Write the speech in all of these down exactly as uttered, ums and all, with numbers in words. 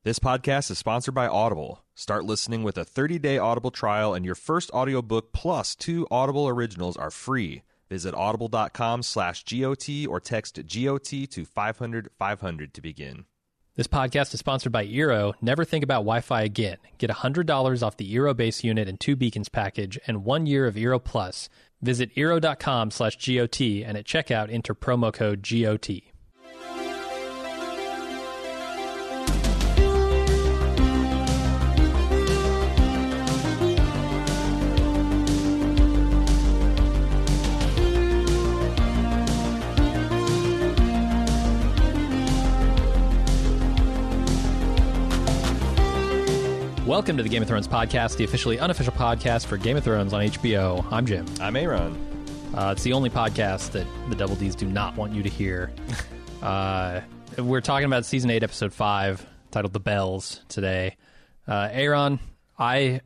This podcast is sponsored by Audible. Start listening with a thirty-day Audible trial, and your first audiobook plus two Audible originals are free. Visit audible.com slash GOT or text G O T to five hundred five hundred to begin. This podcast is sponsored by Eero. Never think about Wi-Fi again. Get one hundred dollars off the Eero base unit and two beacons package and one year of Eero Plus. Visit Eero.com slash GOT and at checkout enter promo code G O T. Welcome to the Game of Thrones podcast, the officially unofficial podcast for Game of Thrones on H B O. I'm Jim. I'm Aaron. Uh, it's the only podcast that the Double Ds do not want you to hear. uh, we're talking about season eight, episode five, titled "The Bells" today. Uh, Aaron, I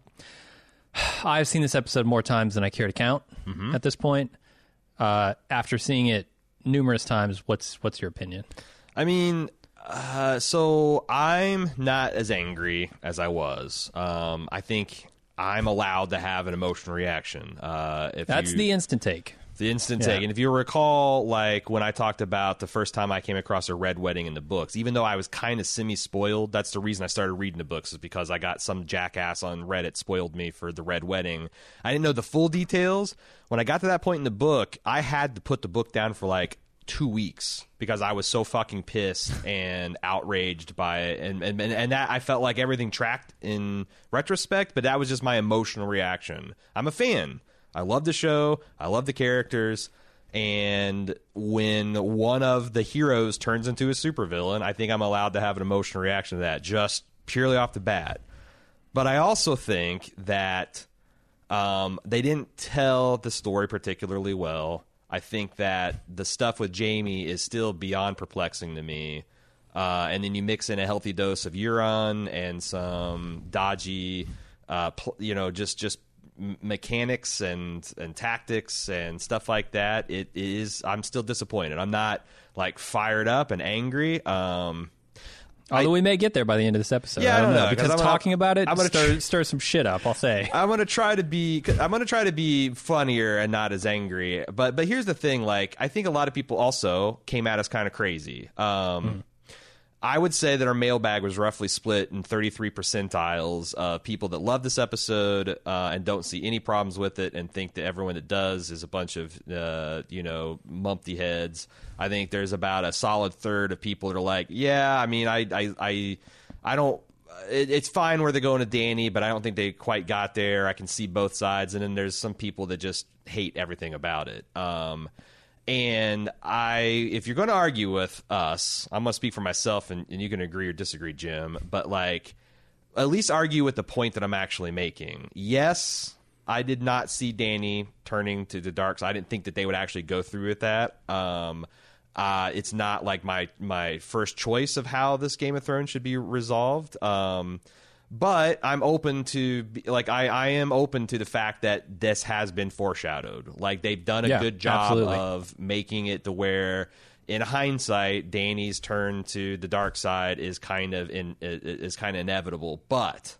I've seen this episode more times than I care to count mm-hmm. at this point. Uh, after seeing it numerous times, what's what's your opinion? I mean. Uh, so I'm not as angry as I was. Um, I think I'm allowed to have an emotional reaction. Uh, if That's you, the instant take. The instant yeah. take. And if you recall, like when I talked about the first time I came across a Red Wedding in the books, even though I was kind of semi-spoiled, that's the reason I started reading the books, is because I got some jackass on Reddit spoiled me for the Red Wedding. I didn't know the full details. When I got to that point in the book, I had to put the book down for like two weeks because I was so fucking pissed and outraged by it, and and and that I felt like everything tracked in retrospect, but that was just my emotional reaction. I'm a fan. I love the show. I love the characters, and when one of the heroes turns into a supervillain, I think I'm allowed to have an emotional reaction to that, just purely off the bat. But I also think that um, they didn't tell the story particularly well. I think that the stuff with Jaime is still beyond perplexing to me. Uh, and then you mix in a healthy dose of Euron and some dodgy, uh, pl- you know, just just mechanics and, and tactics and stuff like that. It is. I'm still disappointed. I'm not like fired up and angry. Um, Although I, we may get there by the end of this episode. Yeah, I don't I know, know because I'm talking gonna, about it I'm gonna stir, tr- stir some shit up, I'll say. I'm gonna try to be. I'm gonna try to be funnier and not as angry. But but here's the thing. Like I think a lot of people also came at us kind of crazy. Um, mm. I would say that our mailbag was roughly split in thirty-three percentiles of people that love this episode uh, and don't see any problems with it and think that everyone that does is a bunch of, uh, you know, mumpty heads. I think there's about a solid third of people that are like, yeah, I mean, I, I, I, I don't, it, it's fine where they're going to Dany, but I don't think they quite got there. I can see both sides. And then there's some people that just hate everything about it. Um, And I, if you're going to argue with us, I'm going to speak for myself, and, and you can agree or disagree, Jim. But like, at least argue with the point that I'm actually making. Yes, I did not see Dany turning to the dark side. I didn't think that they would actually go through with that. Um, uh, it's not like my my first choice of how this Game of Thrones should be resolved. Um, But I'm open to, like, I, I am open to the fact that this has been foreshadowed. Like, they've done a yeah, good job absolutely. of making it to where, in hindsight, Dany's turn to the dark side is kind of in, is kind of inevitable. But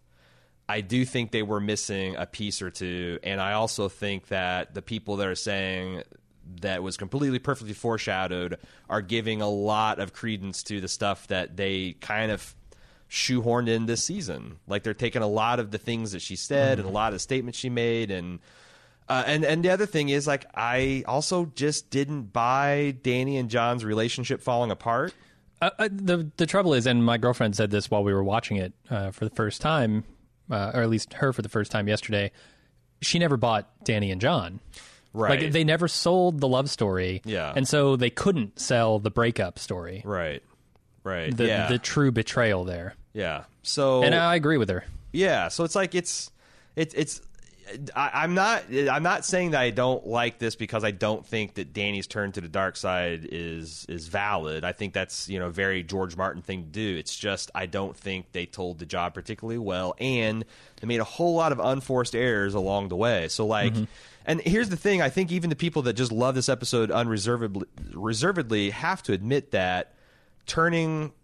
I do think they were missing a piece or two, and I also think that the people that are saying that was completely perfectly foreshadowed are giving a lot of credence to the stuff that they kind of shoehorned in this season. Like they're taking a lot of the things that she said mm-hmm. and a lot of the statements she made, and uh, and and the other thing is, like, I also just didn't buy Dany and Jon's relationship falling apart. Uh, uh, the the trouble is, and my girlfriend said this while we were watching it uh, for the first time, uh, or at least her for the first time yesterday. She never bought Dany and Jon. Right. Like they never sold the love story. Yeah. And so they couldn't sell the breakup story. Right. Right. The yeah. the true betrayal there. Yeah. So and I agree with her. Yeah. So it's like it's it's it's I, I'm not I'm not saying that I don't like this because I don't think that Dany's turn to the dark side is is valid. I think that's, you know, a very George Martin thing to do. It's just I don't think they told the job particularly well, and they made a whole lot of unforced errors along the way. So like mm-hmm. And here's the thing, I think even the people that just love this episode unreservedly reservedly have to admit that turning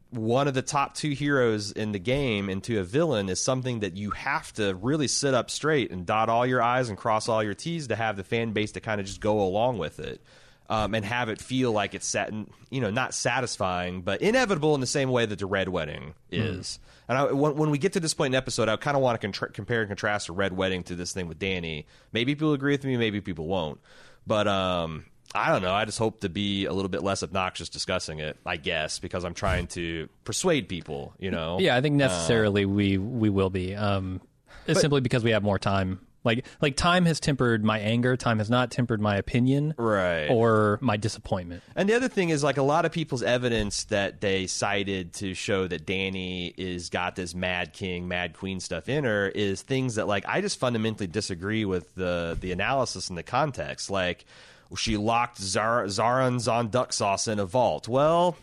one of the top two heroes in the game into a villain is something that you have to really sit up straight and dot all your I's and cross all your T's to have the fan base to kind of just go along with it. Um, and have it feel like it's sat, you know, not satisfying, but inevitable in the same way that the Red Wedding is. Mm. And I, when, when we get to this point in the episode, I kind of want to contra- compare and contrast the Red Wedding to this thing with Dany. Maybe people agree with me, maybe people won't. But um, I don't know. I just hope to be a little bit less obnoxious discussing it, I guess, because I'm trying to persuade people, you know? Yeah, I think necessarily uh, we, we will be. Um, but, simply because we have more time. Like, like time has tempered my anger. Time has not tempered my opinion, right, or my disappointment. And the other thing is, like, a lot of people's evidence that they cited to show that Dany is got this Mad King, Mad Queen stuff in her is things that, like, I just fundamentally disagree with the the analysis and the context. Like, she locked Zar- Zarans on duck sauce in a vault. Well,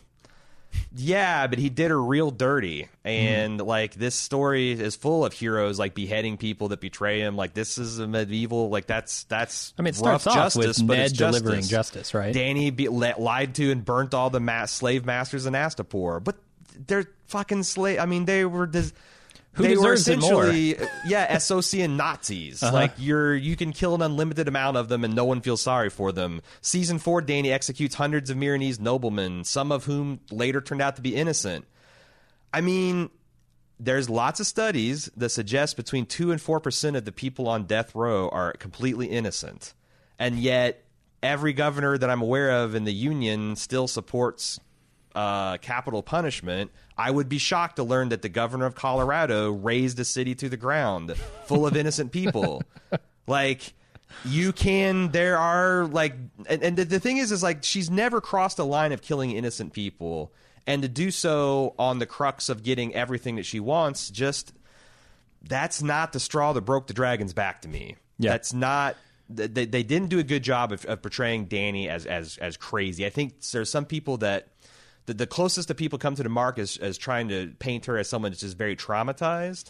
yeah, but he did her real dirty. And, mm. like, this story is full of heroes, like, beheading people that betray him. Like, this is a medieval, like, that's, that's I mean, it starts off justice, with but Ned it's justice. delivering justice, right? Dany be, let, lied to and burnt all the ma- slave masters in Astapor. But they're fucking slave. I mean, they were... Des- Who they were deserves it essentially, more? yeah, S O C and Nazis. Uh-huh. Like, you're you can kill an unlimited amount of them and no one feels sorry for them. Season four, Dany executes hundreds of Myronese noblemen, some of whom later turned out to be innocent. I mean, there's lots of studies that suggest between two and four percent of the people on death row are completely innocent, and yet every governor that I'm aware of in the Union still supports uh, capital punishment. I would be shocked to learn that the governor of Colorado razed a city to the ground full of innocent people. Like, you can, there are, like, and, and the, the thing is, is, like, she's never crossed a line of killing innocent people. And to do so on the crux of getting everything that she wants, just, that's not the straw that broke the dragon's back to me. Yeah. That's not, they, they didn't do a good job of, of portraying Dany as, as, as crazy. I think there's some people that, The, the closest that people come to the mark is, is trying to paint her as someone that's just very traumatized,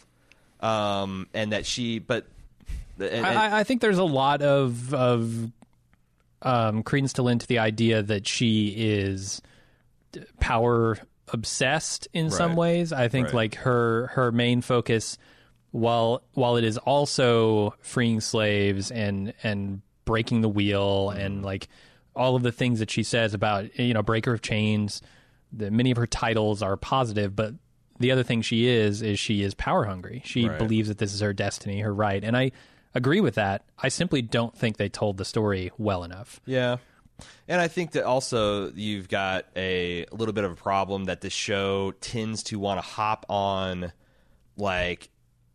um, and that she. But and, and, I, I think there's a lot of of um, credence to lend to the idea that she is power obsessed in right. some ways. I think right. like her her main focus, while while it is also freeing slaves and and breaking the wheel mm. and like all of the things that she says about, you know, breaker of chains. The, many of her titles are positive, but the other thing she is, is she is power hungry. She right. believes that this is her destiny, her right. And I agree with that. I simply don't think they told the story well enough. Yeah. And I think that also you've got a, a little bit of a problem that this show tends to want to hop on, like,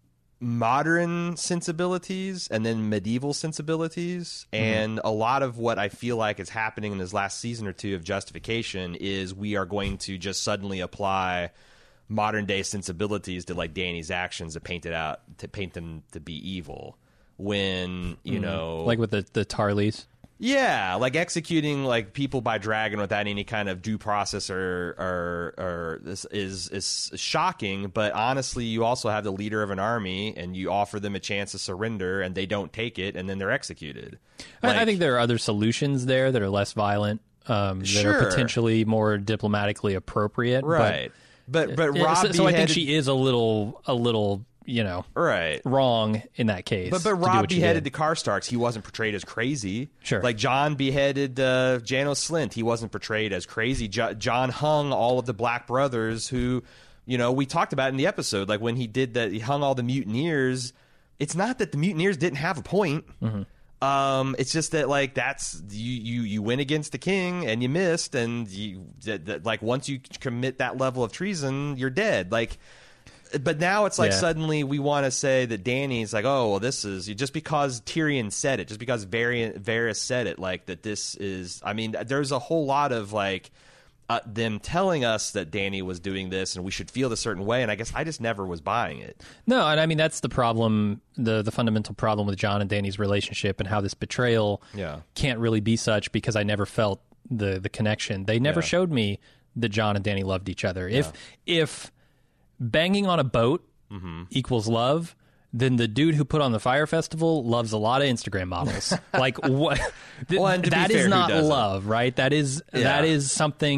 modern sensibilities and then medieval sensibilities, mm-hmm. and a lot of what I feel like is happening in this last season or two of Justification is we are going to just suddenly apply modern day sensibilities to, like, Dany's actions to paint it out to paint them to be evil when you mm-hmm. know, like with the the Tarleys. Yeah, like executing, like, people by dragon without any kind of due process or or, or this is is shocking. But honestly, you also have the leader of an army, and you offer them a chance to surrender, and they don't take it, and then they're executed. Like, I, I think there are other solutions there that are less violent, um, that sure. are potentially more diplomatically appropriate. Right, but but, but yeah, Robb so, so I think beheaded... she is a little a little. You know, right, wrong in that case. But but Robb beheaded the Karstarks. He wasn't portrayed as crazy. Sure. Like Jon beheaded uh, Janos Slynt. He wasn't portrayed as crazy. Jo- Jon hung all of the Black brothers who, you know, we talked about in the episode. Like when he did that, he hung all the mutineers. It's not that the mutineers didn't have a point. Mm-hmm. Um, it's just that, like, that's you, you you win against the king and you missed, and you that, that, like once you commit that level of treason, you're dead. Like. But now it's like yeah. suddenly we want to say that Dany's like, oh, well, this is just because Tyrion said it, just because Varys said it, like that this is. I mean, there's a whole lot of like uh, them telling us that Dany was doing this and we should feel a certain way. And I guess I just never was buying it. No, and I mean, that's the problem, the the fundamental problem with Jon and Dany's relationship and how this betrayal yeah. can't really be such because I never felt the, the connection. They never yeah. showed me that Jon and Dany loved each other. Yeah. If if... banging on a boat mm-hmm. equals love, then the dude who put on the Fire Festival loves a lot of Instagram models. Like what? Th- well, that fair, is not love, right? That is yeah. that is something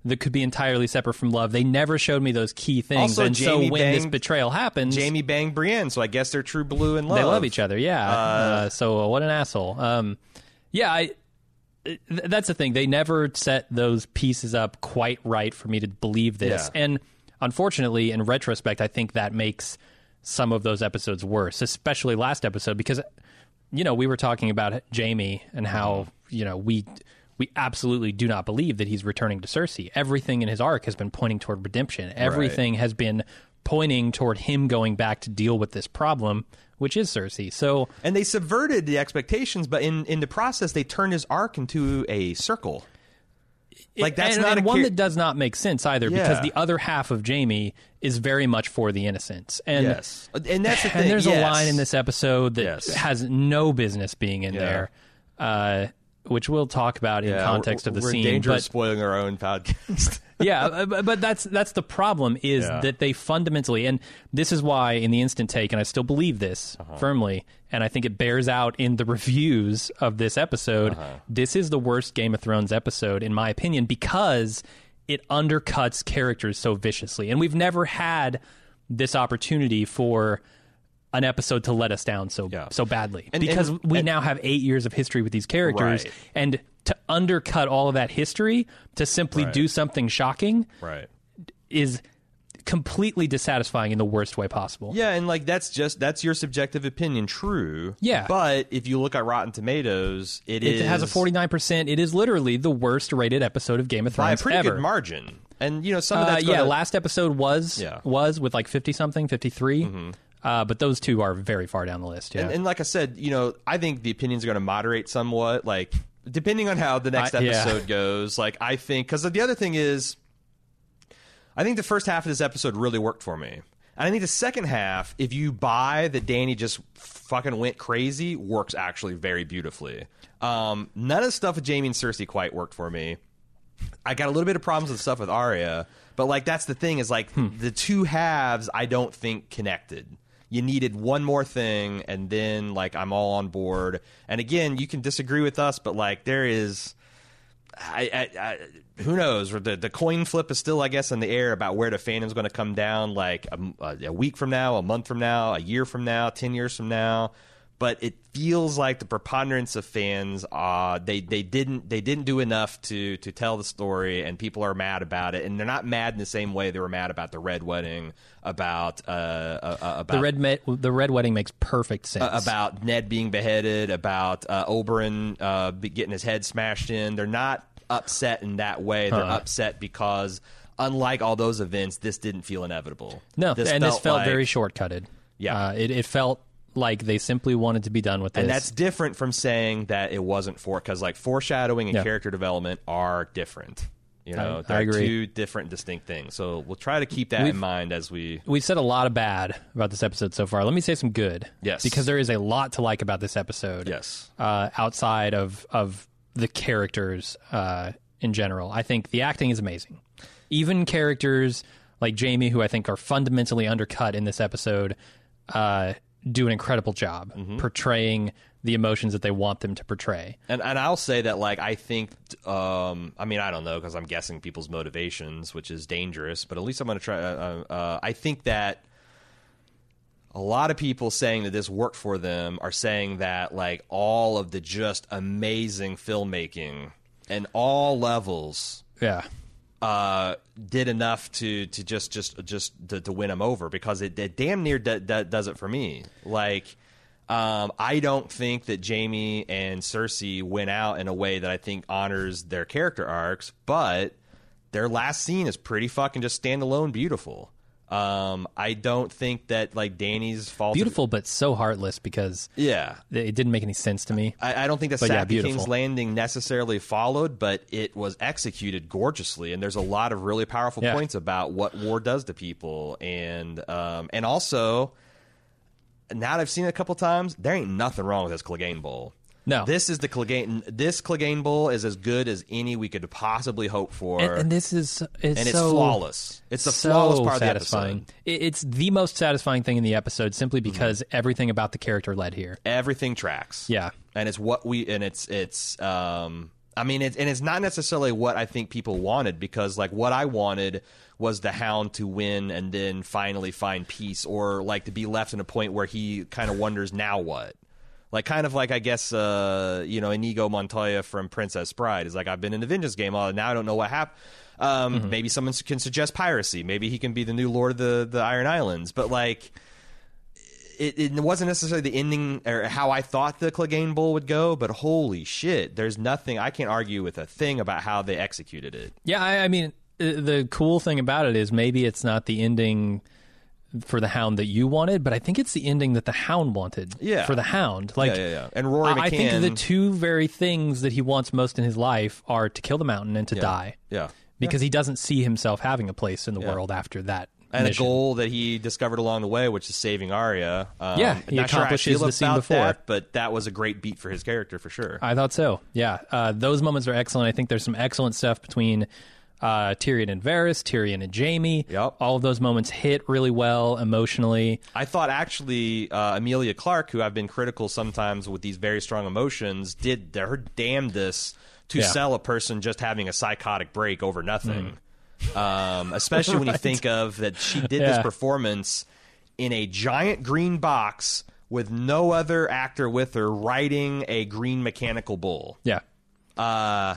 that could be entirely separate from love. They never showed me those key things. Also, and Jamie so when banged, this betrayal happens, Jamie banged Brienne, so I guess they're true blue in love. They love each other, yeah. Uh, uh, so uh, what an asshole. Um, yeah, I. Th- that's the thing. They never set those pieces up quite right for me to believe this. Yeah. And unfortunately, in retrospect, I think that makes some of those episodes worse, especially last episode, because, you know, we were talking about Jamie and how, you know, we we absolutely do not believe that he's returning to Cersei. Everything in his arc has been pointing toward redemption. Everything right. has been pointing toward him going back to deal with this problem, which is Cersei. So, and they subverted the expectations, but in, in the process, they turned his arc into a circle. Like that's and, not and a one car- that does not make sense either, yeah. because the other half of Jamie is very much for the innocents. And yes, and that's the thing. And there's yes. a line in this episode that yes. has no business being in yeah. there, uh, which we'll talk about yeah, in context of the we're scene. We're in danger but, of spoiling our own podcast. yeah, but, but that's that's the problem is yeah. that they fundamentally, and this is why in the instant take, and I still believe this uh-huh. firmly, and I think it bears out in the reviews of this episode, uh-huh. this is the worst Game of Thrones episode, in my opinion, because it undercuts characters so viciously. And we've never had this opportunity for an episode to let us down so yeah. so badly. And, because and, we and, now have eight years of history with these characters, right. and to undercut all of that history to simply right. do something shocking right. is completely dissatisfying in the worst way possible. Yeah, and like that's just that's your subjective opinion, true. Yeah. But if you look at Rotten Tomatoes, it, it is has a forty-nine percent. It is literally the worst rated episode of Game of Thrones by a pretty ever. good margin. And you know, some of Uh, that's yeah, gonna, last episode was Yeah. was with like fifty something, fifty-three. Mm-hmm. Uh, but those two are very far down the list. Yeah. And, and like I said, you know, I think the opinions are going to moderate somewhat. Like depending on how the next I, episode yeah. goes. Like I think because the other thing is, I think the first half of this episode really worked for me. And I think the second half, if you buy that Dany just fucking went crazy, works actually very beautifully. Um, none of the stuff with Jaime and Cersei quite worked for me. I got a little bit of problems with stuff with Arya, but like that's the thing is like hmm. the two halves I don't think connected. You needed one more thing, and then like I'm all on board. And again, you can disagree with us, but like there is, I, I, I who knows? The the coin flip is still, I guess, in the air about where the fandom's going to come down. Like a, a week from now, a month from now, a year from now, ten years from now. But it feels like the preponderance of fans, uh, they they didn't they didn't do enough to to tell the story, and people are mad about it. And they're not mad in the same way they were mad about the Red Wedding, about uh, uh, about the red me- the Red Wedding makes perfect sense. Uh, about Ned being beheaded, about uh, Oberyn uh, getting his head smashed in. They're not upset in that way. They're huh. upset because, unlike all those events, this didn't feel inevitable. No, this and felt this felt like, very shortcutted. Yeah, uh, it it felt like they simply wanted to be done with this. And that's different from saying that it wasn't for, because like foreshadowing and yeah. character development are different. You know, I, they're I agree. two different, distinct things. So we'll try to keep that We've, in mind as we... We've said a lot of bad about this episode so far. Let me say some good. Yes. Because there is a lot to like about this episode. Yes. Uh, outside of, of the characters uh, in general. I think the acting is amazing. Even characters like Jaime, who I think are fundamentally undercut in this episode, uh, do an incredible job mm-hmm. portraying the emotions that they want them to portray. And and I'll say that, like, I think, um, I mean, I don't know, because I'm guessing people's motivations, which is dangerous, but at least I'm going to try. Uh, uh, I think that a lot of people saying that this worked for them are saying that, like, all of the just amazing filmmaking and all levels. Yeah. Uh, did enough to to just just just to, to win him over, because it, it damn near d- d- does it for me. Like, um, I don't think that Jaime and Cersei went out in a way that I think honors their character arcs, but their last scene is pretty fucking just standalone beautiful. Um, I don't think that like Dany's fault. Beautiful, but so heartless because yeah, it didn't make any sense to me. I, I don't think that But yeah, Sappy beautiful. King's Landing necessarily followed, but it was executed gorgeously, and there's a lot of really powerful Yeah. points about what war does to people, and um, and also now that I've seen it a couple times, there ain't nothing wrong with this Clegane Bowl. No. This is the Clegane. This Clegane Bowl is as good as any we could possibly hope for, And, and this is it's and it's so, flawless. It's the so flawless part satisfying. of the episode. It- It's the most satisfying thing in the episode, simply because Mm-hmm. everything about the character led here. Everything tracks. Yeah. and it's what we and it's it's um I mean, it's, and it's not necessarily what I think people wanted, because like what I wanted was the Hound to win and then finally find peace, or like to be left in a point where he kind of wonders, now what? Like kind of like, I guess, uh, you know, Inigo Montoya from Princess Bride is like, I've been in the Vengeance game, oh, now I don't know what happened. Um, mm-hmm. Maybe someone can suggest piracy. Maybe he can be the new Lord of the, the Iron Islands. But like, it, it wasn't necessarily the ending or how I thought the Clegane Bowl would go, but holy shit, there's nothing, I can't argue with a thing about how they executed it. Yeah, I, I mean, the cool thing about it is maybe it's not the ending for the Hound that you wanted, but I think it's the ending that the Hound wanted yeah. for the Hound. Like, yeah, yeah, yeah. And Rory McCann, I think the two very things that he wants most in his life are to kill the Mountain and to yeah. die. Yeah. Because yeah. he doesn't see himself having a place in the yeah. world after that. And mission. a goal that he discovered along the way, which is saving Arya. Um, yeah, he not accomplishes sure the scene before. That, but that was a great beat for his character, for sure. I thought so, yeah. Uh, those moments are excellent. I think there's some excellent stuff between uh, Tyrion and Varys, Tyrion and Jaime. Yep. All of those moments hit really well emotionally. I thought, actually, uh, Emilia Clarke, who I've been critical sometimes with these very strong emotions, did her damnedest to yeah. sell a person just having a psychotic break over nothing. Mm. Um, especially right. when you think of that she did yeah. this performance in a giant green box with no other actor with her, riding a green mechanical bull. Yeah. Uh, that,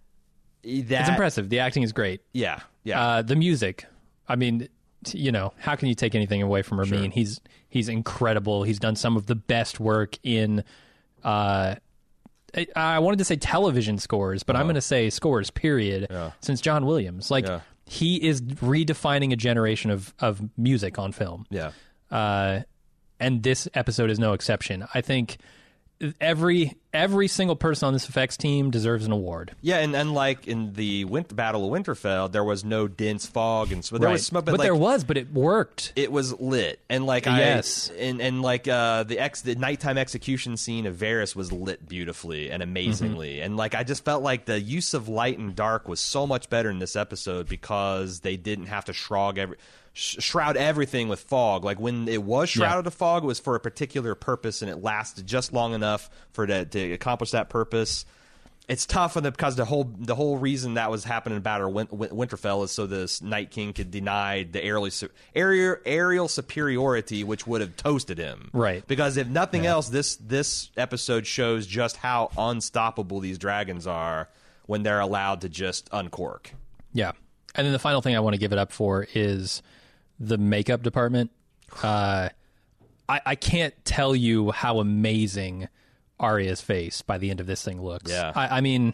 it's impressive. The acting is great. Yeah. Yeah. Uh, the music, I mean, you know, how can you take anything away from Ramin? Sure. He's, he's incredible. He's done some of the best work in, uh, I, I wanted to say television scores, but oh. I'm going to say scores, period, yeah. since John Williams. Like, yeah. he is redefining a generation of, of music on film. Yeah. Uh, and this episode is no exception. I think every every single person on this effects team deserves an award. Yeah, and, and like in the winter, Battle of Winterfell, there was no dense fog and so there right. was smoke, but, but like, there was, but it worked. It was lit, and like yes, I, and and like uh, the ex the nighttime execution scene of Varys was lit beautifully and amazingly, mm-hmm. and like I just felt like the use of light and dark was so much better in this episode because they didn't have to shrug every. shroud everything with fog. Like when it was shrouded yeah. of fog, it was for a particular purpose, and it lasted just long enough for it to accomplish that purpose. It's tough on the, because the whole the whole reason that was happening in Battle of Winterfell is so this Night King could deny the aerial aerial, aerial superiority, which would have toasted him. Right. Because if nothing yeah. else, this this episode shows just how unstoppable these dragons are when they're allowed to just uncork. Yeah. And then the final thing I want to give it up for is the makeup department. Uh, I, I can't tell you how amazing Arya's face by the end of this thing looks. Yeah. I, I mean,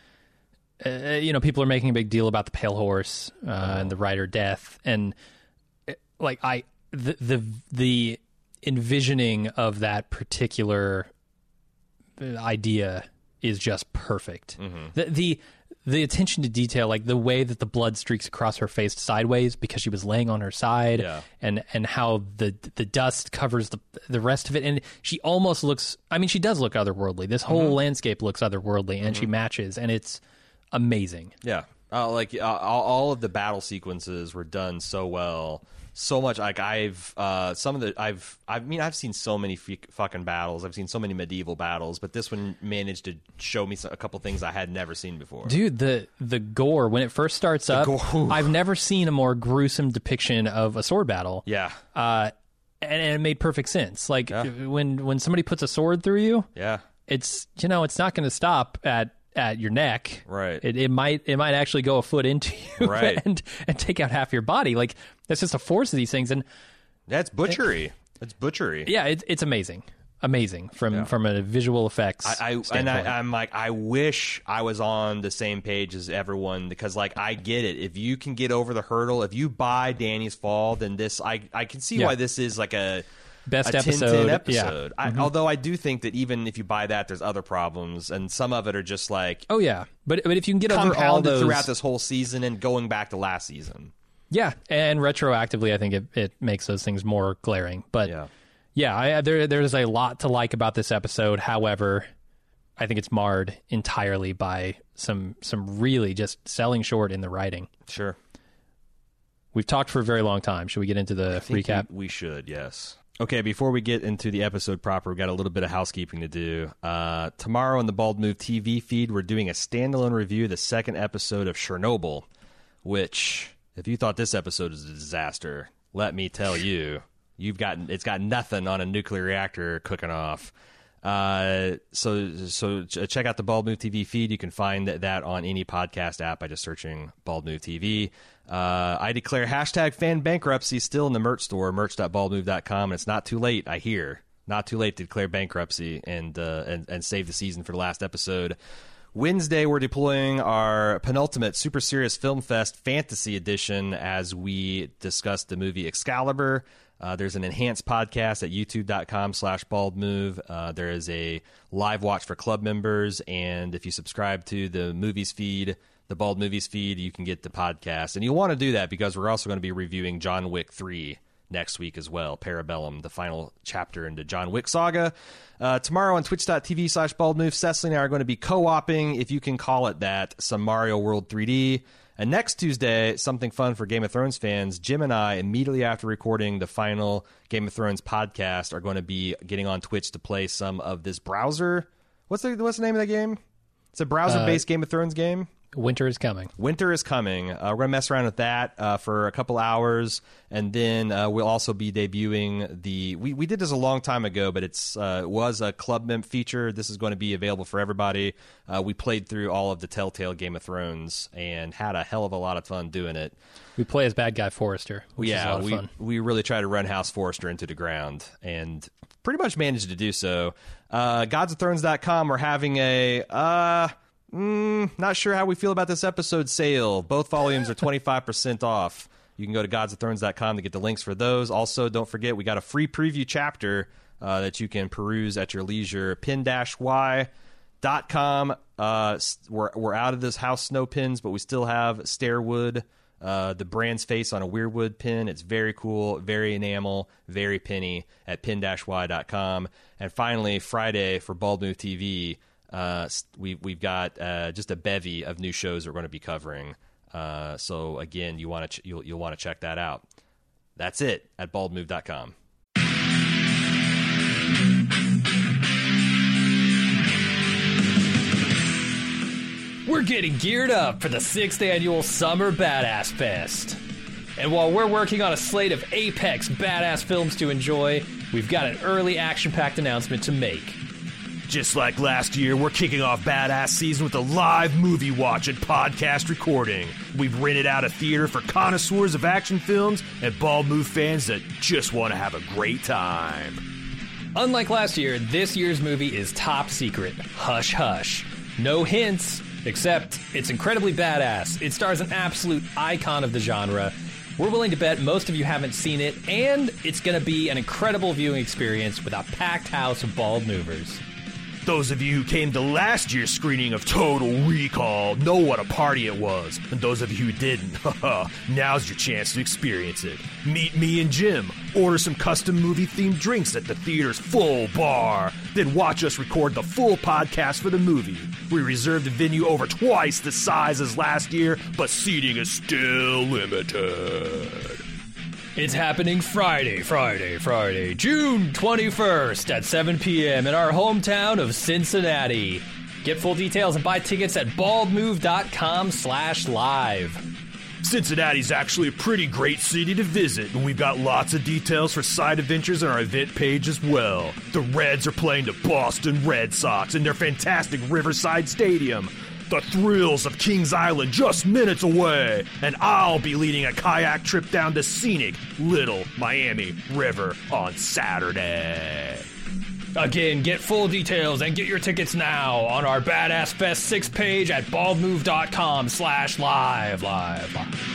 uh, you know, people are making a big deal about the pale horse uh, oh. and the rider death, and uh, like I, the the the envisioning of that particular idea is just perfect. Mm-hmm. The the the attention to detail, like the way that the blood streaks across her face sideways because she was laying on her side, yeah. and and how the the dust covers the the rest of it, and she almost looks. I mean, she does look otherworldly. This whole mm-hmm. landscape looks otherworldly, and mm-hmm. she matches, and it's amazing. Yeah, uh, like uh, all, all of the battle sequences were done so well. So much like I've uh, some of the I've I mean I've seen so many f- fucking battles. I've seen so many medieval battles, but this one managed to show me a couple things I had never seen before. Dude, the the gore when it first starts the up, gore. I've never seen a more gruesome depiction of a sword battle. Yeah, uh, and, and it made perfect sense. Like yeah. when when somebody puts a sword through you, yeah, it's you know it's not going to stop at. at your neck, right? It, it might it might actually go a foot into you, right, and and take out half your body. Like that's just the force of these things, and that's butchery. It, that's butchery. Yeah, it's it's amazing, amazing from yeah. from a visual effects. I, I and I, I'm like, I wish I was on the same page as everyone because, like, I get it. If you can get over the hurdle, if you buy Dany's Fall, then this I I can see yeah. why this is like a. Best a episode. episode. Yeah. I, mm-hmm. Although I do think that even if you buy that, there's other problems, and some of it are just like oh yeah, but but if you can get over all those throughout this whole season and going back to last season, yeah, and retroactively, I think it, it makes those things more glaring. But yeah, yeah, I, there there's a lot to like about this episode. However, I think it's marred entirely by some some really just selling short in the writing. Sure. We've talked for a very long time. Should we get into the I think recap? We, we should, yes. Okay, before we get into the episode proper, we've got a little bit of housekeeping to do. Uh, tomorrow on the Bald Move T V feed, we're doing a standalone review of the second episode of Chernobyl, which, if you thought this episode was a disaster, let me tell you, you've got it's got nothing on a nuclear reactor cooking off. Uh, so so check out the Bald Move T V feed. You can find that on any podcast app by just searching Bald Move T V. Uh, I declare hashtag fan bankruptcy still in the merch store, merch dot bald move dot com. And it's not too late, I hear. Not too late to declare bankruptcy and, uh, and, and save the season for the last episode. Wednesday, we're deploying our penultimate Super Serious Film Fest Fantasy Edition as we discuss the movie Excalibur. Uh, there's an enhanced podcast at youtube dot com slash bald move. Uh, there is a live watch for club members. And if you subscribe to the movies feed, the Bald Movies feed, you can get the podcast. And you'll want to do that because we're also going to be reviewing John Wick three next week as well. Parabellum, the final chapter in the John Wick saga. Uh, tomorrow on twitch dot t v slash bald move, Cecily and I are going to be co-oping, if you can call it that, some Mario World three D. And next Tuesday, something fun for Game of Thrones fans, Jim and I, immediately after recording the final Game of Thrones podcast, are going to be getting on Twitch to play some of this browser. What's the, what's the name of that game? It's a browser-based uh, Game of Thrones game. Winter is coming. Winter is coming. Uh, we're going to mess around with that uh, for a couple hours, and then uh, we'll also be debuting the... We, we did this a long time ago, but it's uh, it was a Club Member feature. This is going to be available for everybody. Uh, we played through all of the Telltale Game of Thrones and had a hell of a lot of fun doing it. We play as bad guy Forrester, which yeah, is a lot of we, fun. we really try to run House Forrester into the ground, and pretty much managed to do so. Uh, gods of thrones dot com, we're having a... Uh, Mm, not sure how we feel about this episode sale. Both volumes are twenty-five percent off. You can go to gods of thrones dot com to get the links for those. Also, don't forget, we got a free preview chapter uh, that you can peruse at your leisure. pin dash y dot com. Uh, we're, we're out of this House Snow pins, but we still have Stairwood, uh, the brand's face on a Weirwood pin. It's very cool, very enamel, very penny at pin dash y dot com. And finally, Friday for Bald Move T V, Uh, we, we've got uh, just a bevy of new shows we're going to be covering. Uh, so again, you want to ch- you'll, you'll want to check that out. That's it at bald move dot com. We're getting geared up for the sixth annual Summer Badass Fest. And while we're working on a slate of apex badass films to enjoy, we've got an early action-packed announcement to make. Just like last year, we're kicking off Badass Season with a live movie watch and podcast recording. We've rented out a theater for connoisseurs of action films and Bald Move fans that just want to have a great time. Unlike last year, this year's movie is top secret. Hush hush. No hints, except it's incredibly badass. It stars an absolute icon of the genre. We're willing to bet most of you haven't seen it, and it's going to be an incredible viewing experience with a packed house of Bald Movers. Those of you who came to last year's screening of Total Recall know what a party it was. And those of you who didn't, now's your chance to experience it. Meet me and Jim, order some custom movie-themed drinks at the theater's full bar, then watch us record the full podcast for the movie. We reserved the venue over twice the size as last year, but seating is still limited. It's happening Friday, Friday, Friday, June twenty-first at seven p.m. in our hometown of Cincinnati. Get full details and buy tickets at bald move dot com slash live. Cincinnati's actually a pretty great city to visit, and we've got lots of details for side adventures on our event page as well. The Reds are playing the Boston Red Sox in their fantastic Riverside Stadium. The thrills of Kings Island just minutes away, and I'll be leading a kayak trip down the scenic Little Miami River on Saturday. Again, get full details and get your tickets now on our Badass Fest six page at bald move dot com slash live, live, live.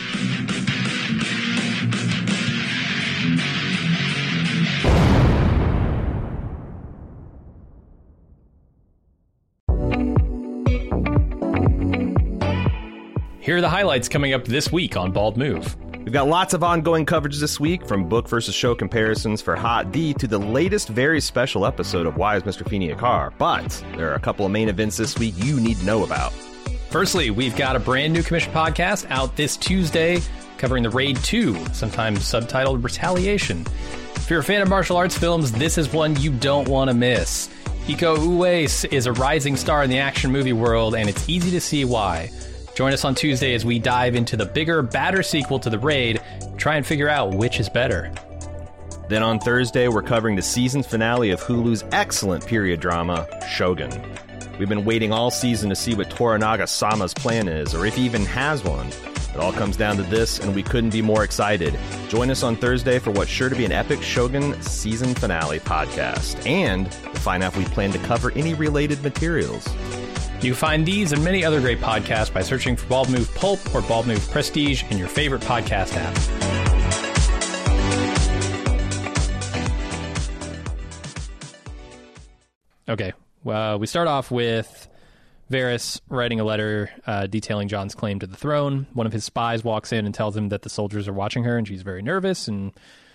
Here are the highlights coming up this week on Bald Move. We've got lots of ongoing coverage this week, from book versus show comparisons for Hot D to the latest very special episode of Why is Mister Feeney a Car? But there are a couple of main events this week you need to know about. Firstly, we've got a brand new commission podcast out this Tuesday covering the Raid two, sometimes subtitled Retaliation. If you're a fan of martial arts films, this is one you don't want to miss. Iko Uwais is a rising star in the action movie world, and it's easy to see why. Join us on Tuesday as we dive into the bigger, badder sequel to The Raid, try and figure out which is better. Then on Thursday, we're covering the season finale of Hulu's excellent period drama, Shogun. We've been waiting all season to see what Toranaga-sama's plan is, or if he even has one. It all comes down to this, and we couldn't be more excited. Join us on Thursday for what's sure to be an epic Shogun season finale podcast, and to find out if we plan to cover any related materials. You can find these and many other great podcasts by searching for Bald Move Pulp or Bald Move Prestige in your favorite podcast app. Okay, well, we start off with Varys writing a letter uh, detailing Jon's claim to the throne. One of his spies walks in and tells him that the soldiers are watching her, and she's very nervous. And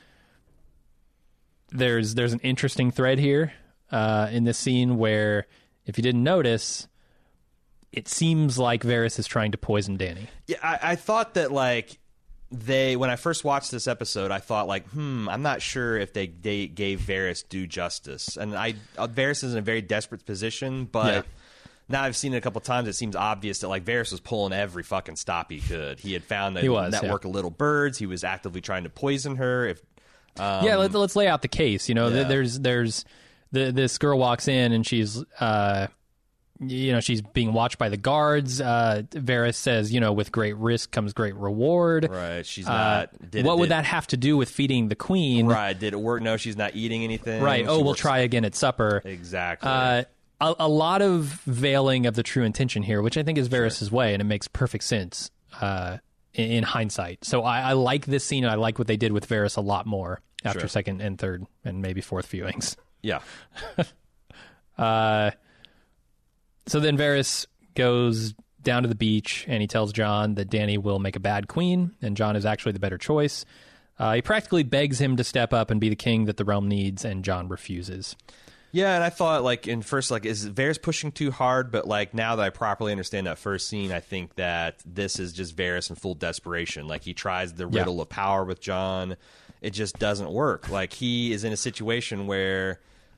there's there's an interesting thread here uh, in this scene where, if you didn't notice, it seems like Varys is trying to poison Dany. Yeah, I, I thought that, like, they, when I first watched this episode, I thought, like, hmm, I'm not sure if they, they gave Varys due justice. And I uh, Varys is in a very desperate position, but... Yeah. Now I've seen it a couple times. It seems obvious that like Varys was pulling every fucking stop he could. He had found a was, network yeah. of little birds. He was actively trying to poison her. If um, yeah, let, let's lay out the case. You know, yeah. there's there's the, this girl walks in and she's uh, you know she's being watched by the guards. Uh, Varys says, you know, with great risk comes great reward. Right. She's uh, not. Did what it, would did, that have to do with feeding the queen? Right. Did it work? No, she's not eating anything. Right. She Oh, we'll works, try again at supper. Exactly. Uh, A, a lot of veiling of the true intention here, which I think is Varys' sure. way, and it makes perfect sense uh, in, in hindsight. So I, I like this scene, and I like what they did with Varys a lot more after sure. second and third and maybe fourth viewings. Yeah. uh, so then Varys goes down to the beach, and he tells Jon that Dany will make a bad queen, and Jon is actually the better choice. Uh, he practically begs him to step up and be the king that the realm needs, and Jon refuses. Yeah, and I thought, like, in first, like, is Varys pushing too hard? But, like, now that I properly understand that first scene, I think that this is just Varys in full desperation. Like, he tries the riddle yeah. of power with Jon. It just doesn't work. Like, he is in a situation where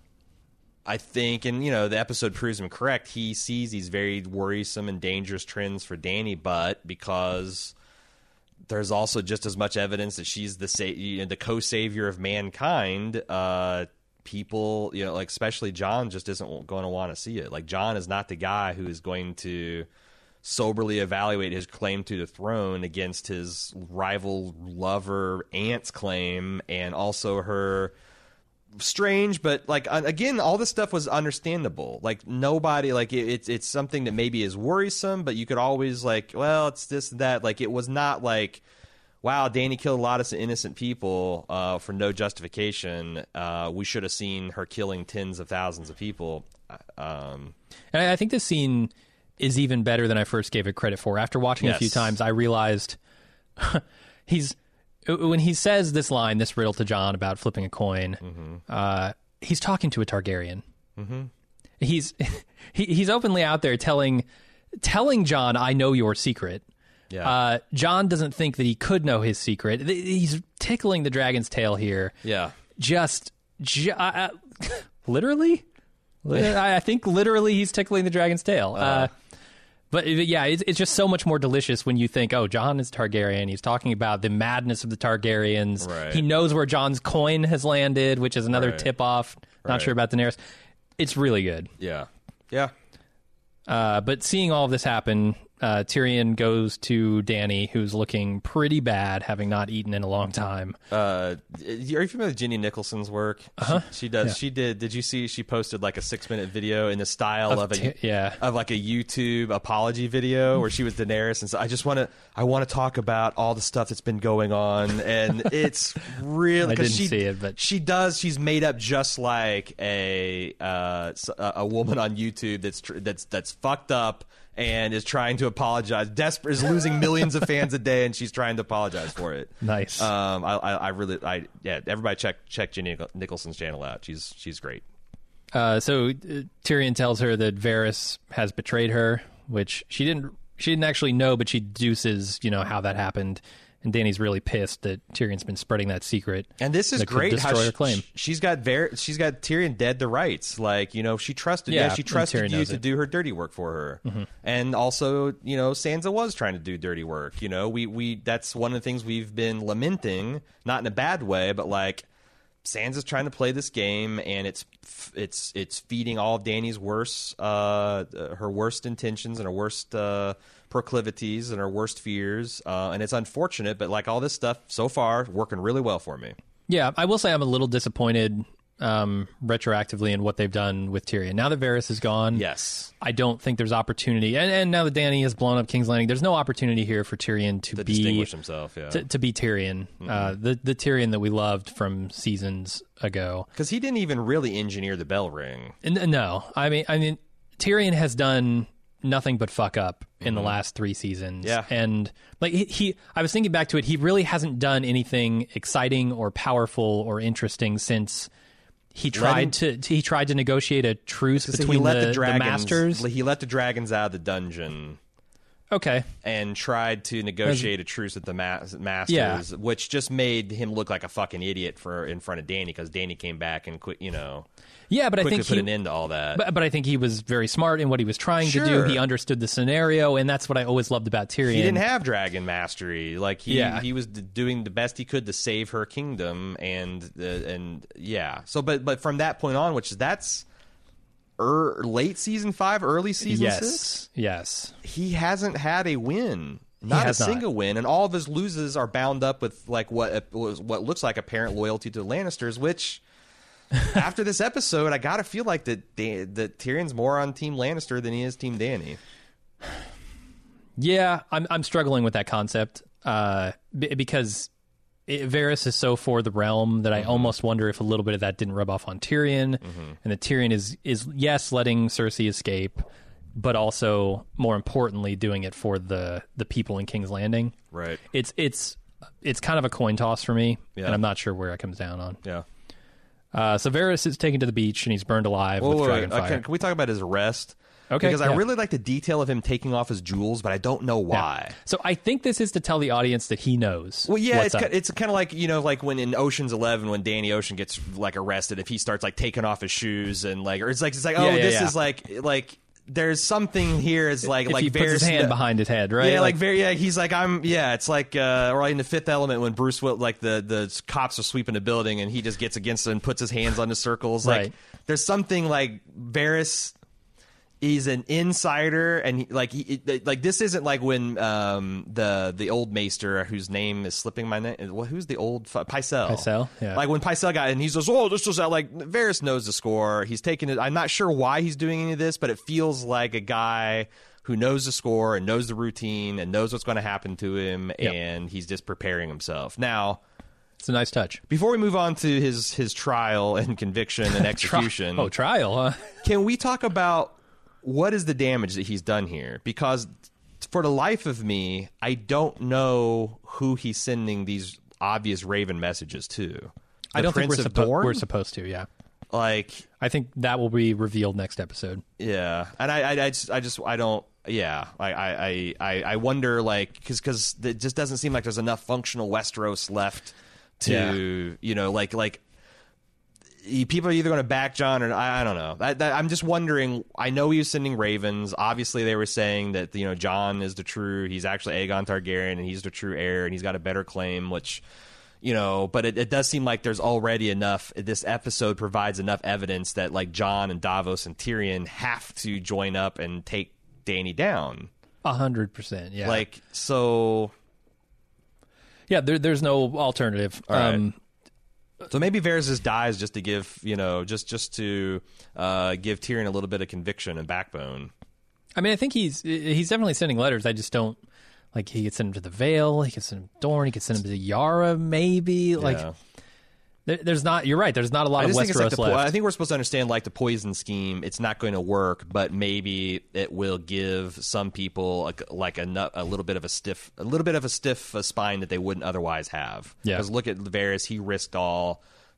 I think, and, you know, the episode proves him correct, he sees these very worrisome and dangerous trends for Dany, but because there's also just as much evidence that she's the, sa- you know, the co-savior of mankind, uh... people, you know, like especially Jon just isn't going to want to see it. Like Jon is not the guy who is going to soberly evaluate his claim to the throne against his rival lover Aunt's claim and also her strange, but like again, all this stuff was understandable. Like nobody, like it, it's it's something that maybe is worrisome, but you could always like, well, it's this and that. Like it was not like, wow, Dany killed a lot of innocent people uh, for no justification. Uh, we should have seen her killing tens of thousands of people. Um, and I think this scene is even better than I first gave it credit for. After watching yes. it a few times, I realized he's when he says this line, this riddle to Jon about flipping a coin, mm-hmm. uh, he's talking to a Targaryen. Mm-hmm. He's he, he's openly out there telling telling Jon, "I know your secret." Yeah. Uh, Jon doesn't think that he could know his secret. He's tickling the dragon's tail here. Yeah. Just, ju- uh, literally? I think literally he's tickling the dragon's tail. Uh, uh, but yeah, it's, it's just so much more delicious when you think, oh, Jon is Targaryen. He's talking about the madness of the Targaryens. Right. He knows where Jon's coin has landed, which is another right. tip-off. Not right. sure about Daenerys. It's really good. Yeah. Yeah. Uh, but seeing all of this happen, uh, Tyrion goes to Dany, who's looking pretty bad, having not eaten in a long time. Uh, are you familiar with Jenny Nicholson's work? Uh-huh. She, she does. Yeah. She did. Did you see? She posted like a six-minute video in the style of, of a t- yeah. of like a YouTube apology video where she was Daenerys, and so I just want to I want to talk about all the stuff that's been going on, and it's really I didn't she, see it, but she does. She's made up just like a uh, a woman on YouTube that's tr- that's that's fucked up and is trying to apologize. Desperate is losing millions of fans a day, and she's trying to apologize for it. Nice. Um, I, I, I really, I yeah. Everybody check check Jenny Nicholson's channel out. She's she's great. Uh, so uh, Tyrion tells her that Varys has betrayed her, which she didn't she didn't actually know, but she deduces, you know, how that happened. And Dany's really pissed that Tyrion's been spreading that secret. And this is that could great. destroy How her she, claim. She's got Ver- she's got Tyrion dead to rights. Like, you know, she trusted. Yeah, Yeah, she and trusted Tyrion you knows to it. do her dirty work for her. Mm-hmm. And also, you know, Sansa was trying to do dirty work. You know, we we that's one of the things we've been lamenting, not in a bad way, but like Sansa's trying to play this game, and it's it's it's feeding all of Dany's worst, uh, her worst intentions and her worst uh, proclivities and her worst fears. Uh, and it's unfortunate, but like all this stuff so far, working really well for me. Yeah, I will say I'm a little disappointed um, retroactively in what they've done with Tyrion. Now that Varys is gone, Yes. I don't think there's opportunity. And, and now that Dany has blown up King's Landing, there's no opportunity here for Tyrion to, To be distinguish himself, yeah. to, to be Tyrion, Mm-hmm. uh, the the Tyrion that we loved from seasons ago. Because he didn't even really engineer the bell ring. And, uh, no, I mean, I mean, Tyrion has done nothing but fuck up in the last three seasons. Yeah. And like he, he, I was thinking back to it, he really hasn't done anything exciting or powerful or interesting since he tried to, he tried to negotiate a truce So between he let the, the, dragons, the masters. He let the dragons out of the dungeon Okay. and tried to negotiate a truce with the ma- masters, Yeah. which just made him look like a fucking idiot for in front of Dany, because Dany came back and quit, you know, Yeah, but I quickly think put he, an end to all that. But, but I think he was very smart in what he was trying to do. Sure. He understood the scenario, and that's what I always loved about Tyrion. he didn't have dragon mastery. Like he, Yeah. he was d- doing the best he could to save her kingdom, and uh, and yeah. So, but but from that point on, which that's er, late season five, early season yes, six, yes. he hasn't had a win. Not a has not. single win, and all of his loses are bound up with like what what looks like apparent loyalty to the Lannisters. Which, after this episode, I gotta feel like that that Tyrion's more on Team Lannister than he is Team Dany. Yeah, I'm I'm struggling with that concept uh, b- because it, Varys is so for the realm that I Mm-hmm. almost wonder if a little bit of that didn't rub off on Tyrion, Mm-hmm. and that Tyrion is is yes letting Cersei escape, but also more importantly doing it for the the people in King's Landing. Right. It's it's it's kind of a coin toss for me, Yeah. and I'm not sure where it comes down on. Yeah. Uh, so Varys is taken to the beach and he's burned alive Whoa, with wait, dragon wait, uh, fire. can, can we talk about his arrest? Okay, Because I yeah. really like the detail of him taking off his jewels, but I don't know why. So I think this is to tell the audience that he knows. Well, yeah, what's it's up. ki- it's kind of like, you know, like when in Ocean's Eleven, when Danny Ocean gets like arrested, if he starts like taking off his shoes and like, or it's like it's like, oh, Yeah, yeah, this yeah. is like like there's something here is like if like he puts his Varys hand kn- behind his head, right? Yeah, like, very. Yeah, he's like I'm. Yeah, it's like uh, or like in the Fifth Element when Bruce Will, like the the cops are sweeping the building and he just gets against it and puts his hands on the circles. Like Right. there's something like Varys. He's an insider, and he, like he it- like this isn't like when um, the the old Maester, whose name is slipping my name. Well, who's the old Pycelle? Pycelle, yeah. Like when Pycelle got and he says, "Oh, this is like Varys knows the score. He's taking it. I'm not sure why he's doing any of this, but it feels like a guy who knows the score and knows the routine and knows what's going to happen to him, Yep. and he's just preparing himself now." It's a nice touch. Before we move on to his his trial and conviction and execution, Oh, trial, huh? can we talk about what is the damage that he's done here? Because for the life of me, I don't know who he's sending these obvious Raven messages to. The I don't Prince think we're, of suppo- Dorne? we're supposed to, yeah. Like, I think that will be revealed next episode. yeah, and I, I, I just, I just, I don't. Yeah, I, I, I, I wonder, like, because, because it just doesn't seem like there's enough functional Westeros left to, Yeah. you know, like, like. People are either going to back John or I, I don't know. I, that, I'm just wondering. I know he was sending ravens. Obviously, they were saying that you know John is the true. He's actually Aegon Targaryen, and he's the true heir, and he's got a better claim. Which, you know, but it, it does seem like there's already enough. This episode provides enough evidence that like John and Davos and Tyrion have to join up and take Dany down. A hundred percent, yeah. Like so. yeah, there, there's no alternative. right. Um, So maybe Varys just dies just to give, you know, just just to uh, give Tyrion a little bit of conviction and backbone. I mean, I think he's he's definitely sending letters. I just don't like. He could send them to the Vale. He could send them to Dorne. He could send them to Yara. Maybe like Yeah. there, there's not. You're right. There's not a lot I of just think it's like Westeros the po- left. I think we're supposed to understand like the poison scheme. It's not going to work, but maybe it will give some people like, like a, nu- a little bit of a stiff, a little bit of a stiff uh, spine that they wouldn't otherwise have. Yeah. Because look at Varys, he risked all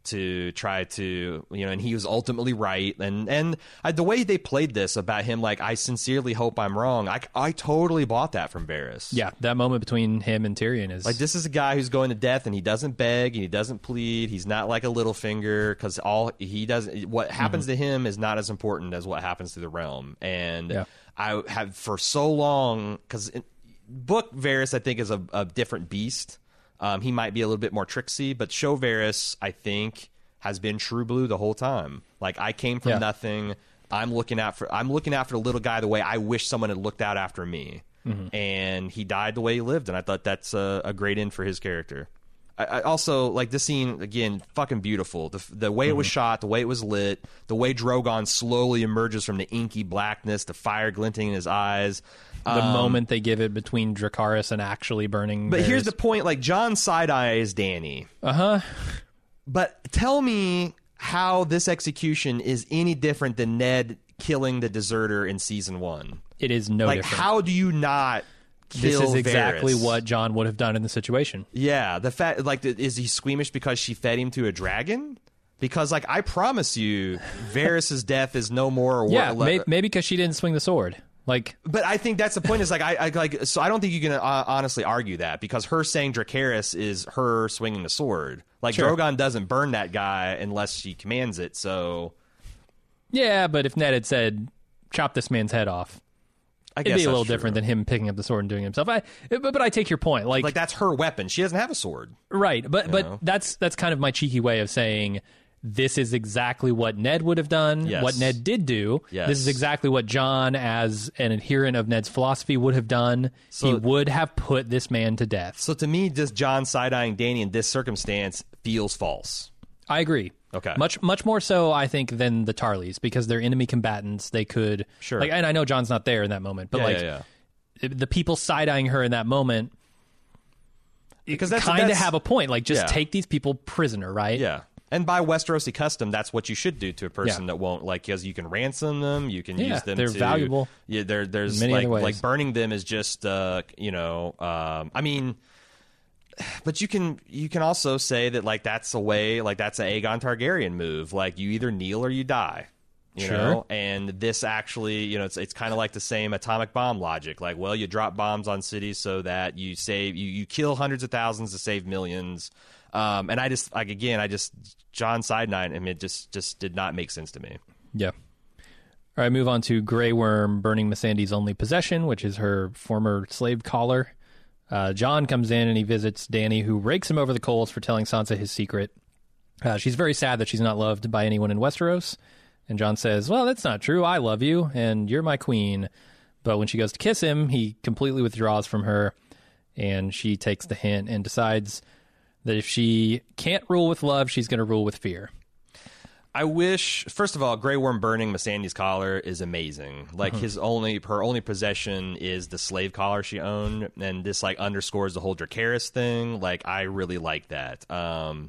to try to, you know, and he was ultimately right. And and I, the way they played this about him, like, I sincerely hope I'm wrong. I, I totally bought that from Varys. Yeah, that moment between him and Tyrion is like, this is a guy who's going to death, and he doesn't beg, and he doesn't plead. He's not like a Littlefinger, because all he does, what happens mm-hmm. to him is not as important as what happens to the realm. And yeah. I have for so long, because book Varys, I think, is a, a different beast. Um, he might be a little bit more tricksy, but show Varys, I think, has been true blue the whole time. Like, I came from yeah. nothing. I'm looking out for I'm looking after the little guy the way I wish someone had looked out after me. Mm-hmm. And he died the way he lived, and I thought that's a, a great end for his character. I, I also, like, this scene, again, fucking beautiful. The, the way mm-hmm. it was shot, the way it was lit, the way Drogon slowly emerges from the inky blackness, the fire glinting in his eyes. The um, moment they give it between Dracarys and actually burning. But Varys. Here's the point, like, Jon side-eyes Dany. Uh-huh. But tell me how this execution is any different than Ned killing the deserter in season one. It is no like, different. How do you not kill This is exactly Varys? what Jon would have done in the situation. Yeah. The fact, like, is he squeamish because she fed him to a dragon? Because, like, I promise you, Varys' death is no more... Or yeah, maybe because she didn't swing the sword. Like, but I think that's the point. Is like I, I like so I don't think you can uh, honestly argue that, because her saying Dracarys is her swinging the sword. Like, sure. Drogon doesn't burn that guy unless she commands it. So yeah, but if Ned had said chop this man's head off, I it'd guess be a little true. different than him picking up the sword and doing it himself. I, but, but I take your point. Like, like that's her weapon. She doesn't have a sword, right? But but know? that's that's kind of my cheeky way of saying. This is exactly what Ned would have done, yes. what Ned did do. Yes. This is exactly what Jon, as an adherent of Ned's philosophy, would have done. So, he would have put this man to death. So to me, just Jon side-eyeing Dany in this circumstance feels false. I agree. Okay. Much much more so, I think, than the Tarleys, because they're enemy combatants. They could... Sure. Like, and I know Jon's not there in that moment, but yeah, like yeah, yeah. the people side-eyeing her in that moment... Because that's kind of that's, have a point. Like, just yeah. take these people prisoner, right? Yeah. And by Westerosi custom, that's what you should do to a person yeah. that won't, like, because you can ransom them, you can yeah, use them they're to... valuable. Yeah, there, there's, Many like, other ways. like, burning them is just, uh, you know, um, I mean... But you can you can also say that, like, that's a way, like, that's an Aegon Targaryen move. Like, you either kneel or you die. You sure. know? And this actually, you know, it's it's kind of like the same atomic bomb logic. Like, well, you drop bombs on cities so that you save, you, you kill hundreds of thousands to save millions. Um, and I just, like, again, I just, Jon Side-Nine, I mean, it just, just did not make sense to me. Yeah. All right, move on to Grey Worm burning Missandei's only possession, which is her former slave collar. Uh, Jon comes in and he visits Dany, who rakes him over the coals for telling Sansa his secret. Uh, she's very sad that she's not loved by anyone in Westeros. And Jon says, well, that's not true. I love you, and you're my queen. But when she goes to kiss him, he completely withdraws from her, and she takes the hint and decides that if she can't rule with love, she's going to rule with fear. I wish, first of all, Grey Worm burning Missandei's collar is amazing. Like, mm-hmm. his only, her only possession is the slave collar she owned, and this, like, underscores the whole Dracarys thing. Like, I really like that. Um,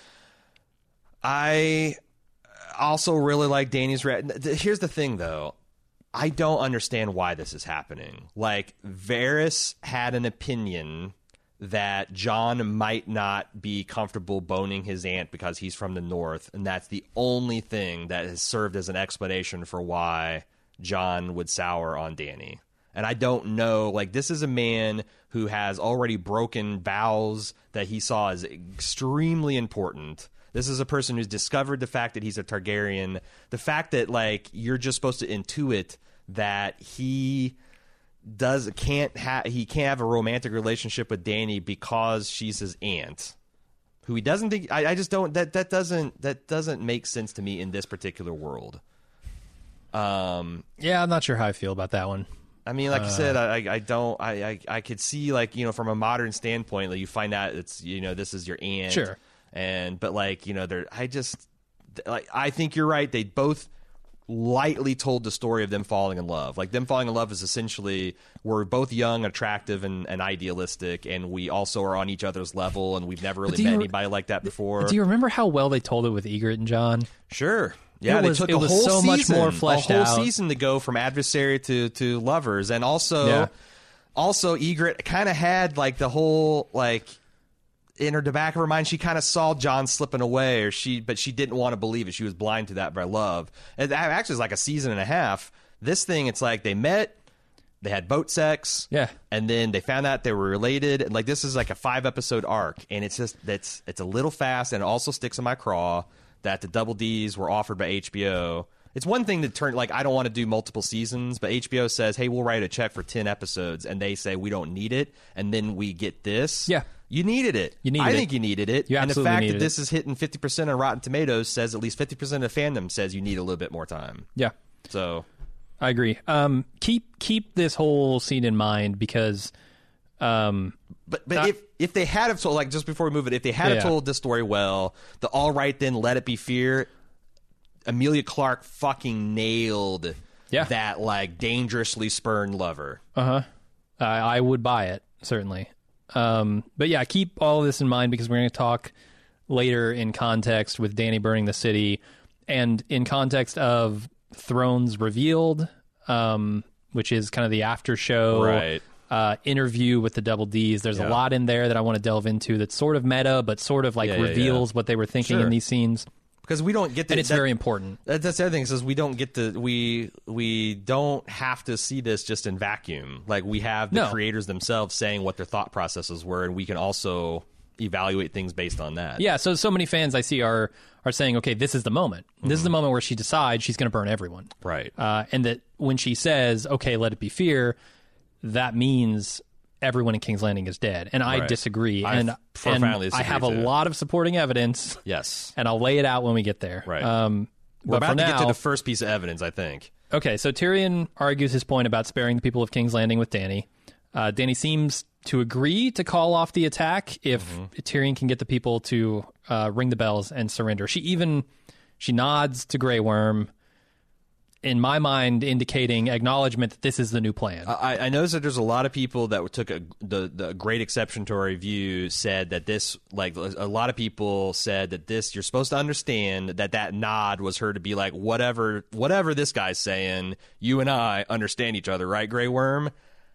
I also really like Dany's... Re- Here's the thing, though. I don't understand why this is happening. Like, Varys had an opinion that Jon might not be comfortable boning his aunt because he's from the north, and that's the only thing that has served as an explanation for why Jon would sour on Dany. And I don't know, like, this is a man who has already broken vows that he saw as extremely important. This is a person who's discovered the fact that he's a Targaryen. The fact that, like, you're just supposed to intuit that he... does can't have he can't have a romantic relationship with Dany because she's his aunt, who he doesn't think. I, I just don't that that doesn't that doesn't make sense to me in this particular world. Um, yeah, I'm not sure how I feel about that one. I mean, like uh, I said, I I don't I, I I could see, like, you know, from a modern standpoint, like, you find out it's, you know, this is your aunt, sure, and but, like, you know, they're I just like I think you're right. They both lightly told the story of them falling in love. Like, them falling in love is essentially, we're both young, attractive, and, and idealistic, and we also are on each other's level, and we've never really met you, anybody like that before. Do you remember how well they told it with Egret and Jon? Sure. Yeah, it they was, took it a was whole so season, much more fleshed a whole out. season to go from adversary to, to lovers. And also, yeah. also Egret kind of had, like, the whole, like, in her the back of her mind, she kind of saw John slipping away, or she, but she didn't want to believe it. She was blind to that by love. And that actually is like a season and a half. This thing, it's like they met, they had boat sex, Yeah. and then they found out they were related. And like this is like a five episode arc, and it's just that's it's a little fast, and it also sticks in my craw that the Double D's were offered by H B O. It's one thing to turn, like, I don't want to do multiple seasons, but H B O says, hey, we'll write a check for ten episodes, and they say we don't need it, and then we get this. Yeah. You needed it. You needed I it. think you needed it. You and the absolutely fact needed that this it. is hitting fifty percent on Rotten Tomatoes says at least fifty percent of fandom says you need a little bit more time. Yeah. So, I agree. Um, keep keep this whole scene in mind because, um, but but Uh, if if they had have told, like, just before we move it, if they had Yeah. have told this story well, the all right then, let it be fear, Emilia Clarke fucking nailed Yeah. that, like, dangerously spurned lover. uh huh, I, I would buy it certainly. Um, but yeah, keep all of this in mind because we're going to talk later in context with Dany burning the city, and in context of Thrones Revealed, um, which is kind of the after show. Right. Uh, interview with the Double D's. There's Yeah. a lot in there that I want to delve into that's sort of meta, but sort of like Yeah, yeah, reveals what they were thinking Sure. in these scenes. Because we don't get to, And it's that- very important. That, that's the other thing. Is we don't get to we we don't have to see this just in vacuum. Like, we have the No. creators themselves saying what their thought processes were, and we can also evaluate things based on that. Yeah, so so many fans I see are are saying, okay, this is the moment. This is the moment where she decides she's going to burn everyone. Right. Uh, and that when she says, okay, let it be fear, that means everyone in King's Landing is dead. And I Right. disagree. I and f- profoundly and I disagree, have a too. lot of supporting evidence, Yes. and I'll lay it out when we get there. Right. Um, We're but about for to now, get to the first piece of evidence, I think. Okay, so Tyrion argues his point about sparing the people of King's Landing with Dany. Uh, Dany seems to agree to call off the attack if Mm-hmm. Tyrion can get the people to uh, ring the bells and surrender. She even she nods to Grey Worm, in my mind, indicating acknowledgement that this is the new plan. I, I noticed that there's a lot of people that took a, the the great exception to our review, said that this, like, a lot of people said that this, you're supposed to understand that that nod was her to be like, whatever whatever this guy's saying, you and I understand each other, right, Grey Worm?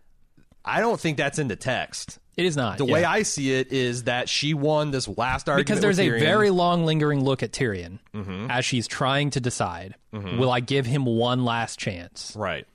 I don't think that's in the text. it is not. The yeah. way I see it is that she won this last argument because there's with a Tyrion. very long lingering look at Tyrion Mm-hmm. as she's trying to decide, will I give him one last chance? right.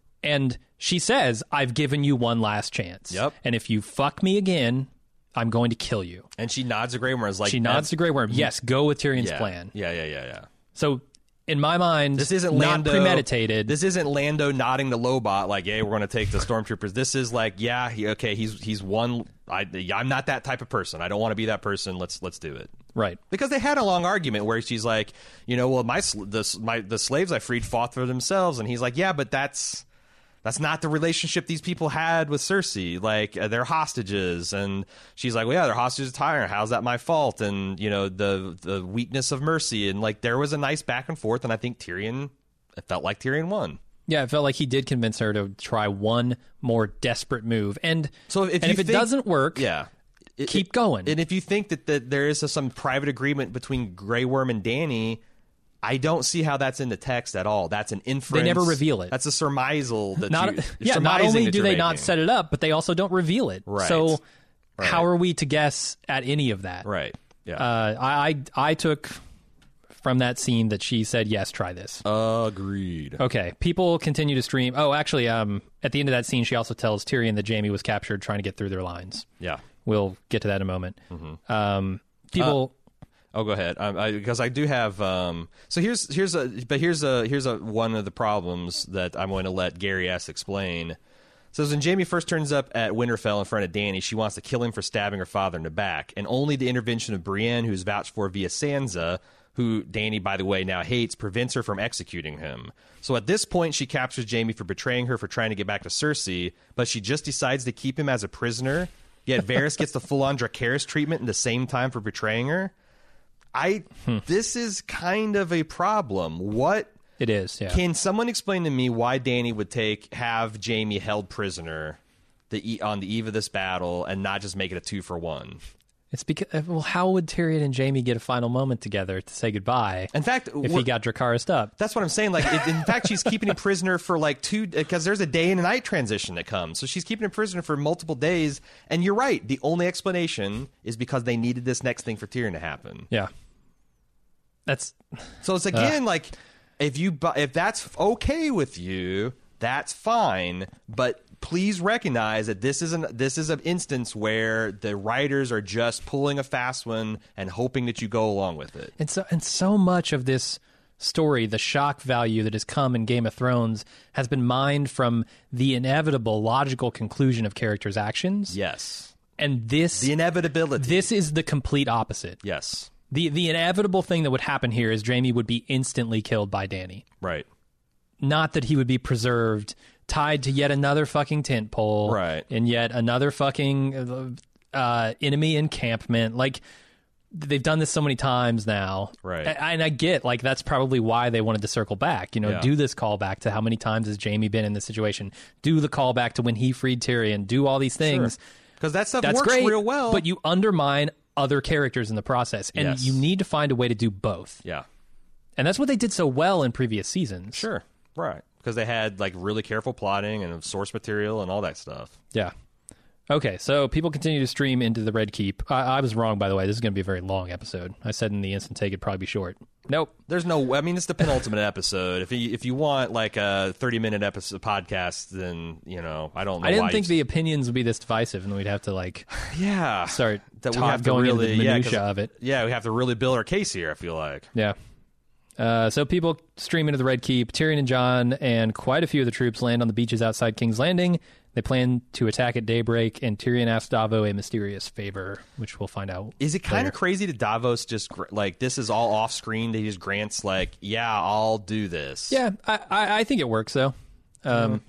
And she says, I've given you one last chance. Yep. And if you fuck me again, I'm going to kill you. And she nods to Grey Worm. Is like, She nods to Grey Worm. Yes, go with Tyrion's yeah, plan. Yeah, yeah, yeah, yeah. So, in my mind, This isn't not Lando premeditated. This isn't Lando nodding to Lobot like, "Hey, we're going to take the stormtroopers." This is like, yeah, he, okay, he's he's one. I, I'm not that type of person. I don't want to be that person. Let's let's do it. right. Because they had a long argument where she's like, you know, well, my sl- the my the slaves I freed fought for themselves, and he's like, yeah, but that's that's not the relationship these people had with Cersei. Like, uh, they're hostages, and she's like, well, yeah, they're hostages to Tyrion. How's that my fault? And you know, the the weakness of mercy, and like there was a nice back and forth, and I think Tyrion, it felt like Tyrion won. Yeah, it felt like he did convince her to try one more desperate move. And So if and you if it think- doesn't work, Yeah. It- keep it- going. And if you think that, that there is a, some private agreement between Grey Worm and Dany, I don't see how that's in the text at all. That's an inference. never reveal it. That's a surmisal. That not, you, yeah, not surmising only that do you're they not making. set it up, but they also don't reveal it. Right. So, Right. how are we to guess at any of that? Right. Yeah. Uh, I, I I took from that scene that she said, yes, try this. Agreed. Okay, people continue to stream. Oh, actually, um, at the end of that scene, she also tells Tyrion that Jaime was captured trying to get through their lines. Yeah. We'll get to that in a moment. Mm-hmm. Um, people, Oh, go ahead. Um, I, because I do have. Um, so here's here's a but here's a here's a one of the problems that I'm going to let Gary S explain. So when Jaime first turns up at Winterfell in front of Dany, she wants to kill him for stabbing her father in the back, and only the intervention of Brienne, who's vouched for via Sansa, who Dany, by the way, now hates, prevents her from executing him. So at this point, she captures Jaime for betraying her for trying to get back to Cersei, but she just decides to keep him as a prisoner. Yet Varys gets the full-on Dracarys treatment in the same time for betraying her. I this is kind of a problem. What it is, yeah. can someone explain to me why Dany would take have Jaime held prisoner the e- on the eve of this battle and not just make it a two for one? It's because, well, how would Tyrion and Jaime get a final moment together to say goodbye? In fact, if he got Dracarys up, that's what I'm saying. Like, it, in fact, she's keeping him prisoner for like two, because there's a day and a night transition that comes. So she's keeping him prisoner for multiple days. And you're right. The only explanation is because they needed this next thing for Tyrion to happen. Yeah. That's so. It's again uh, like if you if that's okay with you, that's fine. But please recognize that this is an this is an instance where the writers are just pulling a fast one and hoping that you go along with it. And so and so much of this story, the shock value that has come in Game of Thrones, has been mined from the inevitable logical conclusion of characters' actions. Yes. And this the inevitability. This is the complete opposite. Yes. The the inevitable thing that would happen here is Jaime would be instantly killed by Dany. Right. Not that he would be preserved, tied to yet another fucking tent pole, right, and yet another fucking uh, enemy encampment. Like, they've done this so many times now, right? And I get, like, that's probably why they wanted to circle back. You know, yeah. do this callback to how many times has Jaime been in this situation. Do the callback to when he freed Tyrion. Do all these things because sure. that stuff that's works great, real well. But you undermine other characters in the process, and yes. you need to find a way to do both. Yeah, and that's what they did so well in previous seasons. Sure. Right, because they had like really careful plotting and source material and all that stuff. Yeah. Okay, so people continue to stream into the Red Keep. I, I was wrong, by the way. This is going to be a very long episode. I said in the instant take it'd probably be short. Nope. There's no. I mean, it's the penultimate episode. If you if you want like a thirty minute episode podcast, then you know I don't. know I didn't why think you... the opinions would be this divisive, and we'd have to like yeah start that we talk, have to going really into the yeah, minutia of it. Yeah, we have to really build our case here. I feel like. Yeah. Uh, so people stream into the Red Keep. Tyrion and Jon and quite a few of the troops land on the beaches outside King's Landing. They plan to attack at daybreak, and Tyrion asks Davos a mysterious favor, which we'll find out. Is it kind later. of crazy that Davos just, like, this is all off screen, that he just grants, like, yeah, I'll do this? Yeah, I, I, I think it works, though. Um,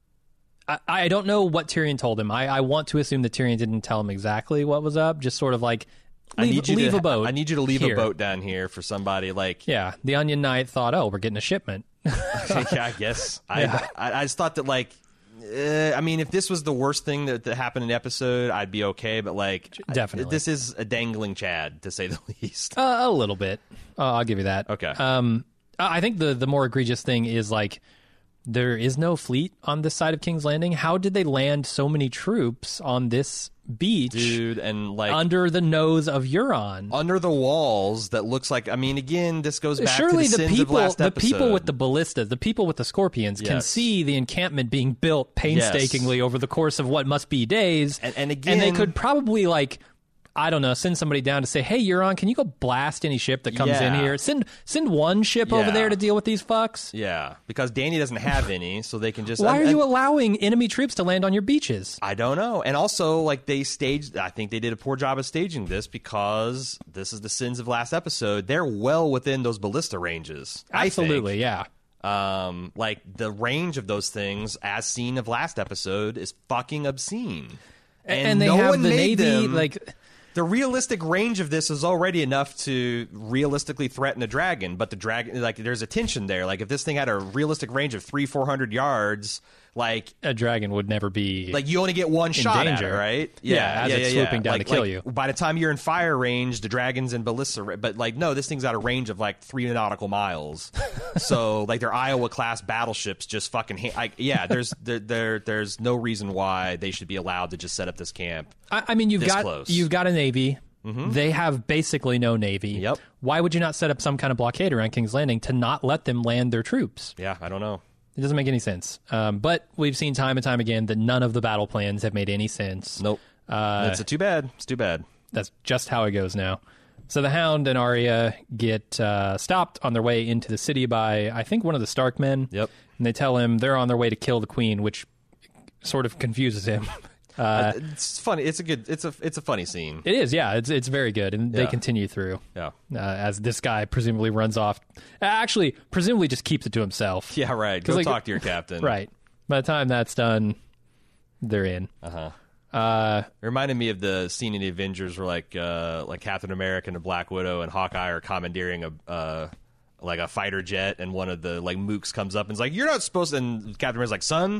mm. I, I don't know what Tyrion told him. I, I want to assume that Tyrion didn't tell him exactly what was up, just sort of like, leave, I need you leave to, a boat. I need you to leave here. a boat down here for somebody, like... Yeah, the Onion Knight thought, oh, we're getting a shipment. yeah, I guess. Yeah. I, I, I just thought that, like... Uh, I mean, if this was the worst thing that, that happened in the episode, I'd be okay. But like, definitely, I, this is a dangling Chad, to say the least. Uh, a little bit. Uh, I'll give you that. Okay. Um, I think the the more egregious thing is like there is no fleet on this side of King's Landing. How did they land so many troops on this beach, dude? And like under the nose of Euron, under the walls that looks like. I mean, again, this goes back Surely to the, the sins people, of last the episode. people with the ballistas, the people with the scorpions, yes. can see the encampment being built painstakingly yes. over the course of what must be days, and, and again, and they could probably like. I don't know, send somebody down to say, hey, Euron, can you go blast any ship that comes yeah. in here? Send send one ship yeah. over there to deal with these fucks. Yeah, because Dany doesn't have any, so they can just... Why and, are you and, allowing enemy troops to land on your beaches? I don't know. And also, like, they staged... I think they did a poor job of staging this because this is the sins of last episode. They're well within those ballista ranges. Absolutely, I think. yeah. Um, like, the range of those things, as seen of last episode, is fucking obscene. And, and they no have the Navy, them, like... The realistic range of this is already enough to realistically threaten a dragon, but the dragon, like, there's a tension there. Like, if this thing had a realistic range of three, four hundred yards, like a dragon would never be like you only get one shot danger. at it, right? Yeah, yeah as yeah, it's yeah, swooping yeah. down like, to kill like, you. By the time you're in fire range, the dragon's in ballista, but like no, this thing's got a range of like three nautical miles. So like their Iowa class battleships just fucking ha- like, yeah. There's there, there there's no reason why they should be allowed to just set up this camp. I, I mean, you've got close. you've got a navy. Mm-hmm. They have basically no navy. Yep. Why would you not set up some kind of blockade around King's Landing to not let them land their troops? Yeah, I don't know. It doesn't make any sense. Um, but we've seen time and time again that none of the battle plans have made any sense. Nope. Uh, it's a too bad. It's too bad. That's just how it goes now. So the Hound and Arya get uh, stopped on their way into the city by, I think, one of the Stark men. Yep. And they tell him they're on their way to kill the queen, which sort of confuses him. Uh, it's funny. It's a good. It's a. It's a funny scene. It is. Yeah. It's it's very good, and yeah. they continue through. Yeah. Uh, as this guy presumably runs off, actually presumably just keeps it to himself. Yeah. Right. Go like, talk to your captain. Right. By the time that's done, they're in. Uh-huh. Uh It reminded me of the scene in the Avengers where like uh, like Captain America and the Black Widow and Hawkeye are commandeering a. Uh, like a fighter jet, and one of the like mooks comes up and is like, "You're not supposed to." And Captain America's like, "Son,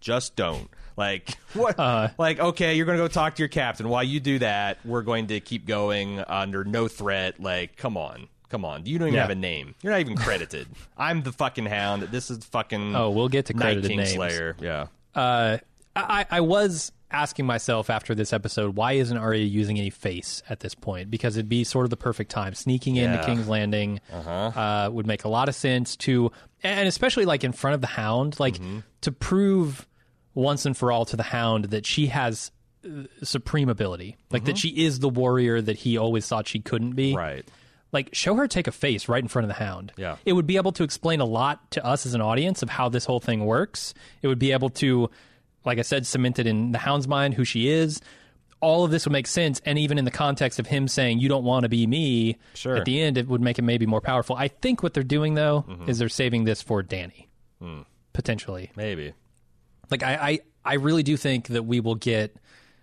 Just don't. Like, what? Uh, like, okay, you're going to go talk to your captain. While you do that, we're going to keep going under no threat. Like, come on. Come on. You don't even Yeah. have a name. You're not even credited. I'm the fucking Hound. This is fucking Oh, we'll get to Night credited King names. Slayer. Yeah. Uh, I, I was asking myself after this episode, why isn't Arya using any face at this point? Because it'd be sort of the perfect time. Sneaking into Yeah. King's Landing Uh-huh. uh, would make a lot of sense to, and especially like in front of the Hound, like Mm-hmm. to prove once and for all to the Hound that she has uh, supreme ability, like that she is the warrior that he always thought she couldn't be. Right. Like, show her take a face right in front of the Hound. Yeah. It would be able to explain a lot to us as an audience of how this whole thing works. It would be able to, like I said, cement it in the Hound's mind who she is. All of this would make sense, and even in the context of him saying, you don't want to be me, Sure. at the end, it would make it maybe more powerful. I think what they're doing, though, Mm-hmm. is they're saving this for Dany, Hmm. potentially. Maybe. Like, I, I, I really do think that we will get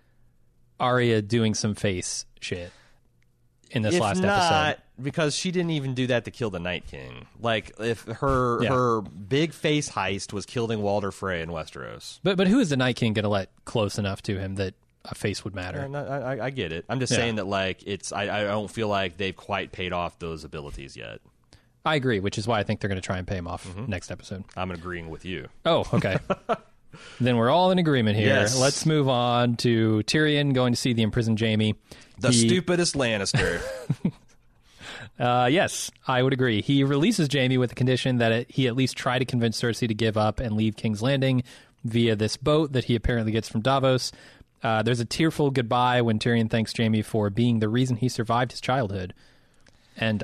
Arya doing some face shit in this if last not, episode. because she didn't even do that to kill the Night King. Like, if her Yeah. her big face heist was killing Walder Frey in Westeros. But but who is the Night King going to let close enough to him that a face would matter? I, I, I get it. I'm just Yeah. saying that, like, it's I, I don't feel like they've quite paid off those abilities yet. I agree, which is why I think they're going to try and pay him off Mm-hmm. next episode. I'm agreeing with you. Oh, okay. Then we're all in agreement here. Yes. Let's move on to Tyrion going to see the imprisoned Jaime. The He- stupidest Lannister. Uh, yes, I would agree. He releases Jaime with the condition that it, he at least try to convince Cersei to give up and leave King's Landing via this boat that he apparently gets from Davos. Uh, there's a tearful goodbye when Tyrion thanks Jaime for being the reason he survived his childhood. And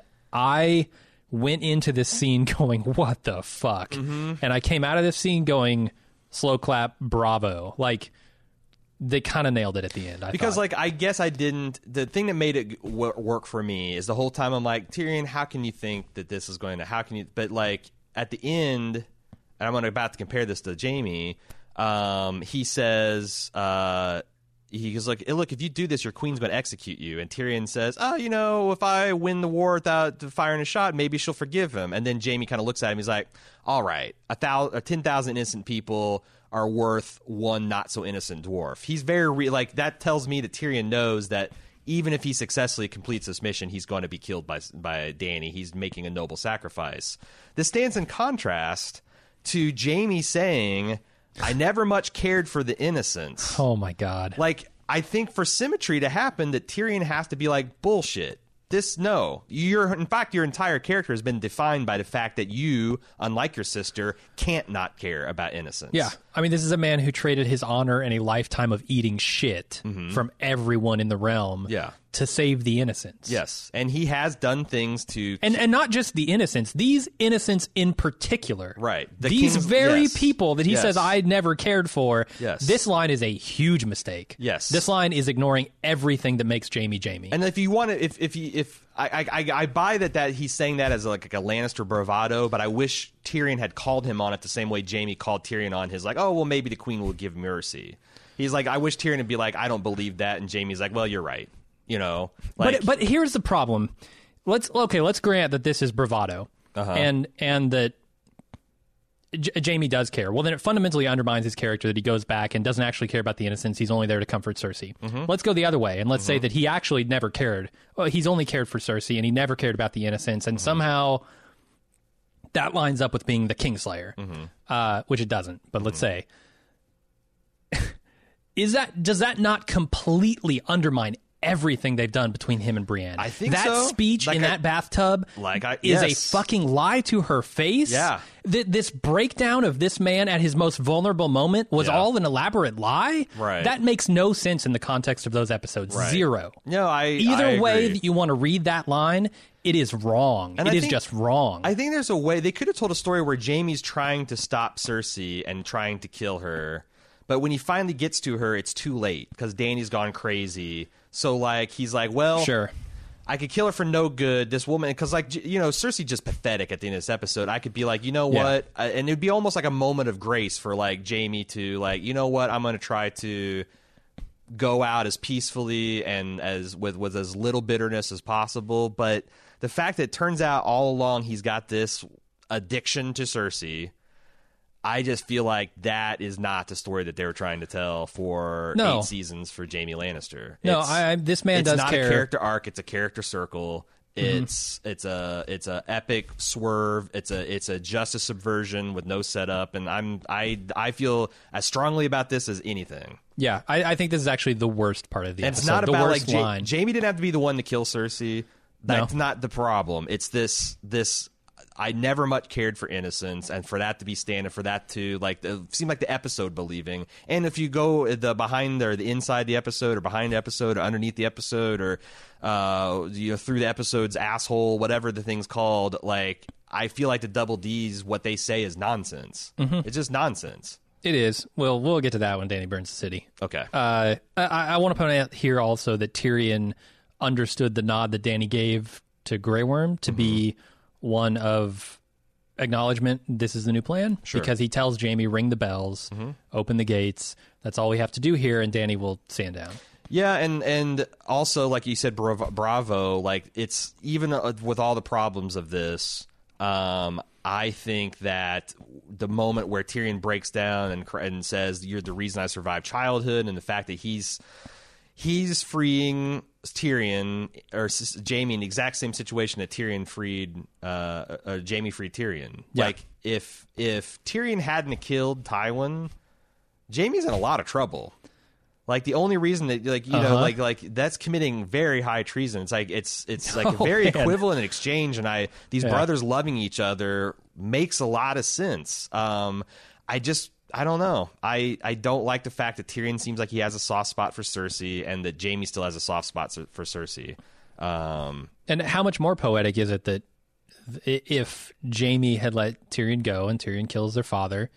I went into this scene going, what the fuck? Mm-hmm. And I came out of this scene going, slow clap, bravo. Like, they kind of nailed it at the end. I Because, thought. like, I guess I didn't. The thing that made it w- work for me is the whole time I'm like, Tyrion, how can you think that this is going to? How can you? But like at the end, and I'm gonna about to compare this to Jaime. Um, he says, uh, he goes like, look, if you do this, your queen's going to execute you. And Tyrion says, oh, you know, if I win the war without firing a shot, maybe she'll forgive him. And then Jaime kind of looks at him. He's like, all right, a thousand, ten thousand innocent people are worth one not so innocent dwarf. He's very re- like that tells me that Tyrion knows that even if he successfully completes this mission, he's going to be killed by by Dany. He's making a noble sacrifice. This stands in contrast to Jaime saying, I never much cared for the innocents. oh my God. Like, I think for symmetry to happen, that Tyrion has to be like, bullshit. This, no. Your, in fact, your entire character has been defined by the fact that you, unlike your sister, can't not care about innocence. Yeah. I mean, this is a man who traded his honor and a lifetime of eating shit from everyone in the realm Yeah. to save the innocents. Yes. And he has done things to... And and not just the innocents, these innocents in particular. Right. The these king's- very yes. people that he Yes. says I never cared for. Yes. This line is a huge mistake. Yes. This line is ignoring everything that makes Jaime Jaime. And if you want to, if if you, if I, I I buy that that he's saying that as like, like a Lannister bravado, but I wish Tyrion had called him on it the same way Jaime called Tyrion on his like, oh well, maybe the queen will give mercy. He's like, I wish Tyrion would be like, I don't believe that, and Jaime's like, well, you're right, you know. Like, but but here's the problem. Let's okay. Let's grant that this is bravado, Uh-huh. and and that J- Jaime does care. Well, then it fundamentally undermines his character that he goes back and doesn't actually care about the innocents. He's only there to comfort Cersei. Mm-hmm. Let's go the other way, and let's say that he actually never cared. Well, he's only cared for Cersei, and he never cared about the innocents, Mm-hmm. and somehow that lines up with being the Kingslayer, Mm-hmm. uh, which it doesn't. But let's say. Is that does that not completely undermine everything they've done between him and Brienne? I think that so. speech Like in I- that bathtub Like I- is a yes. fucking lie to her face. Yeah. Th- this breakdown of this man at his most vulnerable moment was Yeah. all an elaborate lie. Right. That makes no sense in the context of those episodes. Right. Zero. No, I Either I way agree. that you want to read that line, it is wrong. And It I is think- just wrong. I think there's a way they could have told a story where Jaime's trying to stop Cersei and trying to kill her, but when he finally gets to her, it's too late because Dany's gone crazy. So like he's like, well, Sure. I could kill her for no good. This woman, because like j- you know, Cersei just pathetic at the end of this episode. I could be like, you know Yeah. what, uh, and it'd be almost like a moment of grace for like Jaime to like, you know what, I'm going to try to go out as peacefully and as with with as little bitterness as possible. But the fact that it turns out all along he's got this addiction to Cersei, I just feel like that is not the story that they were trying to tell for No. eight seasons for Jaime Lannister. No, It's- I, I, this man it's does not care. a character arc. It's a character circle. It's it's a it's a epic swerve. It's a it's a justice subversion with no setup. And I'm I I feel as strongly about this as anything. Yeah, I, I think this is actually the worst part of the And episode. it's not the about worst like Ja- line. Jaime didn't have to be the one to kill Cersei. That's No. not the problem. It's this this. I never much cared for innocence, and for that to be standing, for that to like it seemed like the episode believing. And if you go the behind or the inside the episode, or behind the episode, or underneath the episode, or uh, you know through the episode's asshole, whatever the thing's called, like I feel like the Double D's what they say is nonsense. It's just nonsense. It is. Well, we'll get to that when Danny burns the city. Okay. Uh, I, I want to point out here also that Tyrion understood the nod that Danny gave to Grey Worm to be one of acknowledgement. This is the new plan. Sure. Because he tells Jaime, ring the bells, open the gates. That's all we have to do here, and Danny will stand down. Yeah, and and also like you said, bravo, bravo like it's even uh, with all the problems of this. Um, I think that the moment where Tyrion breaks down and cr- and says, "You're the reason I survived childhood," and the fact that he's he's freeing Tyrion or S- Jaime in the exact same situation that Tyrion freed uh, uh Jaime freed Tyrion. Yeah. Like if if Tyrion hadn't killed Tywin, Jaime's in a lot of trouble. Like the only reason that like you know Uh-huh. like like that's committing very high treason. It's like it's it's like a Oh, very man. equivalent exchange, and I these Yeah. brothers loving each other makes a lot of sense. Um, I just I don't know. I I don't like the fact that Tyrion seems like he has a soft spot for Cersei, and that Jaime still has a soft spot for Cersei. Um, And how much more poetic is it that th- if Jaime had let Tyrion go and Tyrion kills their father,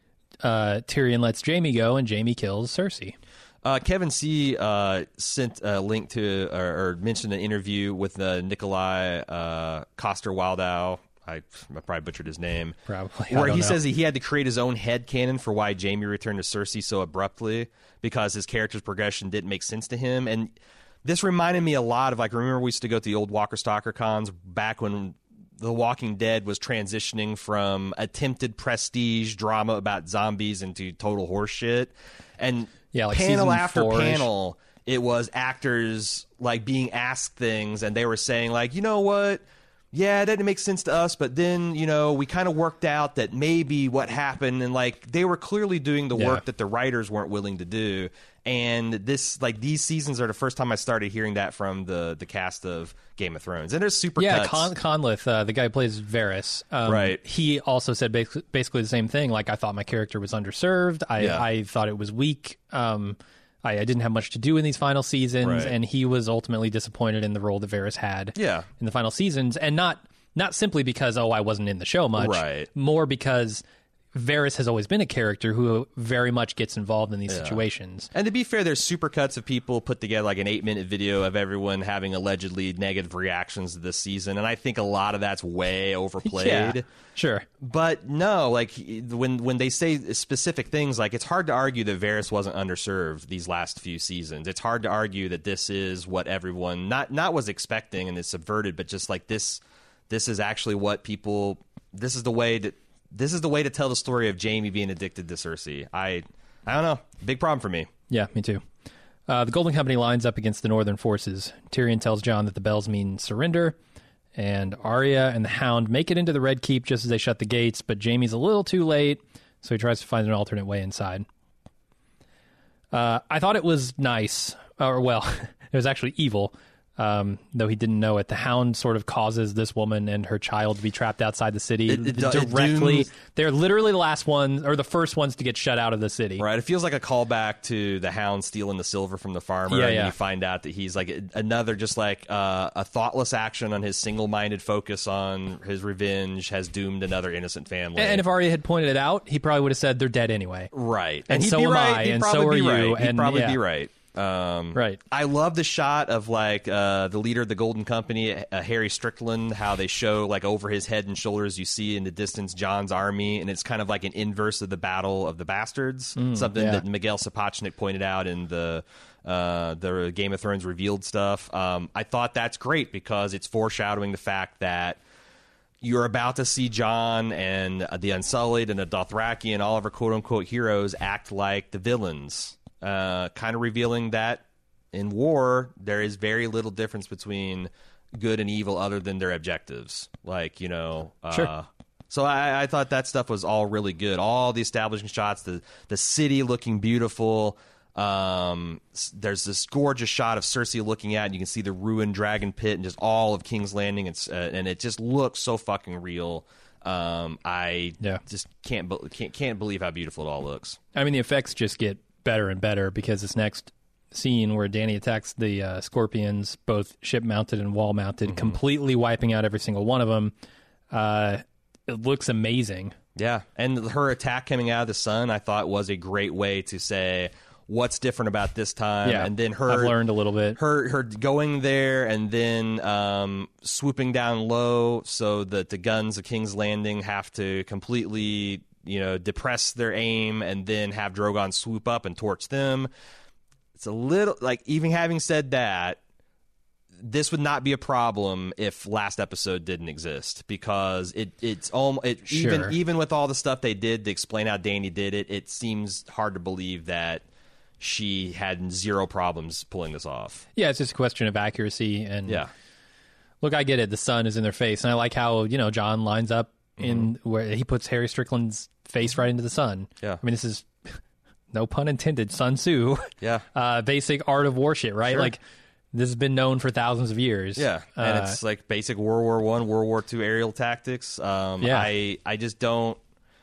uh, Tyrion lets Jaime go and Jaime kills Cersei? Uh, Kevin C. Uh, sent a link to or, or mentioned an interview with uh, Nikolai uh, Coster-Waldau. I, I probably butchered his name. Probably. I Where don't he know. says that he had to create his own headcanon for why Jaime returned to Cersei so abruptly because his character's progression didn't make sense to him. And this reminded me a lot of, like, remember we used to go to the old Walker Stalker cons back when The Walking Dead was transitioning from attempted prestige drama about zombies into total horseshit. And Yeah, like panel season after four-ish. panel, it was actors like being asked things, and they were saying like, you know what? Yeah, it didn't make sense to us, but then, you know, we kind of worked out that maybe what happened, and like they were clearly doing the Yeah. work that the writers weren't willing to do. And this, like, these seasons are the first time I started hearing that from the the cast of Game of Thrones. And there's super Yeah, cuts. Con- Conleth, uh, the guy who plays Varys, um, Right. he also said bas- basically the same thing. Like, I thought my character was underserved. I, Yeah. I thought it was weak. Um, I, I didn't have much to do in these final seasons, Right. and he was ultimately disappointed in the role that Varys had Yeah. in the final seasons, and not not simply because, oh, I wasn't in the show much, Right. more because Varys has always been a character who very much gets involved in these situations. And to be fair, there's supercuts of people put together like an eight minute video of everyone having allegedly negative reactions to this season, and I think a lot of that's way overplayed. Yeah, sure. But no, like when when they say specific things, like it's hard to argue that Varys wasn't underserved these last few seasons. It's hard to argue that this is what everyone not not was expecting and is subverted, but just like this this is actually what people this is the way to this is the way to tell the story of Jaime being addicted to Cersei. I I don't know, big problem for me. Yeah, me too. Uh, the Golden Company lines up against the Northern forces. Tyrion tells Jon that the bells mean surrender, and Arya and the Hound make it into the Red Keep just as they shut the gates, but Jaime's a little too late, so he tries to find an alternate way inside. Uh, I thought it was nice, or well, it was actually evil, um, though he didn't know it. The Hound sort of causes this woman and her child to be trapped outside the city It- it- it directly. dooms- They're literally the last ones, or the first ones to get shut out of the city. Right, it feels like a callback to the Hound stealing the silver from the farmer, Yeah, and yeah. you find out that he's like another, just like uh, a thoughtless action on his single-minded focus on his revenge has doomed another innocent family. And if Arya had pointed it out, he probably would have said they're dead anyway. right, and he'd so be am right. I, He'd and probably so are be you, right. He'd and probably yeah. be right. Um, Right. I love the shot of like uh, the leader of the Golden Company, uh, Harry Strickland, how they show like over his head and shoulders, you see in the distance John's army, and it's kind of like an inverse of the Battle of the Bastards, something yeah. that Miguel Sapochnik pointed out in the uh, the Game of Thrones revealed stuff. Um, I thought that's great because it's foreshadowing the fact that, you're about to see Jon and the Unsullied and the Dothraki and all of our quote-unquote heroes act like the villains, uh, kind of revealing that in war, there is very little difference between good and evil other than their objectives. Like, you know... Uh, sure. So I, I thought that stuff was all really good. All the establishing shots, the the city looking beautiful. Um, there's this gorgeous shot of Cersei looking at, and you can see the ruined dragon pit and just all of King's Landing. It's, uh, and it just looks so fucking real. Um, I yeah. just can't, be- can't can't believe how beautiful it all looks. I mean, the effects just get better and better because this next scene where Dany attacks the uh, scorpions, both ship-mounted and wall-mounted, mm-hmm. completely wiping out every single one of them. Uh, it looks amazing. Yeah, and her attack coming out of the sun, I thought was a great way to say what's different about this time. Yeah, and then her, I've learned a little bit. Her her going there and then um, swooping down low so that the guns of King's Landing have to completely, you know, depress their aim and then have Drogon swoop up and torch them. It's a little like, even having said that, this would not be a problem if last episode didn't exist, because it it's almost it, sure. even even with all the stuff they did to explain how Dany did it, it seems hard to believe that she had zero problems pulling this off. Yeah, it's just a question of accuracy. And yeah, look, I get it. The sun is in their face, and I like how, you know, Jon lines up in mm-hmm. where he puts Harry Strickland's face right into the sun. Yeah, I mean, this is no pun intended. Sun Tzu. Yeah, uh, basic art of war shit, right? Sure. Like. This has been known for thousands of years. Yeah, and uh, it's like basic World War One, World War Two aerial tactics. Um, yeah. I I just don't.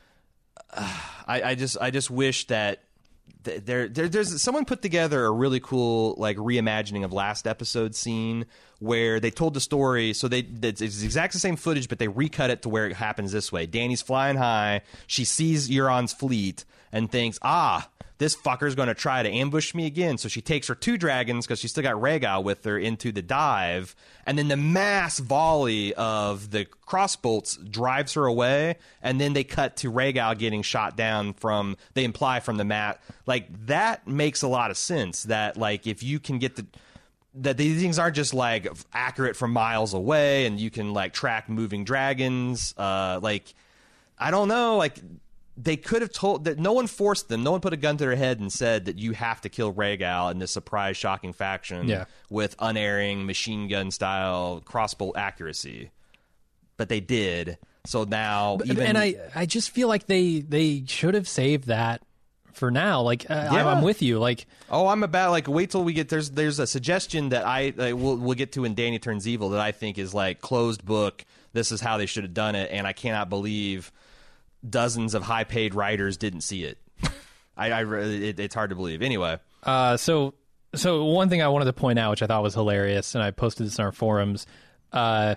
Uh, I I just I just wish that th- there, there there's someone put together a really cool like reimagining of last episode scene where they told the story. So they it's exactly the same footage, but they recut it to where it happens this way. Dany's flying high. She sees Euron's fleet and thinks, ah, this fucker's going to try to ambush me again. So she takes her two dragons, because she's still got Rhaegal with her, into the dive. And then the mass volley of the crossbolts drives her away. And then they cut to Rhaegal getting shot down from, they imply from the mat. Like, that makes a lot of sense. That, like, if you can get the, that these things aren't just, like, accurate from miles away, and you can, like, track moving dragons. Uh, like, I don't know, like... They could have told that no one forced them. No one put a gun to their head and said that you have to kill Rhaegal in this surprise, shocking faction yeah. with unerring machine gun style crossbow accuracy. But they did. So now, but, even and I, I just feel like they they should have saved that for now. Like uh, yeah. I'm, I'm with you. Like oh, I'm about like wait till we get there's there's a suggestion that I like, we'll we'll get to in Dany Turns Evil that I think is like closed book. This is how they should have done it, and I cannot believe dozens of high-paid writers didn't see it. I, I it, it's hard to believe. Anyway, uh, so so one thing I wanted to point out, which I thought was hilarious, and I posted this in our forums. Uh,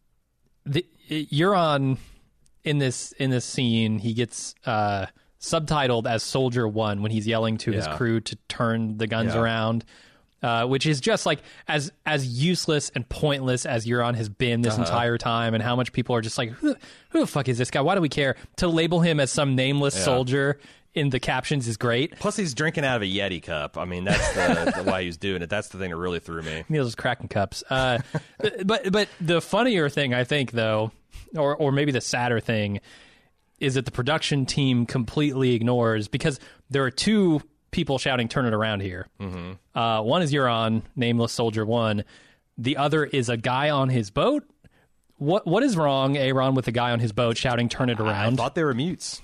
the Euron in this in this scene, he gets uh, subtitled as Soldier One when he's yelling to yeah. his crew to turn the guns yeah. around. Uh, which is just like as as useless and pointless as Euron has been this uh-huh. entire time, and how much people are just like, who, who the fuck is this guy? Why do we care? To label him as some nameless yeah. soldier in the captions is great. Plus, he's drinking out of a Yeti cup. I mean, that's the, the why he's doing it. That's the thing that really threw me. Neil's just cracking cups. Uh, but but the funnier thing, I think, though, or or maybe the sadder thing, is that the production team completely ignores, because there are two people shouting "Turn it around" here. Mm-hmm. Uh, one is Euron, nameless Soldier One. The other is a guy on his boat. What what is wrong, Aaron, with the guy on his boat shouting "Turn it around"? I thought they were mutes.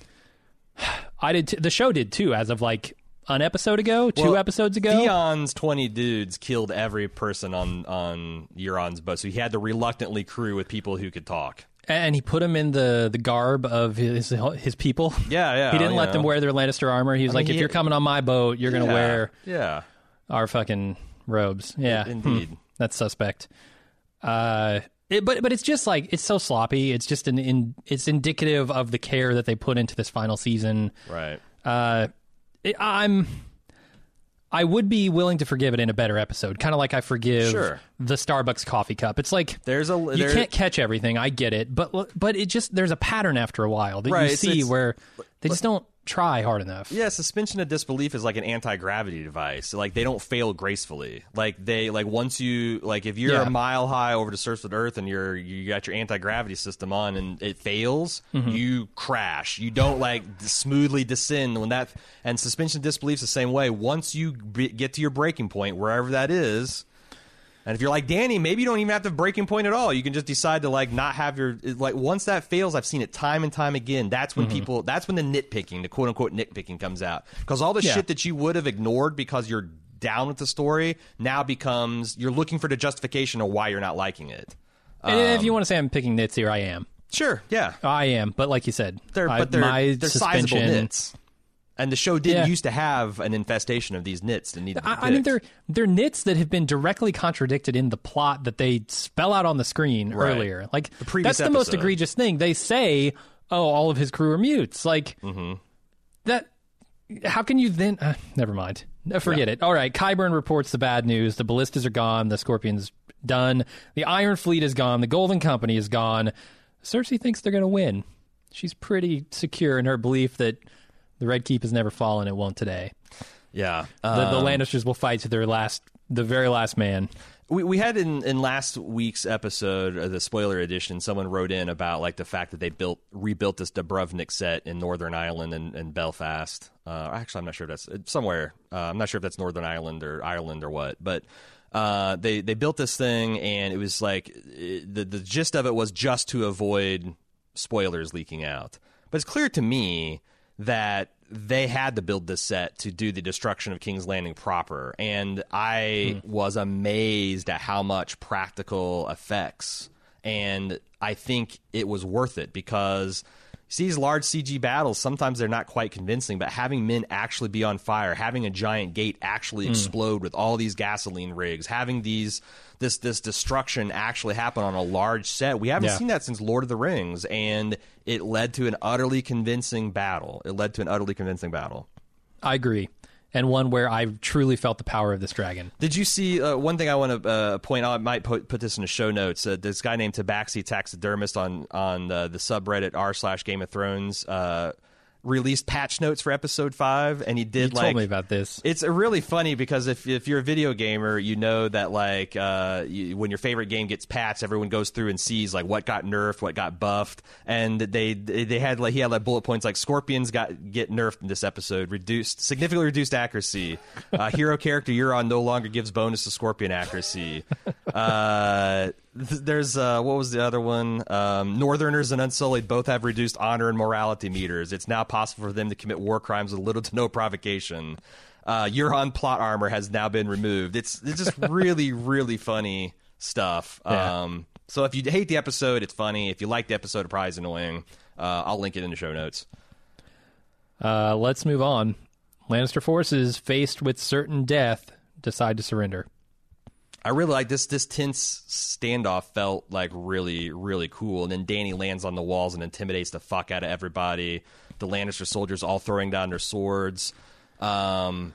I did. T- the show did too, as of like an episode ago, two well, episodes ago. Theon's twenty dudes killed every person on on Euron's boat, so he had to reluctantly crew with people who could talk. And he put him in the, the garb of his his people. Yeah, yeah. He didn't let know. them wear their Lannister armor. He was I like, mean, if he, you're coming on my boat, you're going to yeah, wear yeah. our fucking robes. Yeah, indeed. Hmm. That's suspect. Uh, it, but but it's just like, it's so sloppy. It's just an in, it's indicative of the care that they put into this final season. Right. Uh, it, I'm... I would be willing to forgive it in a better episode, kind of like I forgive sure. the Starbucks coffee cup. It's like there's a you there, can't catch everything. I get it, but but it just there's a pattern after a while that right, you see it's, where they just don't try hard enough. Yeah, suspension of disbelief is like an anti-gravity device. Like they don't fail gracefully. Like they like once you like if you're Yeah. a mile high over the surface of the earth and you're you got your anti-gravity system on and it fails, Mm-hmm. you crash. You don't like smoothly descend when that and suspension of disbelief is the same way. Once you be, get to your breaking point, wherever that is. And if you're like Danny, maybe you don't even have the breaking point at all. You can just decide to like not have your like once that fails. I've seen it time and time again. That's when mm-hmm. people. That's when the nitpicking, the quote unquote nitpicking, comes out because all the yeah. shit that you would have ignored because you're down with the story now becomes you're looking for the justification of why you're not liking it. And um, if you want to say I'm picking nits here, I am. Sure, yeah, I am. But like you said, they're I, but they're, my they're suspension, sizable nits. And the show didn't yeah. used to have an infestation of these nits that needed to be I, I mean, they're they're nits that have been directly contradicted in the plot that they spell out on the screen right. earlier. Like the that's the episode. most egregious thing. They say, "Oh, all of his crew are mutes." Like mm-hmm. that. How can you then? Uh, never mind. Forget yeah. it. All right. Qyburn reports the bad news. The ballistas are gone. The Scorpion's done. The Iron Fleet is gone. The Golden Company is gone. Cersei thinks they're going to win. She's pretty secure in her belief that the Red Keep has never fallen. It won't today. Yeah. Um, the, the um, Lannisters will fight to their last, the very last man. We we had in, in last week's episode, uh, the spoiler edition, someone wrote in about like the fact that they built rebuilt this Dubrovnik set in Northern Ireland and, and Belfast. Uh, actually, I'm not sure if that's it's somewhere. Uh, I'm not sure if that's Northern Ireland or Ireland or what, but uh, they they built this thing and it was like it, the the gist of it was just to avoid spoilers leaking out. But it's clear to me that they had to build this set to do the destruction of King's Landing proper. And I hmm. was amazed at how much practical effects. And I think it was worth it because you see these large C G battles, sometimes they're not quite convincing, but having men actually be on fire, having a giant gate actually hmm. explode with all these gasoline rigs, having these this this destruction actually happen on a large set. We haven't yeah. seen that since Lord of the Rings, and it led to an utterly convincing battle. It led to an utterly convincing battle. I agree. And one where I truly felt the power of this dragon. Did you see uh, one thing I want to uh, point out? I might put, put this in the show notes. Uh, this guy named Tabaxi Taxidermist on on uh, the subreddit r slash Game of Thrones uh, released patch notes for episode five, and he did you like told me about this. It's really funny because if if you're a video gamer, you know that like uh, you, when your favorite game gets patched, everyone goes through and sees like what got nerfed, what got buffed, and they they had like he had like bullet points like Scorpions got get nerfed in this episode, reduced significantly reduced accuracy. Uh, hero character Euron no longer gives bonus to Scorpion accuracy. Uh, th- there's uh, what was the other one? Um, Northerners and Unsullied both have reduced honor and morality meters. It's now possible for them to commit war crimes with little to no provocation. Uh, Euron plot armor has now been removed. It's it's just really really funny stuff. Yeah. Um, so if you hate the episode, it's funny. If you like the episode, it's probably annoying. Uh, I'll link it in the show notes. Uh, let's move on. Lannister forces, faced with certain death, decide to surrender. I really like this. This tense standoff felt like really, really cool. And then Dany lands on the walls and intimidates the fuck out of everybody. The Lannister soldiers all throwing down their swords. Um,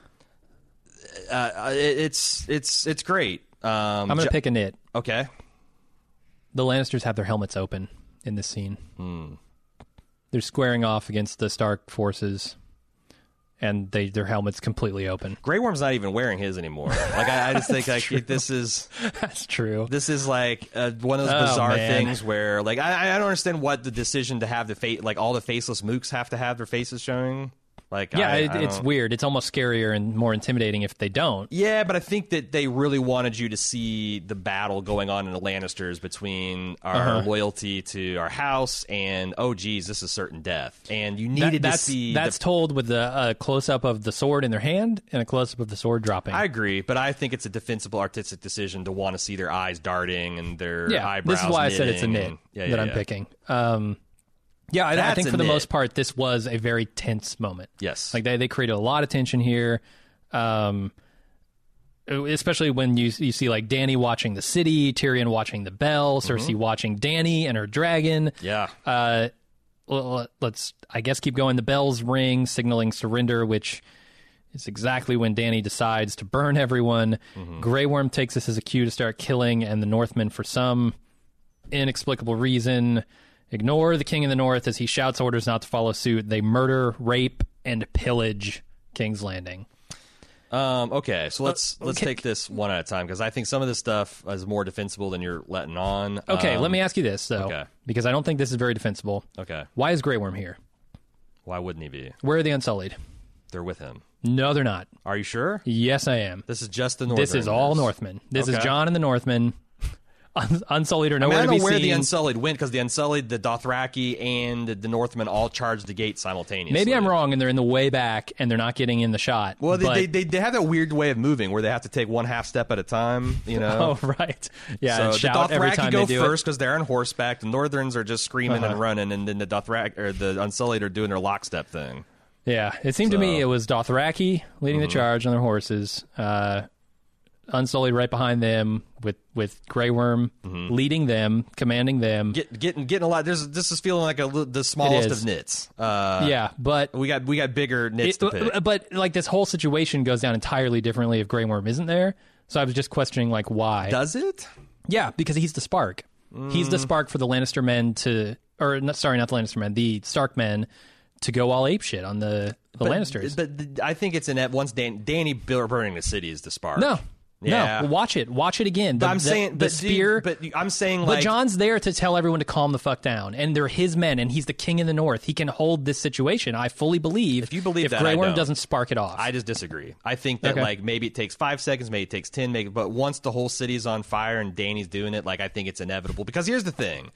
uh, it, it's it's it's great. Um, I'm going to ju- pick a nit. Okay. The Lannisters have their helmets open in this scene. Hmm. They're squaring off against the Stark forces, and they their helmets completely open. Grey Worm's not even wearing his anymore. Like I, I just think like true. this is that's true. This is like uh, one of those Oh, bizarre man. things where like I, I don't understand what the decision to have the face like all the faceless mooks have to have their faces showing. Like Yeah, I, it, I it's don't- weird. It's almost scarier and more intimidating if they don't. Yeah, but I think that they really wanted you to see the battle going on in the Lannisters between our Uh-huh. loyalty to our house and oh geez, this is certain death. And you That- needed that's to see that's the, told with a, a close up of the sword in their hand and a close up of the sword dropping. I agree, but I think it's a defensible artistic decision to want to see their eyes darting and their yeah, eyebrows this is why I said it's a knitting nit and- yeah, that yeah, I'm yeah. picking. Um, yeah, I, I That's think a for the nit. most part, this was a very tense moment. Yes. Like they, they created a lot of tension here, um, especially when you you see like Dany watching the city, Tyrion watching the bell, Cersei watching Dany and her dragon. Yeah. Uh, l- l- let's I guess keep going. The bells ring, signaling surrender, which is exactly when Dany decides to burn everyone. Grey Worm takes this as a cue to start killing, and the Northmen, for some inexplicable reason, ignore the King of the North as he shouts orders not to follow suit. They murder, rape, and pillage King's Landing. Um, okay, so let's Uh, let's okay. take this one at a time because I think some of this stuff is more defensible than you're letting on. Okay, Um, let me ask you this, though, okay. because I don't think this is very defensible. Okay, Why is Grey Worm here? why wouldn't he be? Where are the Unsullied? They're with him. No, they're not. Are you sure? Yes, I am. This is just the Northerners. This is all Northmen. This is Okay. John and the Northmen. Un- Unsullied are I mean, nowhere I to don't be know where seen. the Unsullied went because the Unsullied, the Dothraki, and the Northmen all charged the gate simultaneously. Maybe I'm wrong, and they're in the way back, and they're not getting in the shot. Well, they, but- they, they they have that weird way of moving where they have to take one half step at a time. You know. Oh, right. Yeah, So and the shout every Dothraki time go they do first because they're on horseback. The Northerns are just screaming Uh-huh. and running, and then the Dothraki or the Unsullied are doing their lockstep thing. it. Yeah, it seemed to So- me it was Dothraki leading Mhm. the charge on their horses, uh, Unsullied right behind them with, with Grey Worm leading them, commanding them. Get, getting getting a lot. There's this is feeling like a li- the smallest is. of knits. Uh, yeah, but we got we got bigger knits it- to pick. but like this whole situation goes down entirely differently if Grey Worm isn't there. So I was just questioning like why. Does it? Yeah, because he's the spark. He's the spark for the Lannister men to, or not, sorry, not the Lannister men, the Stark men to go all apeshit on the the But- Lannisters. But th- I think it's in once Dan, Danny bur- burning the city is the spark. no, Yeah. no, watch it, watch it again. The, But I'm the- saying the but, spear. But I'm saying But like John's there to tell everyone to calm the fuck down, and they're his men, and he's the king in the North. He can hold this situation. I fully believe. If you believe if that, Grey I Worm don't. doesn't spark it off, I just disagree. I think that Okay. like maybe it takes five seconds, maybe it takes ten, maybe, but once the whole city's on fire and Danny's doing it, like I think it's inevitable. Because here's the thing.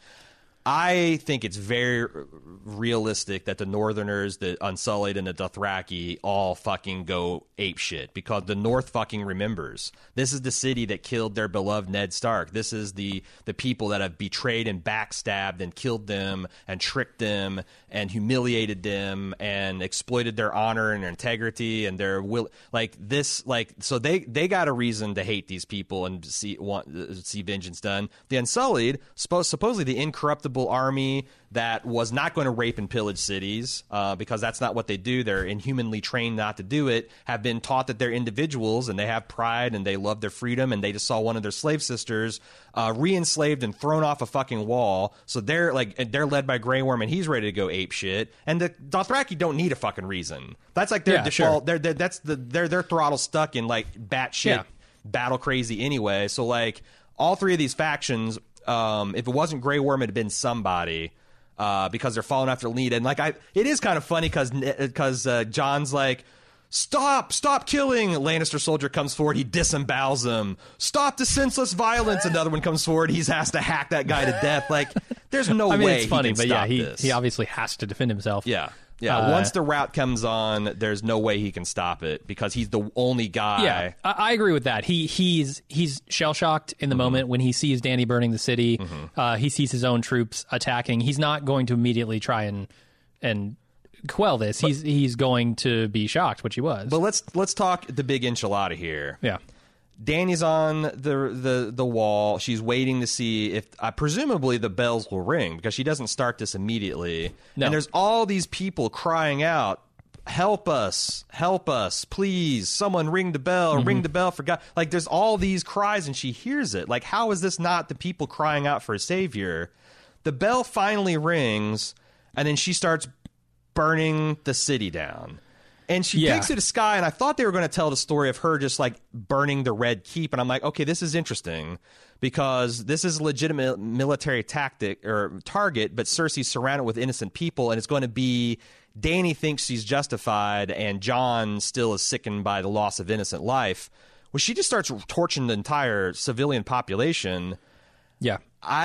I think it's very realistic that the Northerners, the Unsullied, and the Dothraki all fucking go ape shit because the North fucking remembers. This is the city that killed their beloved Ned Stark. This is the the people that have betrayed and backstabbed and killed them and tricked them and humiliated them and exploited their honor and their integrity and their will. Like this, like so they they got a reason to hate these people and see want see vengeance done. The Unsullied, supposed supposedly the incorruptible army that was not going to rape and pillage cities uh, because that's not what they do. They're inhumanly trained not to do it, have been taught that they're individuals and they have pride and they love their freedom, and they just saw one of their slave sisters uh, re-enslaved and thrown off a fucking wall. So they're like they're led by Grey Worm and he's ready to go ape shit. And the Dothraki don't need a fucking reason. That's like their Yeah, default. sure. They're, they're that's the they're their throttle stuck in like batshit Yeah. battle crazy anyway. So like all three of these factions, um, if it wasn't Grey Worm, it'd been somebody. Uh, because they're following after lead, and like I, it is kind of funny because because uh, John's like, stop, stop killing. Lannister soldier comes forward, he disembowels him. Stop the senseless violence. Another one comes forward, he has to hack that guy to death. Like, there's no I mean, way it's funny, he can but yeah, stop he this. he obviously has to defend himself. yeah, yeah. Uh, Once the route comes on, there's no way he can stop it because he's the only guy. Yeah, I, I agree with that. He he's he's shell shocked in the Mm-hmm. moment when he sees Danny burning the city. Uh, he sees his own troops attacking. He's not going to immediately try and and quell this. He's he's going to be shocked, which he was. But let's let's talk the big enchilada here. yeah, Danny's on the the the wall. She's waiting to see if uh, presumably the bells will ring because she doesn't start this immediately. No. And there's all these people crying out, "Help us! Help us! Please! Someone ring the bell! Mm-hmm. Ring the bell for God!" Like there's all these cries, and she hears it. Like how is this not the people crying out for a savior? The bell finally rings, and then she starts burning the city down. And she Yeah. takes it to Sky, and I thought they were going to tell the story of her just like burning the Red Keep, and I'm like, okay, this is interesting because this is a legitimate military tactic or target, but Cersei's surrounded with innocent people, and it's going to be Dany thinks she's justified, and Jon still is sickened by the loss of innocent life. Well, she just starts torching the entire civilian population. yeah,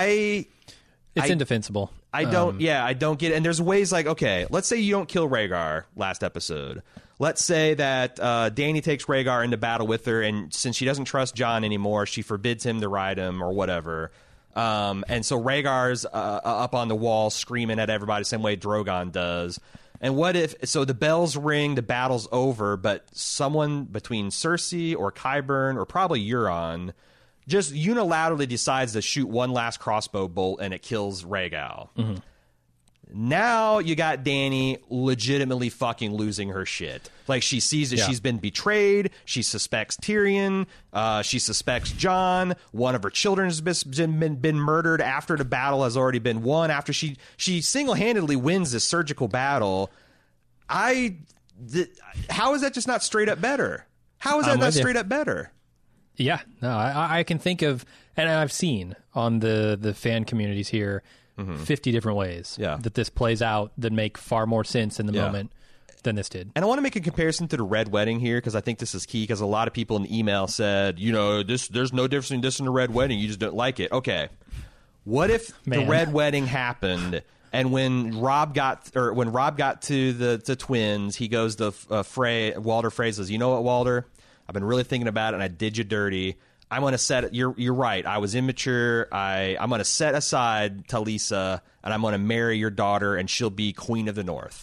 I it's I- indefensible. I don't, Um, yeah, I don't get it. And there's ways like, okay, let's say you don't kill Rhaegar last episode. Let's say that uh, Dany takes Rhaegar into battle with her, and since she doesn't trust Jon anymore, she forbids him to ride him or whatever. Um, and so Rhaegar's uh, up on the wall screaming at everybody, same way Drogon does. And what if, so the bells ring, the battle's over, but someone between Cersei or Qyburn or probably Euron just unilaterally decides to shoot one last crossbow bolt and it kills Rhaegal. Mm-hmm. Now you got Dany legitimately fucking losing her shit. Like she sees that Yeah. she's been betrayed. She suspects Tyrion. Uh, she suspects Jon. One of her children has been, been been murdered after the battle has already been won. After she she single handedly wins this surgical battle. I th- how is that just not straight up better? How is that I'm not with you. straight up better? Yeah, no, I, I can think of, and I've seen on the, the fan communities here, mm-hmm. fifty different ways Yeah. that this plays out that make far more sense in the Yeah. moment than this did. And I want to make a comparison to the Red Wedding here because I think this is key because a lot of people in the email said, you know, this there's no difference between this and the Red Wedding. You just don't like it. Okay. What if Man. the Red Wedding happened and when Rob got or when Rob got to the, the twins, he goes to uh, Frey, Walder Frey says, you know what, Walder? I've been really thinking about it and I did you dirty. I'm going to set you're you're right. I was immature. I I'm going to set aside Talisa and I'm going to marry your daughter and she'll be Queen of the North.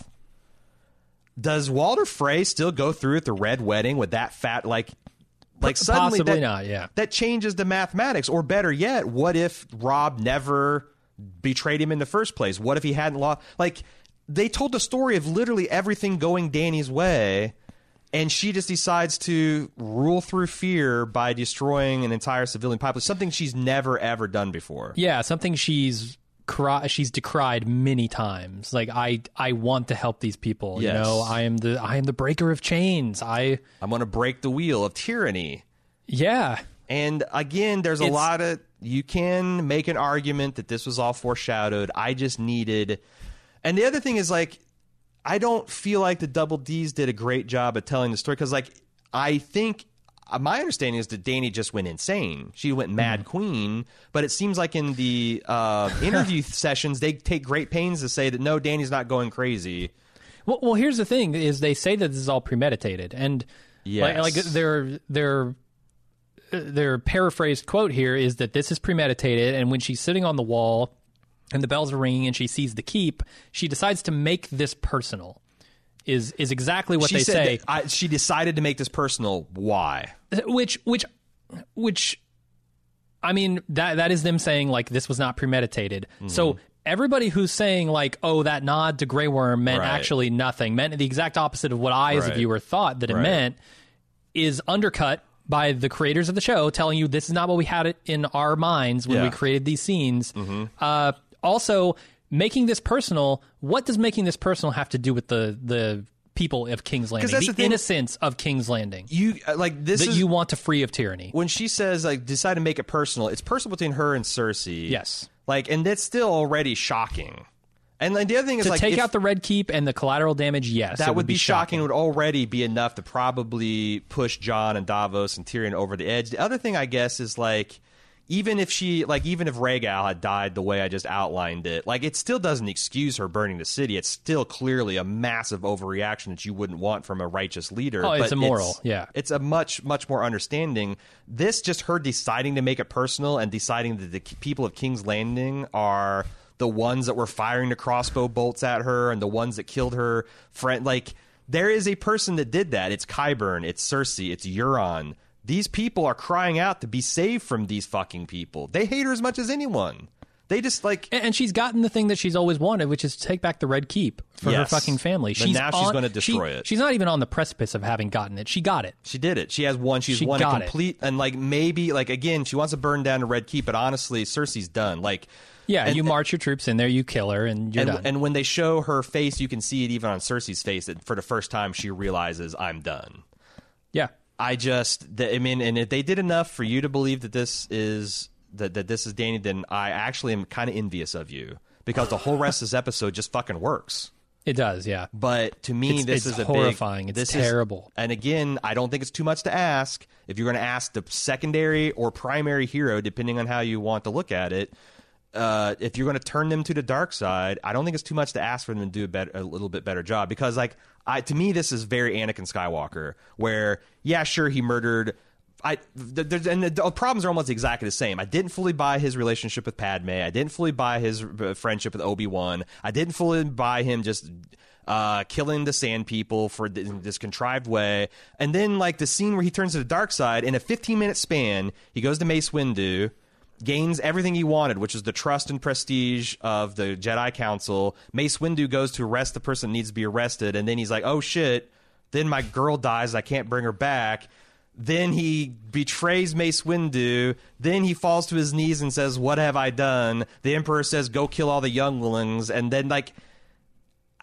Does Walder Frey still go through with the Red Wedding with that fat like like suddenly Possibly that, not, yeah. that changes the mathematics? Or better yet, what if Rob never betrayed him in the first place? What if he hadn't lost? Like they told the story of literally everything going Dany's way, and she just decides to rule through fear by destroying an entire civilian population, something she's never ever done before. Yeah, something she's cry, she's decried many times. Like I, I want to help these people. Yes. You know, I am the, I am the breaker of chains. I, I'm going to break the wheel of tyranny. yeah. And again, there's a It's- lot of, you can make an argument that this was all foreshadowed. I just needed, and the other thing is like, I don't feel like the Double D's did a great job at telling the story because like, I think uh, my understanding is that Dany just went insane. She went Mad Queen, but it seems like in the uh, interview sessions, they take great pains to say that no, Dany's not going crazy. Well, well, here's the thing: is they say that this is all premeditated, and Yes. like, like their their their paraphrased quote here is that this is premeditated, and when she's sitting on the wall and the bells are ringing and she sees the keep, she decides to make this personal. Is is exactly what she they said say. that I, she decided to make this personal. Why? Which which which I mean that that is them saying like this was not premeditated. Mm-hmm. So everybody who's saying like, oh, that nod to Grey Worm meant Right. actually nothing, meant the exact opposite of what I as a Right. viewer thought that it Right. meant, is undercut by the creators of the show telling you this is not what we had it in our minds when Yeah. we created these scenes. Uh, also, making this personal, what does making this personal have to do with the the people of King's Landing? that's The, the thing- innocence of King's Landing You uh, like this that is you want to free of tyranny. when she says like decide to make it personal. It's personal between her and Cersei. Yes. Like, and that's still already shocking. And like, the other thing is To like take if out the Red Keep and the collateral damage, yes, that it would be shocking. shocking. Would already be enough to probably push Jon and Davos and Tyrion over the edge. The other thing, I guess, is like even if she like even if Rhaegal had died the way I just outlined it, like it still doesn't excuse her burning the city. It's still clearly a massive overreaction that you wouldn't want from a righteous leader. Oh, it's but immoral, yeah. It's a much, much more understanding. This just her deciding to make it personal and deciding that the people of King's Landing are the ones that were firing the crossbow bolts at her and the ones that killed her friend. Like, there is a person that did that. It's Qyburn, it's Cersei, it's Euron. These people are crying out to be saved from these fucking people. They hate her as much as anyone. They just like... And she's gotten the thing that she's always wanted, which is to take back the Red Keep for Yes. her fucking family. But She's now she's on- gonna destroy she- it. She's not even on the precipice of having gotten it. She got it. She did it. She has one. She's She won a got it. complete... And like maybe, like again, she wants to burn down the Red Keep, but honestly, Cersei's done. Like... Yeah, and- you march your troops in there, you kill her, and you're and, done. and when they show her face, you can see it even on Cersei's face that for the first time she realizes I'm done. yeah. I just, the, I mean, and if they did enough for you to believe that this is that, that this is Dany, then I actually am kind of envious of you because the whole rest of this episode just fucking works. It does, yeah. But to me, It's- this it's is a horrifying. Big, It's this is- terrible. and again, I don't think it's too much to ask. If you're going to ask the secondary or primary hero, depending on how you want to look at it, uh, if you're going to turn them to the dark side, I don't think it's too much to ask for them to do a, better, a little bit better job. Because, like, I, to me, this is very Anakin Skywalker, where, yeah, sure, he murdered. I th- th- and the problems are almost exactly the same. I didn't fully buy his relationship with Padme. I didn't fully buy his uh, friendship with Obi-Wan. I didn't fully buy him just uh, killing the Sand People for th- this contrived way. And then, like, the scene where he turns to the dark side, in a fifteen-minute span, he goes to Mace Windu, gains everything he wanted, which is the trust and prestige of the Jedi Council. Mace Windu goes to arrest the person that needs to be arrested, and then he's like, oh, shit, then my girl dies, I can't bring her back. Then he betrays Mace Windu. Then he falls to his knees and says, what have I done? The Emperor says, go kill all the younglings. And then, like,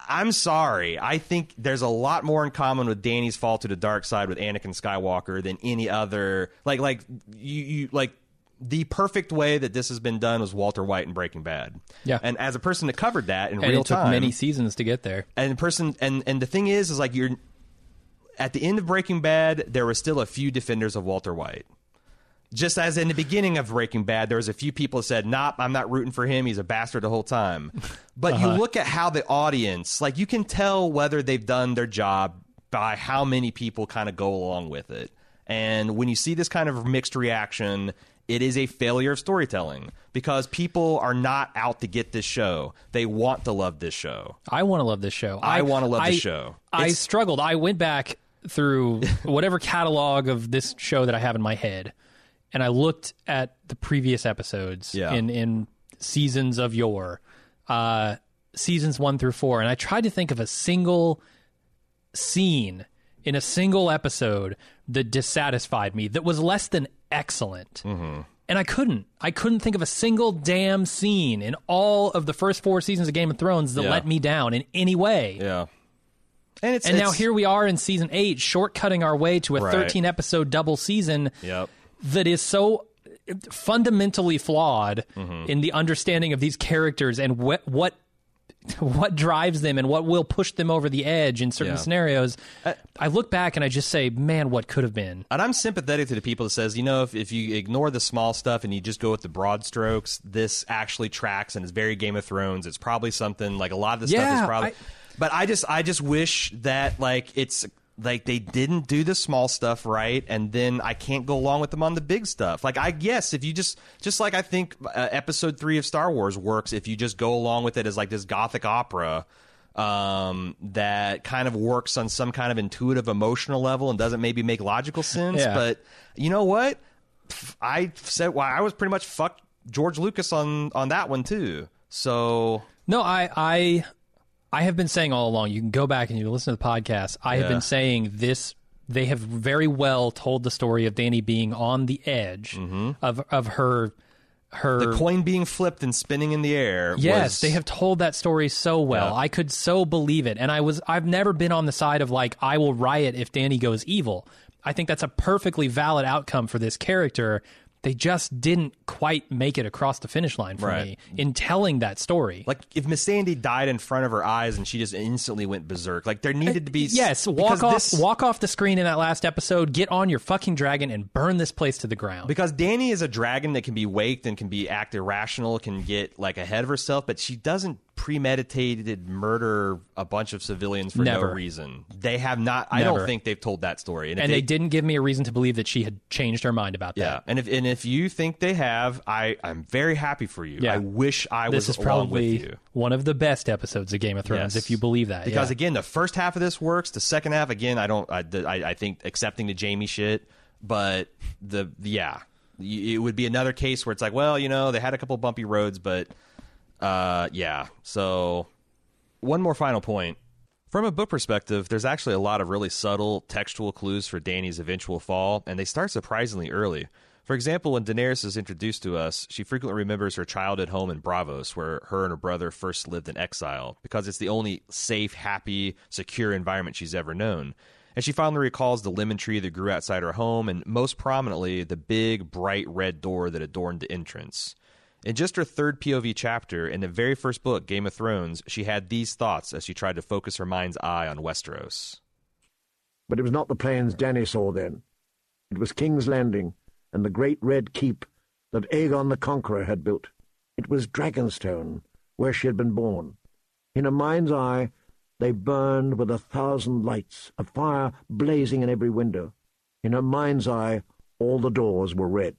I'm sorry. I think there's a lot more in common with Dany's fall to the dark side with Anakin Skywalker than any other. Like, like you, you like the perfect way that this has been done was Walter White in Breaking Bad. Yeah. And as a person that covered that in and real it took time, many seasons to get there. And person, and and the thing is, is like you're at the end of Breaking Bad, there were still a few defenders of Walter White. Just as in the beginning of Breaking Bad, there was a few people that said, "Nah, I'm not rooting for him. He's a bastard the whole time." But uh-huh. you look at how the audience, like you can tell whether they've done their job by how many people kind of go along with it. And when you see this kind of mixed reaction, it is a failure of storytelling because people are not out to get this show. They want to love this show. I want to love this show. I, I want to love I, this show. I It's, struggled. I went back through whatever catalog of this show that I have in my head, and I looked at the previous episodes Yeah. in, in seasons of yore, uh, seasons one through four, and I tried to think of a single scene in a single episode that dissatisfied me, that was less than excellent. Mm-hmm. And I couldn't. I couldn't think of a single damn scene in all of the first four seasons of Game of Thrones that Yeah. let me down in any way. Yeah. And it's And now it's- here we are in season eight, shortcutting our way to a Right. thirteen episode double season Yep. that is so fundamentally flawed Mm-hmm. in the understanding of these characters and what what what drives them and what will push them over the edge in certain Yeah. scenarios. Uh, I look back and I just say, man, what could have been? And I'm sympathetic to the people that says, you know, if, if you ignore the small stuff and you just go with the broad strokes, this actually tracks and is very Game of Thrones. It's probably something like a lot of the stuff Yeah, is probably. I- But I just, I just wish that like it's like they didn't do the small stuff right, and then I can't go along with them on the big stuff. Like I guess if you just, just like I think uh, Episode Three of Star Wars works, if you just go along with it as like this gothic opera. Um, that kind of works on some kind of intuitive, emotional level and doesn't maybe make logical sense. Yeah. But you know what? I said, well, I was pretty much fucked George Lucas on on that one too. So No, I, I, I have been saying all along. You can go back and you can listen to the podcast. I have Yeah. been saying this. They have very well told the story of Dany being on the edge of of her her. Mm-hmm. the coin being flipped and spinning in the air. Yes, was, they have told that story so well. Yeah. I could so believe it. And I was I've never been on the side of like I will riot if Dany goes evil. I think that's a perfectly valid outcome for this character. They just didn't quite make it across the finish line for Right. me in telling that story. like if Miss Sandy died in front of her eyes and she just instantly went berserk. Like there needed to be Yes, walk because off this- walk off the screen in that last episode, get on your fucking dragon and burn this place to the ground. Because Dany is a dragon that can be waked and can be act irrational, can get like ahead of herself, but she doesn't premeditated murder a bunch of civilians for Never. no reason. They have not. I Never. don't think they've told that story. if and they, didn't give me a reason to believe that she had changed her mind about Yeah, that. and if and if you think they have, I I'm very happy for you. Yeah. I wish I This was is along probably with you. one of the best episodes of Game of Thrones, Yes. if you believe that. Because yeah. again, the first half of this works. The second half, again, I don't. I, I, I think accepting the Jamie shit, but the yeah, it would be another case where it's like, well, you know, they had a couple bumpy roads, but uh, yeah. So one more final point. From a book perspective, there's actually a lot of really subtle textual clues for Dany's eventual fall, and they start surprisingly early. For example, when Daenerys is introduced to us, she frequently remembers her childhood home in Braavos, where her and her brother first lived in exile, because it's the only safe, happy, secure environment she's ever known. And she fondly recalls the lemon tree that grew outside her home, and most prominently, the big, bright red door that adorned the entrance. In just her third P O V chapter, in the very first book, Game of Thrones, she had these thoughts as she tried to focus her mind's eye on Westeros. But it was not the plains Dany saw then. It was King's Landing and the great red keep that Aegon the Conqueror had built. It was Dragonstone, where she had been born. In her mind's eye, they burned with a thousand lights, a fire blazing in every window. In her mind's eye, all the doors were red.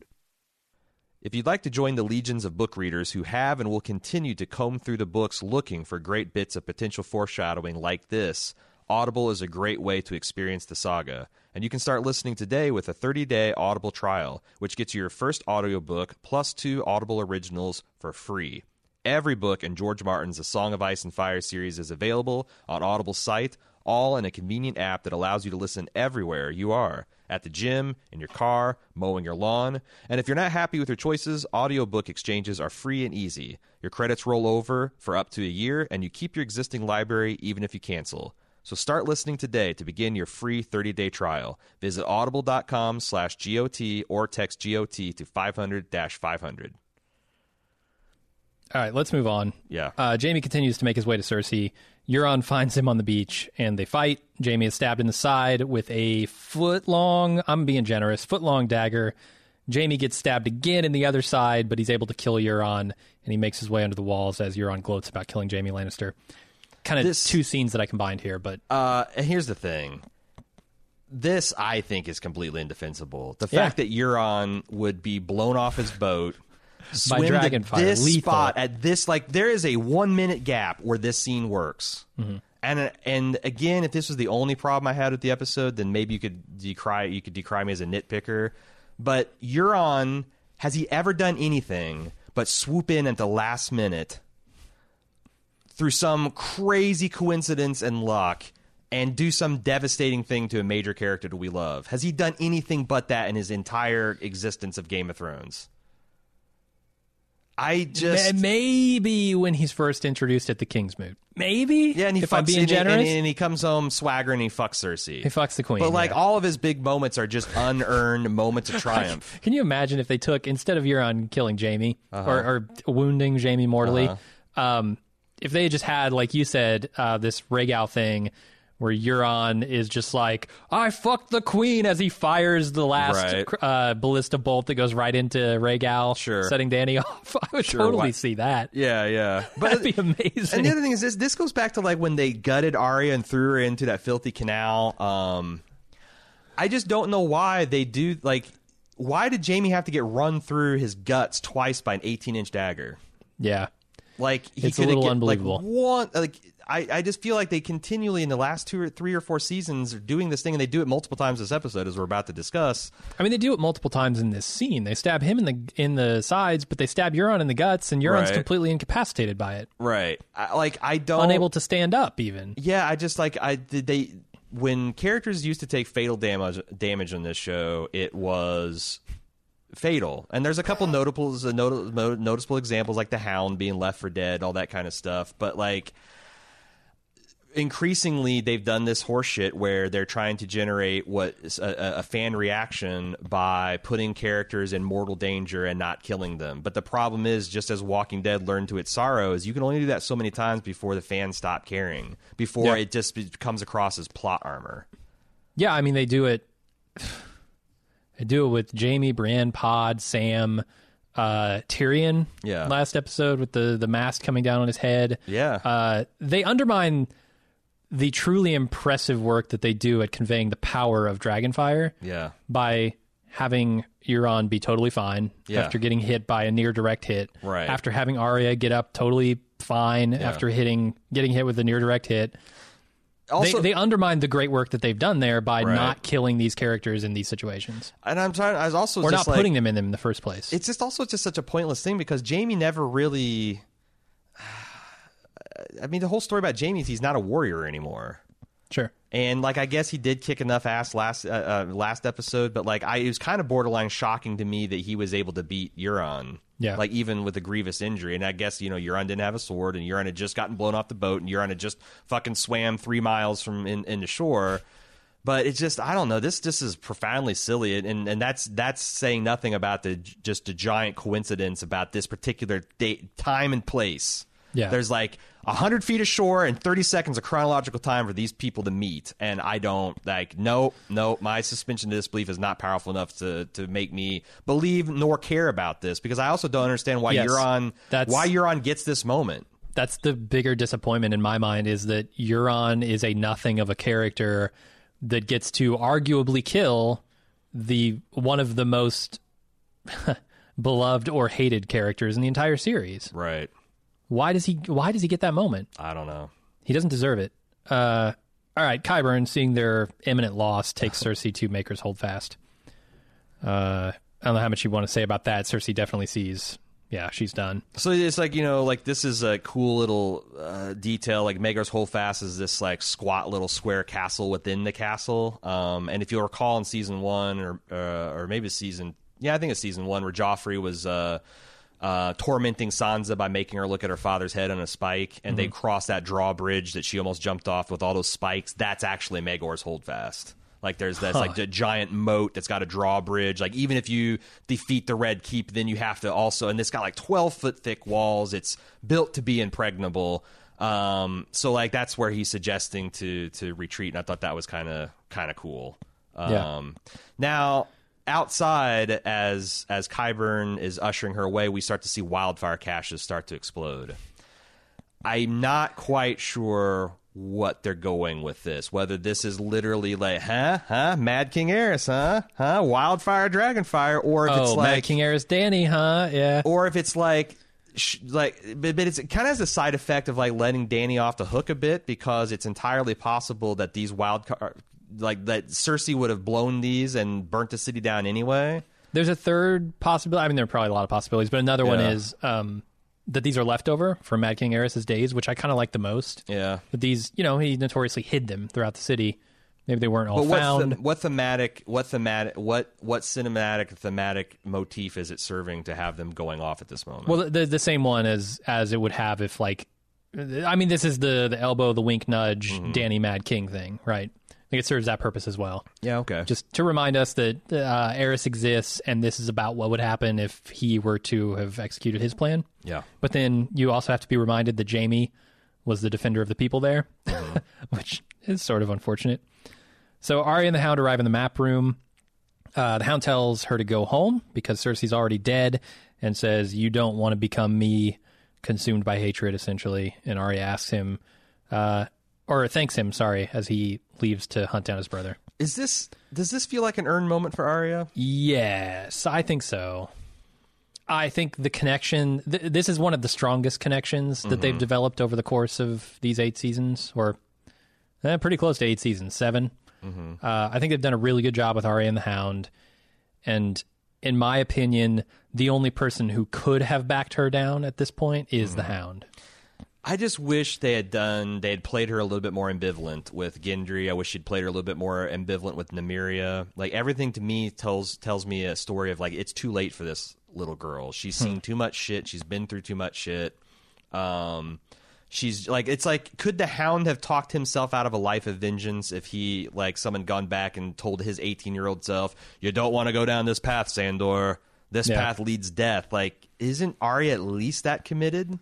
If you'd like to join the legions of book readers who have and will continue to comb through the books looking for great bits of potential foreshadowing like this, Audible is a great way to experience the saga. And you can start listening today with a thirty-day Audible trial, which gets you your first audiobook plus two Audible originals for free. Every book in George Martin's A Song of Ice and Fire series is available on Audible's site, all in a convenient app that allows you to listen everywhere you are. At the gym, in your car, mowing your lawn. And if you're not happy with your choices, audiobook exchanges are free and easy. Your credits roll over for up to a year, and you keep your existing library even if you cancel. So start listening today to begin your free thirty-day trial. Visit audible.com slash GOT or text G O T to five hundred dash five hundred. All right, let's move on. Yeah. Uh, Jaime continues to make his way to Cersei. Euron finds him on the beach, and they fight. Jaime is stabbed in the side with a foot-long, I'm being generous, foot-long dagger. Jaime gets stabbed again in the other side, but he's able to kill Euron, and he makes his way under the walls as Euron gloats about killing Jaime Lannister. Kind of This- two scenes that I combined here, but Uh, and here's the thing. This, I think, is completely indefensible. The Yeah. fact that Euron would be blown off his boat, swim to Dragonfire, this lethal. spot at this, like, there is a one-minute gap where this scene works. Mm-hmm. And and again, if this was the only problem I had with the episode, then maybe you could decry you could decry me as a nitpicker. But Euron, has he ever done anything but swoop in at the last minute through some crazy coincidence and luck and do some devastating thing to a major character that we love? Has he done anything but that in his entire existence of Game of Thrones? I just... Ma- maybe when he's first introduced at the Kingsmoot. Maybe? Yeah, and he if fucks, I'm being and, he- generous. and, and he comes home swaggering and he fucks Cersei. He fucks the queen. But like yeah. all of his big moments are just unearned moments of triumph. Can you imagine if they took, instead of Euron killing Jaime Uh-huh. or, or wounding Jaime mortally, um, if they just had, like you said, uh, this Rhaegal thing where Euron is just like, I fucked the queen as he fires the last Right. uh, ballista bolt that goes right into Rhaegal, Sure. setting Dany off. I would Sure, totally why- see that. Yeah, yeah. That'd be amazing. And the other thing is this: this goes back to like when they gutted Arya and threw her into that filthy canal. Um, I just don't know why they do. Like, why did Jaime have to get run through his guts twice by an eighteen-inch dagger? yeah. Like, he It's a could little get, unbelievable. Like, one, like I, I just feel like they continually in the last two or three or four seasons are doing this thing, and they do it multiple times this episode, as we're about to discuss. I mean, they do it multiple times in this scene. They stab him in the in the sides, but they stab Euron in the guts, and Euron's Right. completely incapacitated by it, Right. I, like I don't unable to stand up even. Yeah, I just like I did they when characters used to take fatal damage damage on this show, it was fatal. And there's a couple notables, uh, not, mo- noticeable examples like the Hound being left for dead, all that kind of stuff. But like increasingly, they've done this horse shit where they're trying to generate what is a, a fan reaction by putting characters in mortal danger and not killing them. But the problem is, just as Walking Dead learned to its sorrows, you can only do that so many times before the fans stop caring, before Yeah. it just be- comes across as plot armor. Yeah, I mean, they do it. They do it with Jaime, Brienne, Pod, Sam, uh, Tyrion. Yeah. Last episode with the the mask coming down on his head. Yeah. Uh, they undermine the truly impressive work that they do at conveying the power of Dragonfire Yeah. by having Euron be totally fine Yeah. after getting hit by a near direct hit. Right. After having Arya get up totally fine after hitting getting hit with a near direct hit. Also, they, they undermine the great work that they've done there by Right. not killing these characters in these situations, and I'm trying. I was also or just not like, putting them in them in the first place. It's just also just such a pointless thing because Jaime never really. I mean, the whole story about Jaime is he's not a warrior anymore. Sure. And like, I guess he did kick enough ass last uh, uh, last episode, but like, I it was kind of borderline shocking to me that he was able to beat Euron. Yeah. Like, even with a grievous injury. And I guess, you know, Euron didn't have a sword, and Euron had just gotten blown off the boat, and Euron had just fucking swam three miles from in, in the shore. But it's just, I don't know. This this is profoundly silly, and and that's that's saying nothing about the just a giant coincidence about this particular date, time and place. Yeah. There's like a hundred feet of shore and thirty seconds of chronological time for these people to meet, and I don't like. No, no, my suspension of disbelief is not powerful enough to to make me believe nor care about this, because I also don't understand why Yes, Euron that's- why Euron gets this moment. That's the bigger disappointment in my mind, is that Euron is a nothing of a character that gets to arguably kill the one of the most beloved or hated characters in the entire series. Right. Why does he why does he get that moment? I don't know. He doesn't deserve it. Uh, all right, Qyburn, seeing their imminent loss, takes Cersei to Maker's Holdfast. Uh, I don't know how much you want to say about that. Cersei definitely sees yeah, she's done. So it's like, you know, like this is a cool little uh, detail. Like Maegor's Holdfast is this like squat little square castle within the castle. Um, and if you'll recall in season one or uh, or maybe season, yeah, I think it's season one where Joffrey was uh, uh, tormenting Sansa by making her look at her father's head on a spike, and mm-hmm. they crossed that drawbridge that she almost jumped off with all those spikes. That's actually Maegor's Holdfast. Like there's this huh. like a giant moat that's got a drawbridge. Like even if you defeat the Red Keep, then you have to also, and it's got like twelve foot thick walls. It's built to be impregnable. Um, so like that's where he's suggesting to to retreat, and I thought that was kind of kind of cool. Um, yeah. Now outside, as as Qyburn is ushering her away, we start to see wildfire caches start to explode. I'm not quite sure what they're going with this, whether this is literally like, huh, huh, Mad King Aerys, huh, huh, Wildfire Dragonfire, or if oh, it's like Mad King Aerys Dany, huh, yeah, or if it's like, sh- like, but, but it's it kind of has a side effect of like letting Dany off the hook a bit, because it's entirely possible that these wild, like that Cersei would have blown these and burnt the city down anyway. There's a third possibility. I mean, there are probably a lot of possibilities, but another yeah. one is um. that these are leftover from Mad King Aerys' days, which I kind of like the most. Yeah. But these, you know, he notoriously hid them throughout the city. Maybe they weren't all but what found. The, what thematic, what thematic, what what cinematic thematic motif is it serving to have them going off at this moment? Well, the the same one as as it would have if, like, I mean, this is the the elbow, the wink, nudge, mm-hmm. Dany Mad King thing, right? I think it serves that purpose as well. Yeah, okay. Just to remind us that uh, Aerys exists, and this is about what would happen if he were to have executed his plan. Yeah. But then you also have to be reminded that Jaime was the defender of the people there, mm-hmm. which is sort of unfortunate. So Arya and the Hound arrive in the map room. Uh, the Hound tells her to go home because Cersei's already dead, and says, "You don't want to become me, consumed by hatred," essentially. And Arya asks him... Uh, Or thanks him, sorry, as he leaves to hunt down his brother. Is this does this feel like an earned moment for Arya? Yes, I think so. I think the connection, th- this is one of the strongest connections that mm-hmm. they've developed over the course of these eight seasons, or eh, pretty close to eight seasons, seven. Mm-hmm. Uh, I think they've done a really good job with Arya and the Hound. And in my opinion, the only person who could have backed her down at this point is mm-hmm. the Hound. I just wish they had done, they had played her a little bit more ambivalent with Gendry. I wish she'd played her a little bit more ambivalent with Nymeria. Like, everything to me tells tells me a story of, like, it's too late for this little girl. She's seen hmm. too much shit. She's been through too much shit. Um, she's, like, it's like, could the Hound have talked himself out of a life of vengeance if he, like, someone gone back and told his eighteen-year-old self, you don't want to go down this path, Sandor. This yeah. path leads death. Like, isn't Arya at least that committed?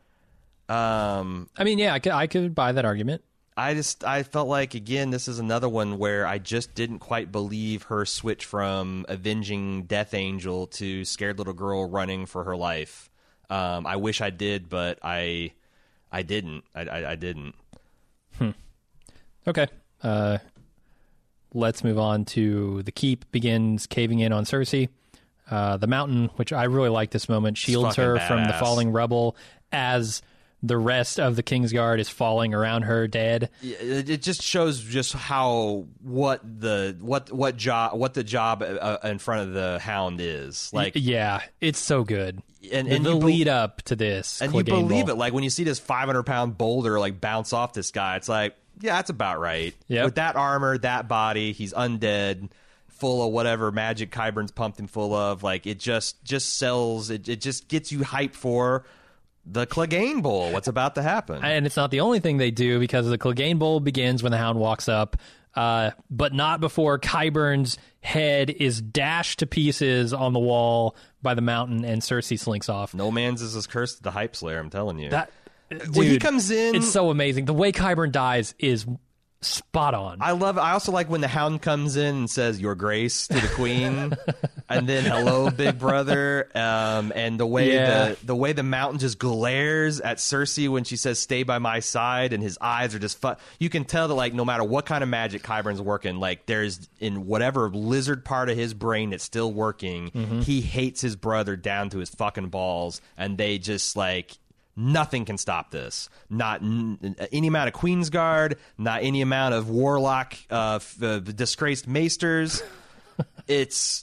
Um, I mean, yeah, I could, I could buy that argument. I just, I felt like, again, this is another one where I just didn't quite believe her switch from avenging Death Angel to scared little girl running for her life. Um, I wish I did, but I, I didn't. I, I, I didn't. Hmm. Okay. Uh, let's move on to the Keep begins caving in on Cersei. Uh, the mountain, which I really like this moment, shields her badass. from the falling rubble as the rest of the Kingsguard is falling around her dead. It just shows just how what the what what job what the job uh, in front of the Hound is like. Yeah, it's so good. And, the, and the you lead up to this, and Clegane you believe Bowl. it. Like when you see this five hundred pound boulder like bounce off this guy, it's like, yeah, that's about right. Yep. With that armor, that body, he's undead, full of whatever magic Qyburn's pumped him full of. Like it just just sells. It it just gets you hyped for the Clegane Bowl, what's about to happen. And it's not the only thing they do, because the Clegane Bowl begins when the Hound walks up, uh, but not before Qyburn's head is dashed to pieces on the wall by the mountain and Cersei slinks off. No man's is as cursed as the Hype Slayer, I'm telling you. That, dude, when he comes in... It's so amazing. The way Qyburn dies is spot on. I love. I also like when the Hound comes in and says "Your Grace" to the Queen, and then "Hello, Big Brother," um, and the way yeah. the the way the mountain just glares at Cersei when she says "Stay by my side," and his eyes are just. Fu- you can tell that like no matter what kind of magic Qyburn's working, like there's in whatever lizard part of his brain that's still working, mm-hmm. he hates his brother down to his fucking balls, and they just like. Nothing can stop this. Not n- any amount of Queensguard, not any amount of warlock, uh, f- uh, disgraced maesters. It's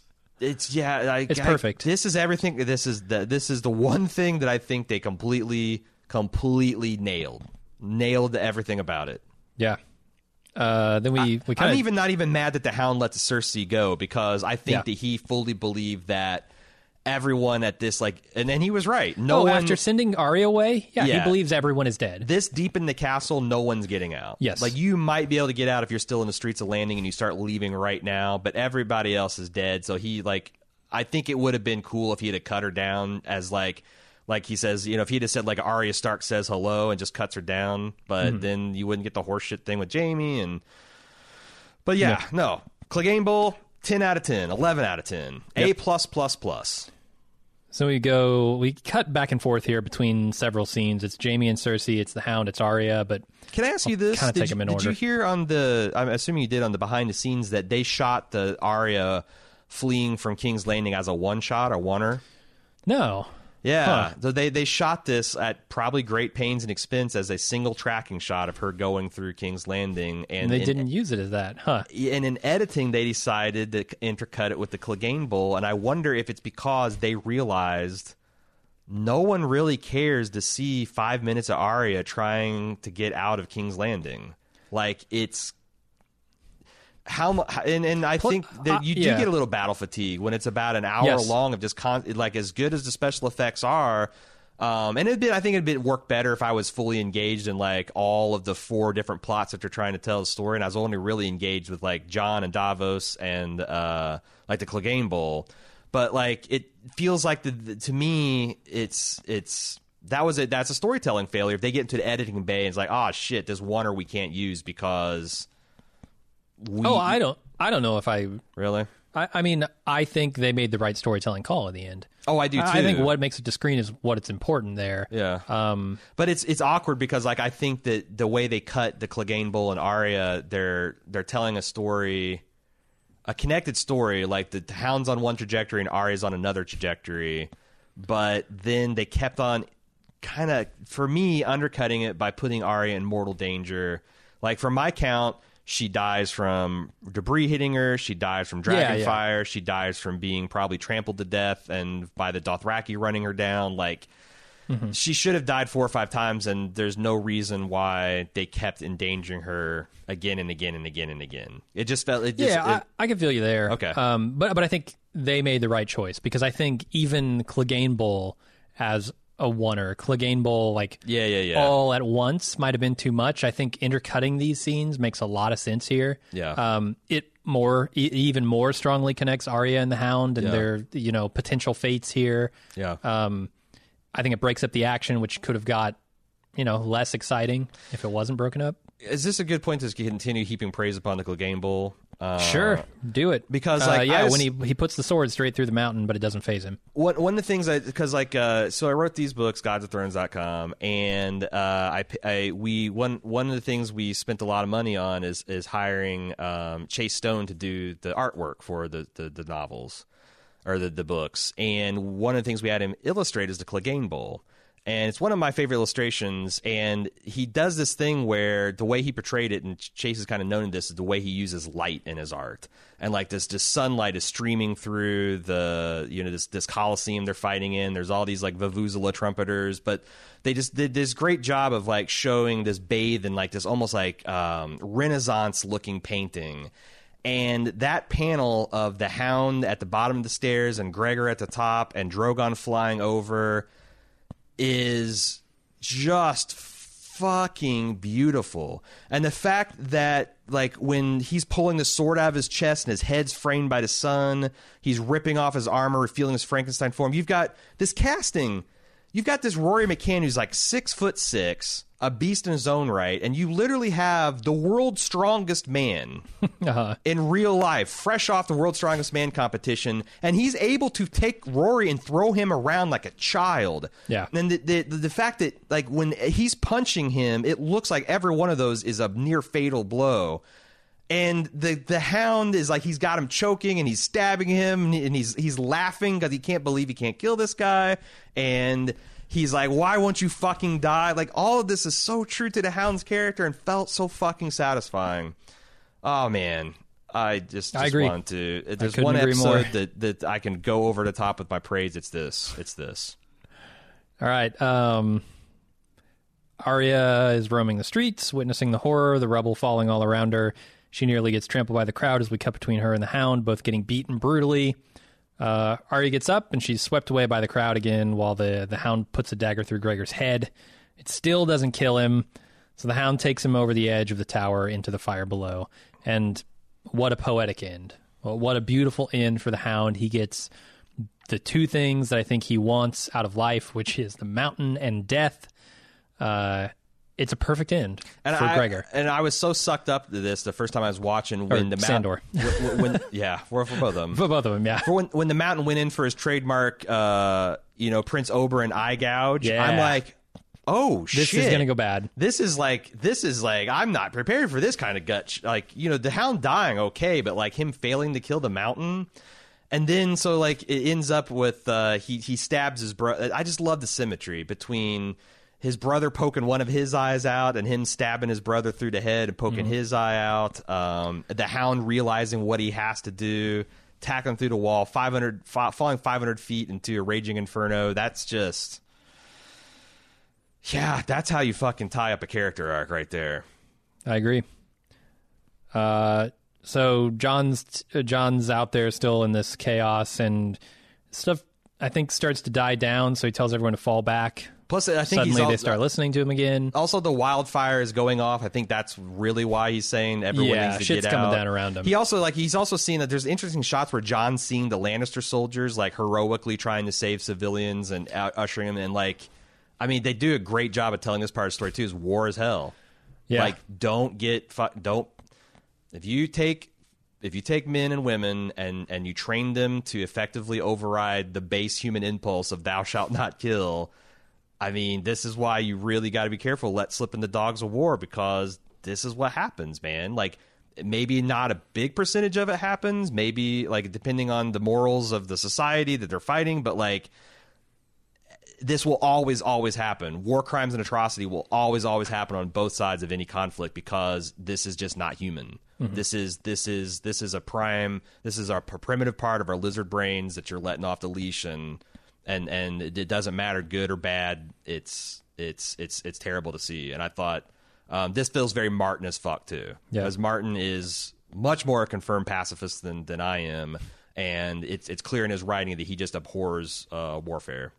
It's yeah, I, It's I- perfect. This is everything. This is the this is the one thing that I think they completely, completely nailed. Nailed everything about it. Yeah. Uh, then we, we kind I'm of even not even mad that the Hound let the Cersei go because I think Yeah. that he fully believed that everyone at this like, and then he was right. No oh, one after sending Arya away, yeah, Yeah. he believes everyone is dead. this deep in the castle, no one's getting out. Yes. Like, you might be able to get out if you're still in the streets of Landing and you start leaving right now, but everybody else is dead. So he, like, I think it would have been cool if he had cut her down as, like, like he says, you know, if he'd have said, like, Arya Stark says hello and just cuts her down, but Mm-hmm. then you wouldn't get the horseshit thing with Jaime. And, but yeah, no. Clegane Bowl, ten out of ten, eleven out of ten, A plus plus plus. So we go, we cut back and forth here between several scenes. It's Jaime and Cersei, it's the Hound, it's Arya, but Can I ask you this? kinda Did, take you, them in did order. you hear on the? I'm assuming you did on the behind the scenes that they shot the Arya fleeing from King's Landing as a one shot or oneer. no. Yeah, Huh. so they they shot this at probably great pains and expense as a single tracking shot of her going through King's Landing, and And they in, didn't use it as that, huh? And in editing, they decided to intercut it with the Clegane Bowl, and I wonder if it's because they realized no one really cares to see five minutes of Arya trying to get out of King's Landing. Like, it's how much, and, and I think that you uh, do yeah. get a little battle fatigue when it's about an hour Yes. long of just con- like, as good as the special effects are. Um, and it'd be, I think it'd be work better if I was fully engaged in like all of the four different plots that they're trying to tell the story, and I was only really engaged with like Jon and Davos and uh, like the Clegane Bowl. But like, it feels like the, the to me, it's it's that was a that's a storytelling failure. If they get into the editing bay and it's like, oh shit, this oneer we can't use because we Oh, I don't, I don't know if I, really. I, I mean, I think they made the right storytelling call in the end. Oh, I do too. I I think what makes it to screen is what it's important there. Yeah. Um, But it's it's awkward because like I think that the way they cut the Clegane Bowl and Arya, they're they're telling a story, a connected story. Like the Hound's on one trajectory and Arya's on another trajectory, but then they kept on kind of, for me, undercutting it by putting Arya in mortal danger. Like, from my count, she dies from debris hitting her. She dies from dragon Yeah, yeah. fire. She dies from being probably trampled to death and by the Dothraki running her down. Like, she should have died four or five times, and there's no reason why they kept endangering her again and again and again and again. It just felt. It just, yeah, it- I, I can feel you there. Okay. Um, but but I think they made the right choice because I think even Clegane Bowl as a oneer, Clegane Bowl like yeah, yeah, yeah. all at once might have been too much. I think intercutting these scenes makes a lot of sense here. Yeah. Um, it more e- even more strongly connects Arya and the Hound and Yeah. their you know potential fates here. yeah. Um, I think it breaks up the action, which could have got you know less exciting if it wasn't broken up. Is this a good point to continue heaping praise upon the Clegane Bowl? Uh, Sure, do it because, Uh, like, I yeah, was- when he he puts the sword straight through the mountain, but it doesn't phase him. One one of the things I because like uh, so I wrote these books, gods of thrones dot com, and uh, I, I we one one of the things we spent a lot of money on is is hiring um, Chase Stone to do the artwork for the the, the novels or the the books, and one of the things we had him illustrate is the Clegane Bowl. And it's one of my favorite illustrations, and he does this thing where the way he portrayed it, and Chase is kind of known in this, is the way he uses light in his art. And like this, this sunlight is streaming through the, you know, this this coliseum they're fighting in. There's all these like Vuvuzela trumpeters, but they just did this great job of like showing this bathe in like this almost like um, Renaissance looking painting. And that panel of the Hound at the bottom of the stairs and Gregor at the top and Drogon flying over is just fucking beautiful. And the fact that like when he's pulling the sword out of his chest and his head's framed by the sun, he's ripping off his armor, revealing his Frankenstein form. You've got this casting. You've got this Rory McCann who's like six foot six, a beast in his own right, and you literally have the world's strongest man Uh-huh. in real life, fresh off the World's Strongest Man competition, and he's able to take Rory and throw him around like a child. Yeah. And the the, the fact that like when he's punching him, it looks like every one of those is a near fatal blow. And the the Hound is like he's got him choking and he's stabbing him and he's he's laughing because he can't believe he can't kill this guy. And he's like, why won't you fucking die? Like, all of this is so true to the Hound's character and felt so fucking satisfying. Oh man, I just, just I agree. wanted to. If there's couldn't one agree more. episode that, that I can go over the top with my praise, it's this. It's this. All right. Um, Arya is roaming the streets, witnessing the horror, the rubble falling all around her. She nearly gets trampled by the crowd as we cut between her and the Hound, both getting beaten brutally. Uh, Arya gets up, and she's swept away by the crowd again while the, the Hound puts a dagger through Gregor's head. It still doesn't kill him, so the Hound takes him over the edge of the tower into the fire below. And what a poetic end. Well, what a beautiful end for the Hound. He gets the two things that I think he wants out of life, which is the mountain and death. Uh, it's a perfect end and for I, Gregor. And I was so sucked up to this the first time I was watching when Or the Sandor. mountain, when, when, yeah, for, for both of them. For both of them, yeah. For when when the mountain went in for his trademark, uh, you know, Prince Oberyn eye gouge. Yeah. I'm like, oh This shit, is going to go bad. This is like this is like I'm not prepared for this kind of gut. Sh- like you know, the Hound dying, okay, but like him failing to kill the mountain. And then, so, like, it ends up with, uh, he, he stabs his brother. I just love the symmetry between his brother poking one of his eyes out and him stabbing his brother through the head and poking mm-hmm. his eye out. Um, the Hound realizing what he has to do, tackling through the wall, five hundred, fa- falling five hundred feet into a raging inferno. That's just, yeah, that's how you fucking tie up a character arc right there. I agree. Uh... So John's uh, John's out there still in this chaos, and stuff I think starts to die down. So he tells everyone to fall back. Plus, I think suddenly he's all, they start listening to him again. Also, the wildfire is going off. I think that's really why he's saying everyone yeah, needs to shit's get coming out. down around him. He also like he's also seen that there's interesting shots where John's seeing the Lannister soldiers like heroically trying to save civilians and out- ushering them in. Like, I mean, they do a great job of telling this part of the story too. Is war as hell. Yeah. Like, don't get fu- don't if you take. If you take men and women and, and you train them to effectively override the base human impulse of thou shalt not kill, I mean, this is why you really got to be careful. Let slip in the dogs of war, because this is what happens, man. Like, maybe not a big percentage of it happens. Maybe, like, depending on the morals of the society that they're fighting. But, like, this will always, always happen. War crimes and atrocity will always, always happen on both sides of any conflict, because this is just not human. Mm-hmm. This is this is this is a prime. This is our primitive part of our lizard brains that you're letting off the leash, and and and it doesn't matter good or bad. It's it's it's it's terrible to see. And I thought um, this feels very Martin as fuck too, yeah. because Martin is much more a confirmed pacifist than than I am, and it's it's clear in his writing that he just abhors uh, warfare.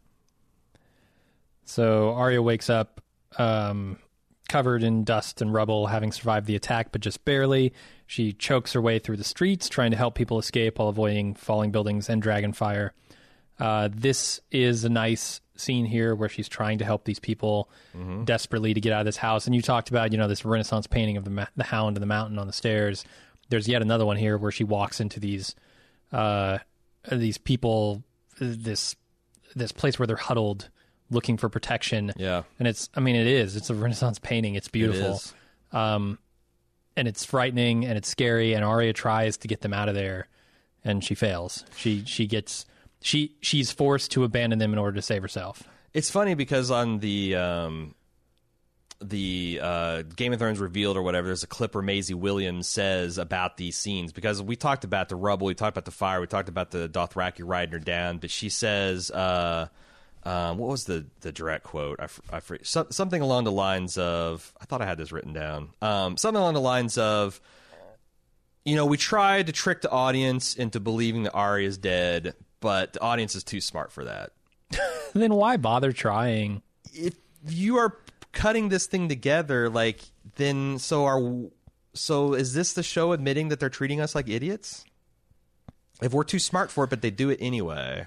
So Arya wakes up um, covered in dust and rubble, having survived the attack, but just barely. She chokes her way through the streets, trying to help people escape while avoiding falling buildings and dragon fire. Uh, this is a nice scene here where she's trying to help these people mm-hmm. desperately to get out of this house. And you talked about, you know, this Renaissance painting of the ma- the Hound and the mountain on the stairs. There's yet another one here where she walks into these uh, these people, this this place where they're huddled, looking for protection. Yeah. And it's, I mean, it is. It's a Renaissance painting. It's beautiful. It is. Um, and it's frightening and it's scary. And Arya tries to get them out of there, and she fails. She she gets she she's forced to abandon them in order to save herself. It's funny because on the um, the uh, Game of Thrones Revealed or whatever, there's a clip where Maisie Williams says about these scenes, because we talked about the rubble, we talked about the fire, we talked about the Dothraki riding her down, but she says. Uh, Um, what was the, the direct quote? I, I so, something along the lines of, I thought I had this written down. Um, something along the lines of, you know, we tried to trick the audience into believing that Arya is dead, but the audience is too smart for that. Then why bother trying? If you are cutting this thing together, like, then so are so is this the show admitting that they're treating us like idiots? If we're too smart for it, but they do it anyway.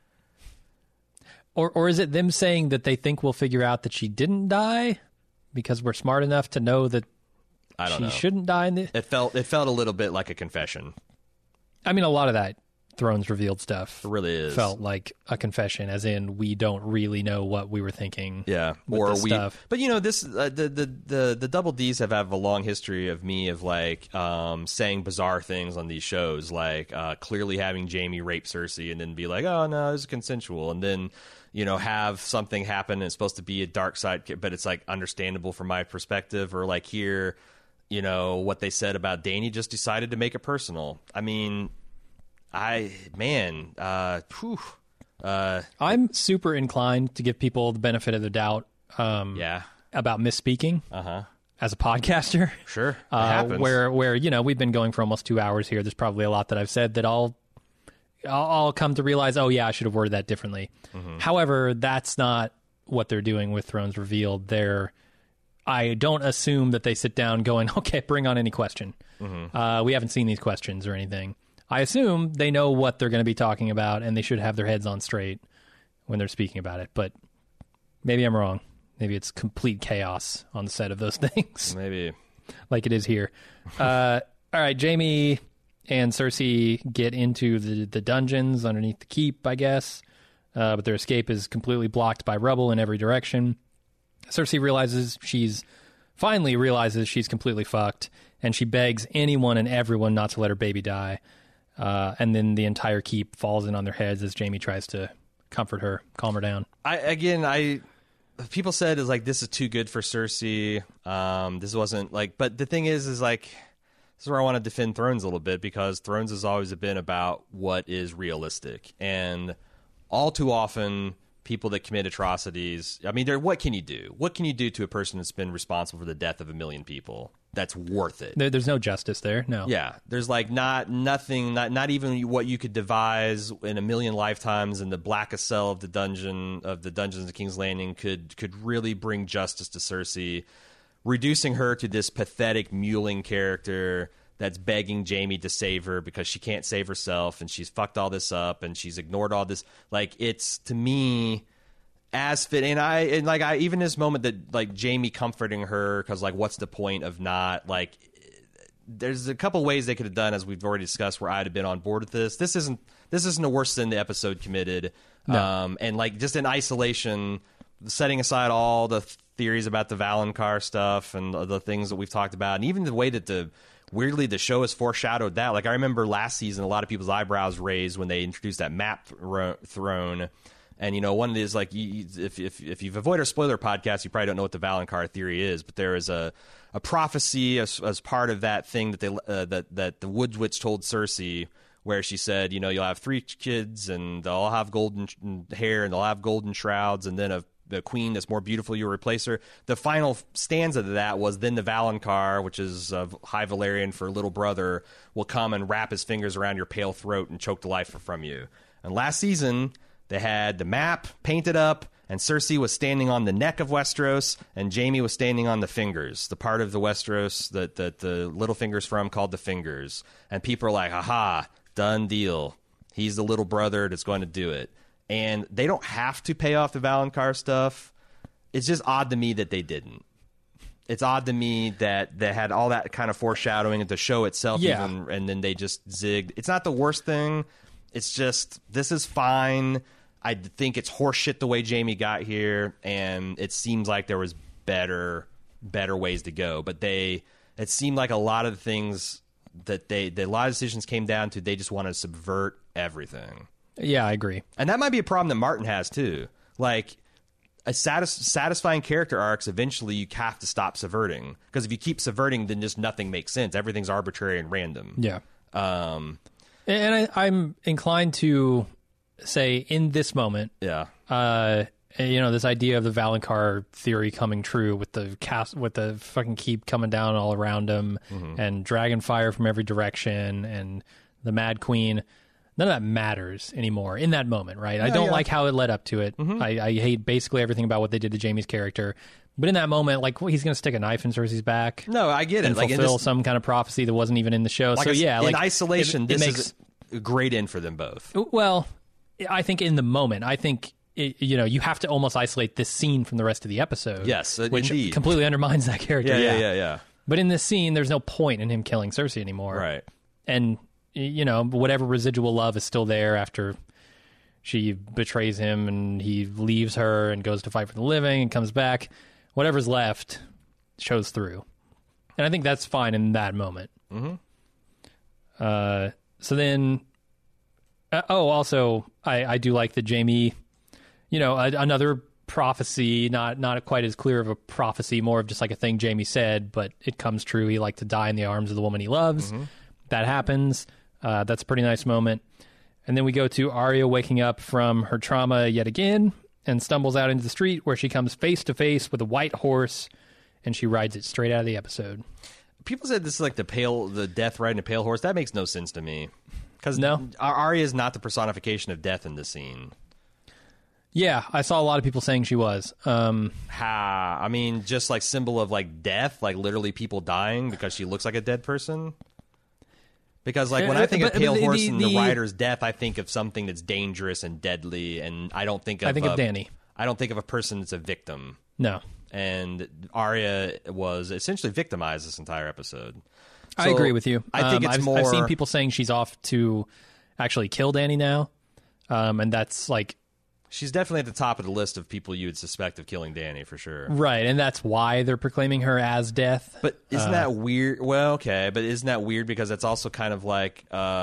Or or is it them saying that they think we'll figure out that she didn't die because we're smart enough to know that I don't she know. shouldn't die? In the... It felt it felt a little bit like a confession. I mean, a lot of that Thrones Revealed stuff It really is. felt like a confession, as in we don't really know what we were thinking. Yeah, with or this we. stuff. But you know, this uh, the, the the the Double D's have have a long history of me of like um, saying bizarre things on these shows, like uh, clearly having Jaime rape Cersei and then be like, oh no, this is consensual, and then. You know, have something happen and it's supposed to be a dark side, but it's like understandable from my perspective, or like here, you know, what they said about Dany, just decided to make it personal. I mean, I, man, uh, whew, uh, I'm super inclined to give people the benefit of the doubt um, yeah, about misspeaking uh-huh, as a podcaster. sure, it Uh, happens. where, where, you know, we've been going for almost two hours here. There's probably a lot that I've said that I'll, I'll, I'll come to realize, oh, yeah, I should have worded that differently. Mm-hmm. However, that's not what they're doing with Thrones Revealed. They're, I don't assume that they sit down going, okay, bring on any question. Mm-hmm. Uh, we haven't seen these questions or anything. I assume they know what they're going to be talking about, and they should have their heads on straight when they're speaking about it. But maybe I'm wrong. Maybe it's complete chaos on the set of those things, Maybe. like it is here. Uh, all right, Jaime and Cersei get into the, the dungeons underneath the keep, I guess. Uh, but their escape is completely blocked by rubble in every direction. Cersei realizes she's finally realizes she's completely fucked, and she begs anyone and everyone not to let her baby die. Uh, and then the entire keep falls in on their heads as Jaime tries to comfort her, calm her down. I again, I people said is like this is too good for Cersei. Um, this wasn't like, but the thing is, is like this is where I want to defend Thrones a little bit, because Thrones has always been about what is realistic, and all too often people that commit atrocities. I mean, what can you do? What can you do to a person that's been responsible for the death of a million people? That's worth it. There, there's no justice there. No. Yeah, there's like not nothing, not not even what you could devise in a million lifetimes in the blackest cell of the dungeon of the dungeons of King's Landing could could really bring justice to Cersei, reducing her to this pathetic mewling character that's begging Jaime to save her because she can't save herself, and she's fucked all this up, and she's ignored all this. Like, it's, to me, as fit, and I and like I even this moment that like Jaime comforting her, because like what's the point of not, like, there's a couple ways they could have done, as we've already discussed, where I'd have been on board with this. This isn't this isn't a worse than the episode committed. No. Um, and like just in isolation, setting aside all the theories about the Valonqar stuff and the, the things that we've talked about, and even the way that the weirdly the show has foreshadowed that. Like, I remember last season, a lot of people's eyebrows raised when they introduced that map thro- throne. And, you know, one of it is like, you, if, if if you've avoided a spoiler podcast, you probably don't know what the Valonqar theory is. But there is a, a prophecy as, as part of that thing that they uh, that that the Wood Witch told Cersei, where she said, you know, you'll have three kids and they'll all have golden hair and they'll have golden shrouds, and then a the queen that's more beautiful, you'll replace her. The final stanza to that was, then the Valonqar, which is uh, High Valyrian for little brother, will come and wrap his fingers around your pale throat and choke the life from you. And last season, they had the map painted up, and Cersei was standing on the neck of Westeros, and Jaime was standing on the fingers, the part of the Westeros that, that the little fingers from called the fingers. And people are like, aha, done deal. He's the little brother that's going to do it. And they don't have to pay off the Valonqar stuff. It's just odd to me that they didn't. It's odd to me that they had all that kind of foreshadowing at the show itself, Yeah. even, and then they just zigged. It's not the worst thing. It's just, this is fine. I think it's horseshit the way Jaime got here, and it seems like there was better better ways to go. But they, it seemed like a lot of the things that they, the, a lot of decisions came down to, they just want to subvert everything. Yeah, I agree. And that might be a problem that Martin has, too. Like, a satis- satisfying character arcs, eventually you have to stop subverting. Because if you keep subverting, then just nothing makes sense. Everything's arbitrary and random. Yeah. Um, And I, I'm inclined to say, in this moment, yeah. uh, you know, this idea of the Valonqar theory coming true, with the cast, with the fucking keep coming down all around him, Mm-hmm. and dragon fire from every direction, and the Mad Queen. None of that matters anymore in that moment, right? I don't yeah. Mm-hmm. like how it led up to it. I, I hate basically everything about what they did to Jaime's character. But in that moment, like, well, he's going to stick a knife in Cersei's back. No, I get it. And Like, in fulfill this- some kind of prophecy that wasn't even in the show. Like so I s- yeah, in like isolation, it, it this makes, is a great end for them both. Well, I think in the moment, I think it, you know, you have to almost isolate this scene from the rest of the episode. Yes, uh, which indeed. completely undermines that character. Yeah, yeah, yeah, yeah. But in this scene, there's no point in him killing Cersei anymore. Right. And you know, whatever residual love is still there after she betrays him and he leaves her and goes to fight for the living and comes back. Whatever's left shows through. And I think that's fine in that moment. Mm-hmm. Uh, so then, uh, oh, also, I, I do like that Jaime, you know, a, another prophecy, not not quite as clear of a prophecy, more of just like a thing Jamie said, but it comes true. He liked to die in the arms of the woman he loves. Mm-hmm. That happens. Uh, that's a pretty nice moment. And then we go to Arya waking up from her trauma yet again and stumbles out into the street where she comes face to face with a white horse, and she rides it straight out of the episode. People said this is like the pale, the death riding a pale horse. That makes no sense to me. Because no? Arya is not the personification of death in this scene. Yeah, I saw a lot of people saying she was. Um, ha, I mean, just like symbol of like death, like literally people dying because she looks like a dead person. Because like when I think but, of pale the, horse the, and the, the rider's death, I think of something that's dangerous and deadly, and I don't think of I think a, of Dany. I don't think of a person that's a victim. No. And Arya was essentially victimized this entire episode. So I agree with you. I think um, it's I've, more. I've seen people saying she's off to actually kill Dany now, um, and that's like. She's definitely at the top of the list of people you would suspect of killing Dany, for sure. Right, and that's why they're proclaiming her as death. But isn't uh, that weird? Well, okay, but isn't that weird because it's also kind of like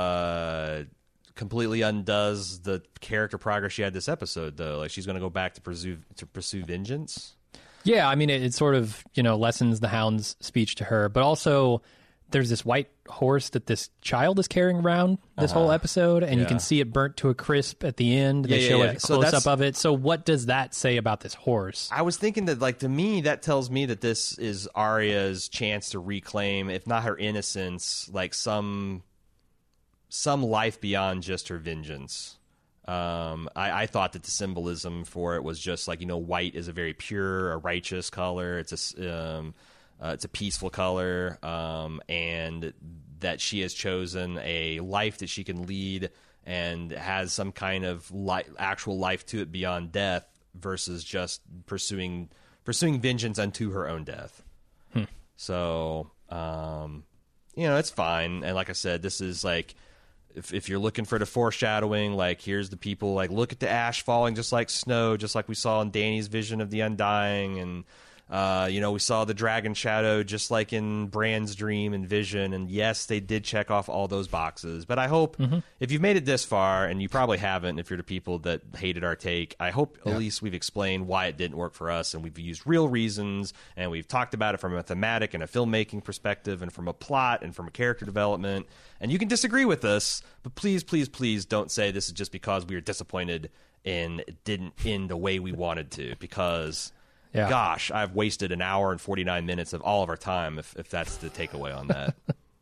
uh, completely undoes the character progress she had this episode, though. Like she's going to go back to pursue to pursue vengeance. Yeah, I mean, it, it sort of, you know, lessens the Hound's speech to her, but also there's this white horse that this child is carrying around this uh-huh. whole episode, and yeah. you can see it burnt to a crisp at the end. They yeah, show yeah, yeah. a So close-up of it. So what does that say about this horse? I was thinking that, like, to me, that tells me that this is Arya's chance to reclaim, if not her innocence, like some some life beyond just her vengeance. Um, I, I thought that the symbolism for it was just like, you know, white is a very pure, a righteous color. It's a um, uh, it's a peaceful color, um, and that she has chosen a life that she can lead and has some kind of li- actual life to it beyond death, versus just pursuing pursuing vengeance unto her own death. Hmm. So, um, you know, it's fine. And like I said, this is like. If if you're looking for the foreshadowing, like here's the people, like look at the ash falling just like snow, just like we saw in Dany's vision of the Undying, and uh, you know, we saw the dragon shadow just like in Bran's dream and vision. And yes, they did check off all those boxes. But I hope mm-hmm. if you've made it this far, and you probably haven't, if you're the people that hated our take, I hope yeah. at least we've explained why it didn't work for us, and we've used real reasons, and we've talked about it from a thematic and a filmmaking perspective, and from a plot and from a character development. And you can disagree with us, but please, please, please don't say this is just because we were disappointed and it didn't end the way we wanted to. Because, yeah. gosh, I've wasted an hour and forty-nine minutes of all of our time if, if that's the takeaway on that.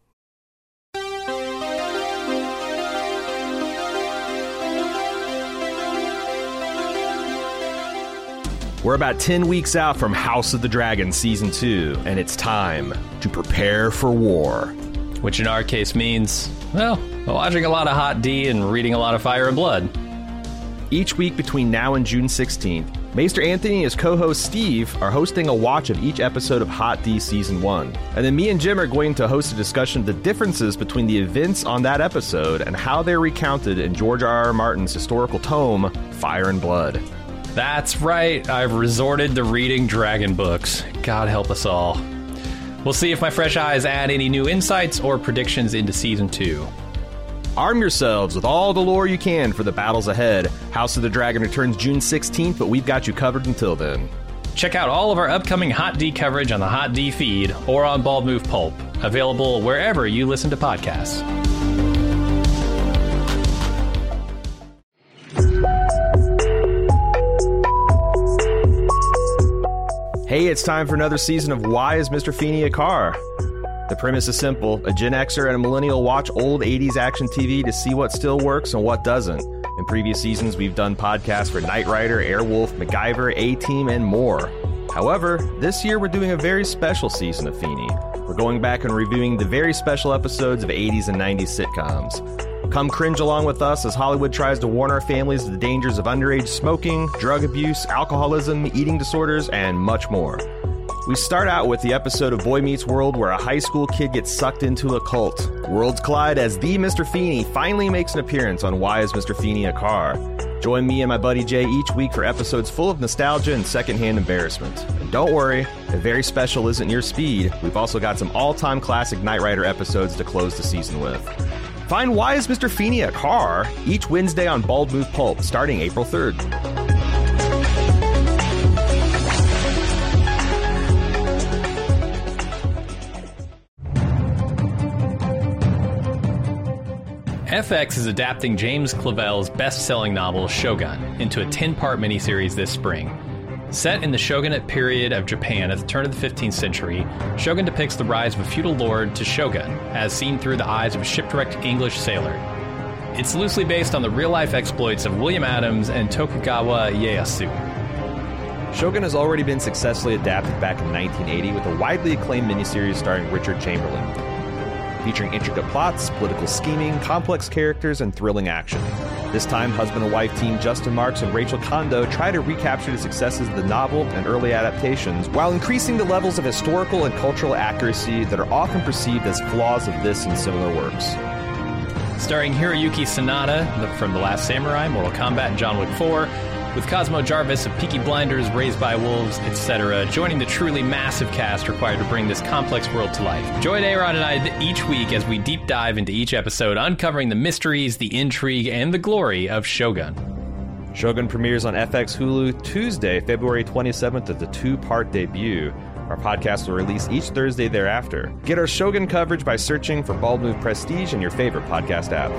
We're about ten weeks out from House of the Dragon Season two, and it's time to prepare for war. Which in our case means, well, watching a lot of Hot D and reading a lot of Fire and Blood. Each week between now and June sixteenth, Maester Anthony and his co-host Steve are hosting a watch of each episode of Hot D Season one. And then me and Jim are going to host a discussion of the differences between the events on that episode and how they're recounted in George R. R. Martin's historical tome, Fire and Blood. That's right, I've resorted to reading dragon books. God help us all. We'll see if my fresh eyes add any new insights or predictions into Season two. Arm yourselves with all the lore you can for the battles ahead. House of the Dragon returns June sixteenth, but we've got you covered until then. Check out all of our upcoming Hot D coverage on the Hot D feed or on Bald Move Pulp, available wherever you listen to podcasts. Hey, it's time for another season of Why is Mister Feeney a Car? The premise is simple. A Gen Xer and a millennial watch old eighties action T V to see what still works and what doesn't. In previous seasons, we've done podcasts for Knight Rider, Airwolf, MacGyver, A-Team, and more. However, this year we're doing a very special season of Feeney. We're going back and reviewing the very special episodes of eighties and nineties sitcoms. Come cringe along with us as Hollywood tries to warn our families of the dangers of underage smoking, drug abuse, alcoholism, eating disorders, and much more. We start out with the episode of Boy Meets World where a high school kid gets sucked into a cult. Worlds collide as the Mister Feeney finally makes an appearance on Why is Mister Feeney a Car? Join me and my buddy Jay each week for episodes full of nostalgia and secondhand embarrassment. And don't worry, if very special isn't your speed, we've also got some all-time classic Knight Rider episodes to close the season with. Find Why is Mister Feeney a Car? Each Wednesday on Bald Move Pulp, starting April third. F X is adapting James Clavell's best-selling novel Shogun into a ten-part miniseries this spring. Set in the shogunate period of Japan at the turn of the fifteenth century, Shogun depicts the rise of a feudal lord to shogun, as seen through the eyes of a shipwrecked English sailor. It's loosely based on the real-life exploits of William Adams and Tokugawa Ieyasu. Shogun has already been successfully adapted back in nineteen eighty with a widely acclaimed miniseries starring Richard Chamberlain, featuring intricate plots, political scheming, complex characters, and thrilling action. This time, husband and wife team Justin Marks and Rachel Kondo try to recapture the successes of the novel and early adaptations while increasing the levels of historical and cultural accuracy that are often perceived as flaws of this and similar works. Starring Hiroyuki Sanada from The Last Samurai, Mortal Kombat, and John Wick four, with Cosmo Jarvis of Peaky Blinders, Raised by Wolves, et cetera, joining the truly massive cast required to bring this complex world to life. Join Aaron and I each week as we deep dive into each episode, uncovering the mysteries, the intrigue, and the glory of Shogun. Shogun premieres on F X Hulu Tuesday, February twenty-seventh at the two-part debut. Our podcast will release each Thursday thereafter. Get our Shogun coverage by searching for Bald Move Prestige in your favorite podcast app.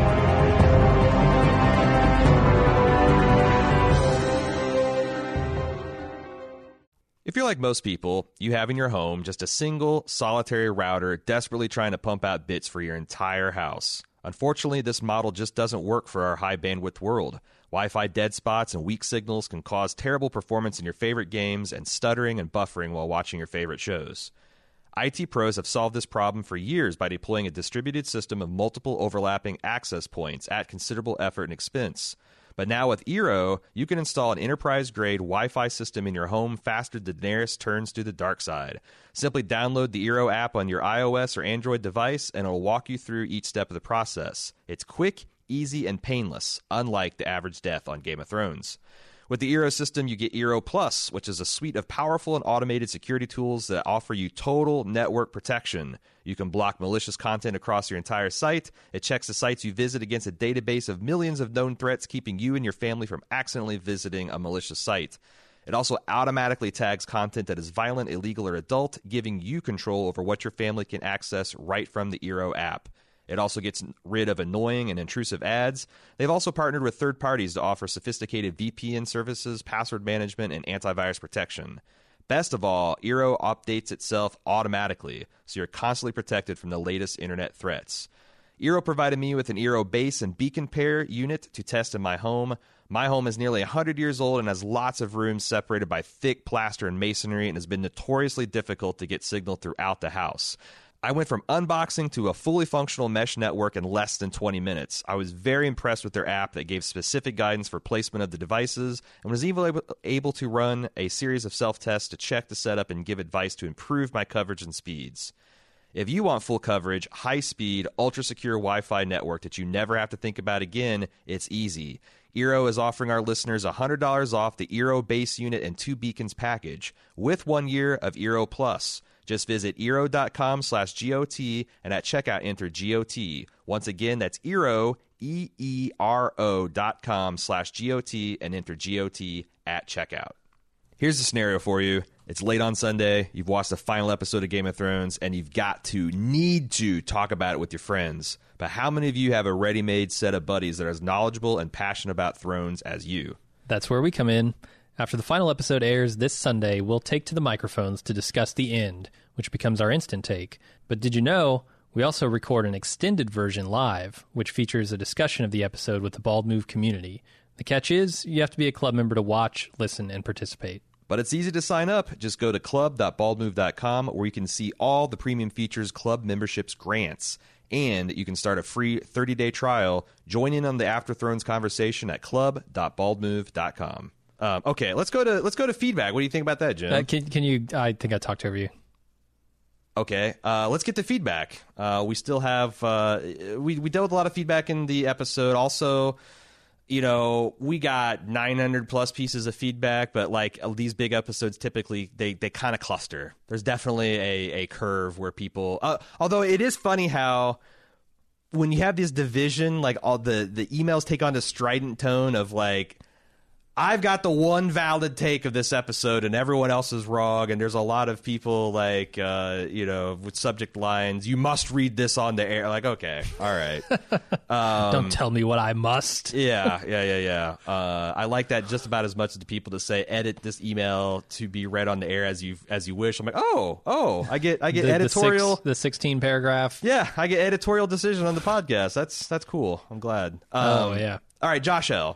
If you're like most people, you have in your home just a single, solitary router desperately trying to pump out bits for your entire house. Unfortunately, this model just doesn't work for our high-bandwidth world. Wi-Fi dead spots and weak signals can cause terrible performance in your favorite games and stuttering and buffering while watching your favorite shows. I T pros have solved this problem for years by deploying a distributed system of multiple overlapping access points at considerable effort and expense. But now with Eero, you can install an enterprise-grade Wi-Fi system in your home faster than Daenerys turns to the dark side. Simply download the Eero app on your iOS or Android device, and it'll walk you through each step of the process. It's quick, easy, and painless, unlike the average death on Game of Thrones. With the Eero system, you get Eero Plus, which is a suite of powerful and automated security tools that offer you total network protection. You can block malicious content across your entire site. It checks the sites you visit against a database of millions of known threats, keeping you and your family from accidentally visiting a malicious site. It also automatically tags content that is violent, illegal, or adult, giving you control over what your family can access right from the Eero app. It also gets rid of annoying and intrusive ads. They've also partnered with third parties to offer sophisticated V P N services, password management, and antivirus protection. Best of all, Eero updates itself automatically, so you're constantly protected from the latest internet threats. Eero provided me with an Eero base and beacon pair unit to test in my home. My home is nearly one hundred years old and has lots of rooms separated by thick plaster and masonry and has been notoriously difficult to get signal throughout the house. I went from unboxing to a fully functional mesh network in less than twenty minutes. I was very impressed with their app that gave specific guidance for placement of the devices and was even able, able to run a series of self-tests to check the setup and give advice to improve my coverage and speeds. If you want full coverage, high-speed, ultra-secure Wi-Fi network that you never have to think about again, it's easy. Eero is offering our listeners one hundred dollars off the Eero base unit and two beacons package with one year of Eero Plus. Just visit Eero.com slash G-O-T and at checkout enter G O T. Once again, that's Eero, E E R O dot com slash G-O-T and enter G O T at checkout. Here's the scenario for you. It's late on Sunday. You've watched the final episode of Game of Thrones, and you've got to, need to, talk about it with your friends. But how many of you have a ready-made set of buddies that are as knowledgeable and passionate about Thrones as you? That's where we come in. After the final episode airs this Sunday, we'll take to the microphones to discuss the end, which becomes our instant take. But did you know we also record an extended version live, which features a discussion of the episode with the Bald Move community? The catch is, you have to be a club member to watch, listen, and participate. But it's easy to sign up. Just go to club dot bald move dot com where you can see all the premium features club memberships grants. And you can start a free thirty-day trial. Join in on the After Thrones conversation at club dot bald move dot com. Um, okay, let's go to let's go to feedback. What do you think about that, Jim? Uh, can, can you? I think I talked over you. Okay, uh, let's get to feedback. Uh, we still have uh, we we dealt with a lot of feedback in the episode. Also, you know, we got nine hundred plus pieces of feedback, but like these big episodes, typically they, they kind of cluster. There's definitely a, a curve where people, uh, although it is funny how when you have this division, like all the, the emails take on this strident tone of like, I've got the one valid take of this episode, and everyone else is wrong. And there's a lot of people like, uh, you know, with subject lines. You must read this on the air. Like, okay, all right. Um, Don't tell me what I must. yeah, yeah, yeah, yeah. Uh, I like that just about as much as the people to say, edit this email to be read on the air as you as you wish. I'm like, oh, oh, I get, I get The, editorial. the, six, the sixteen paragraph. Yeah, I get editorial decision on the podcast. That's that's cool. I'm glad. Um, Oh, yeah. All right, Josh L.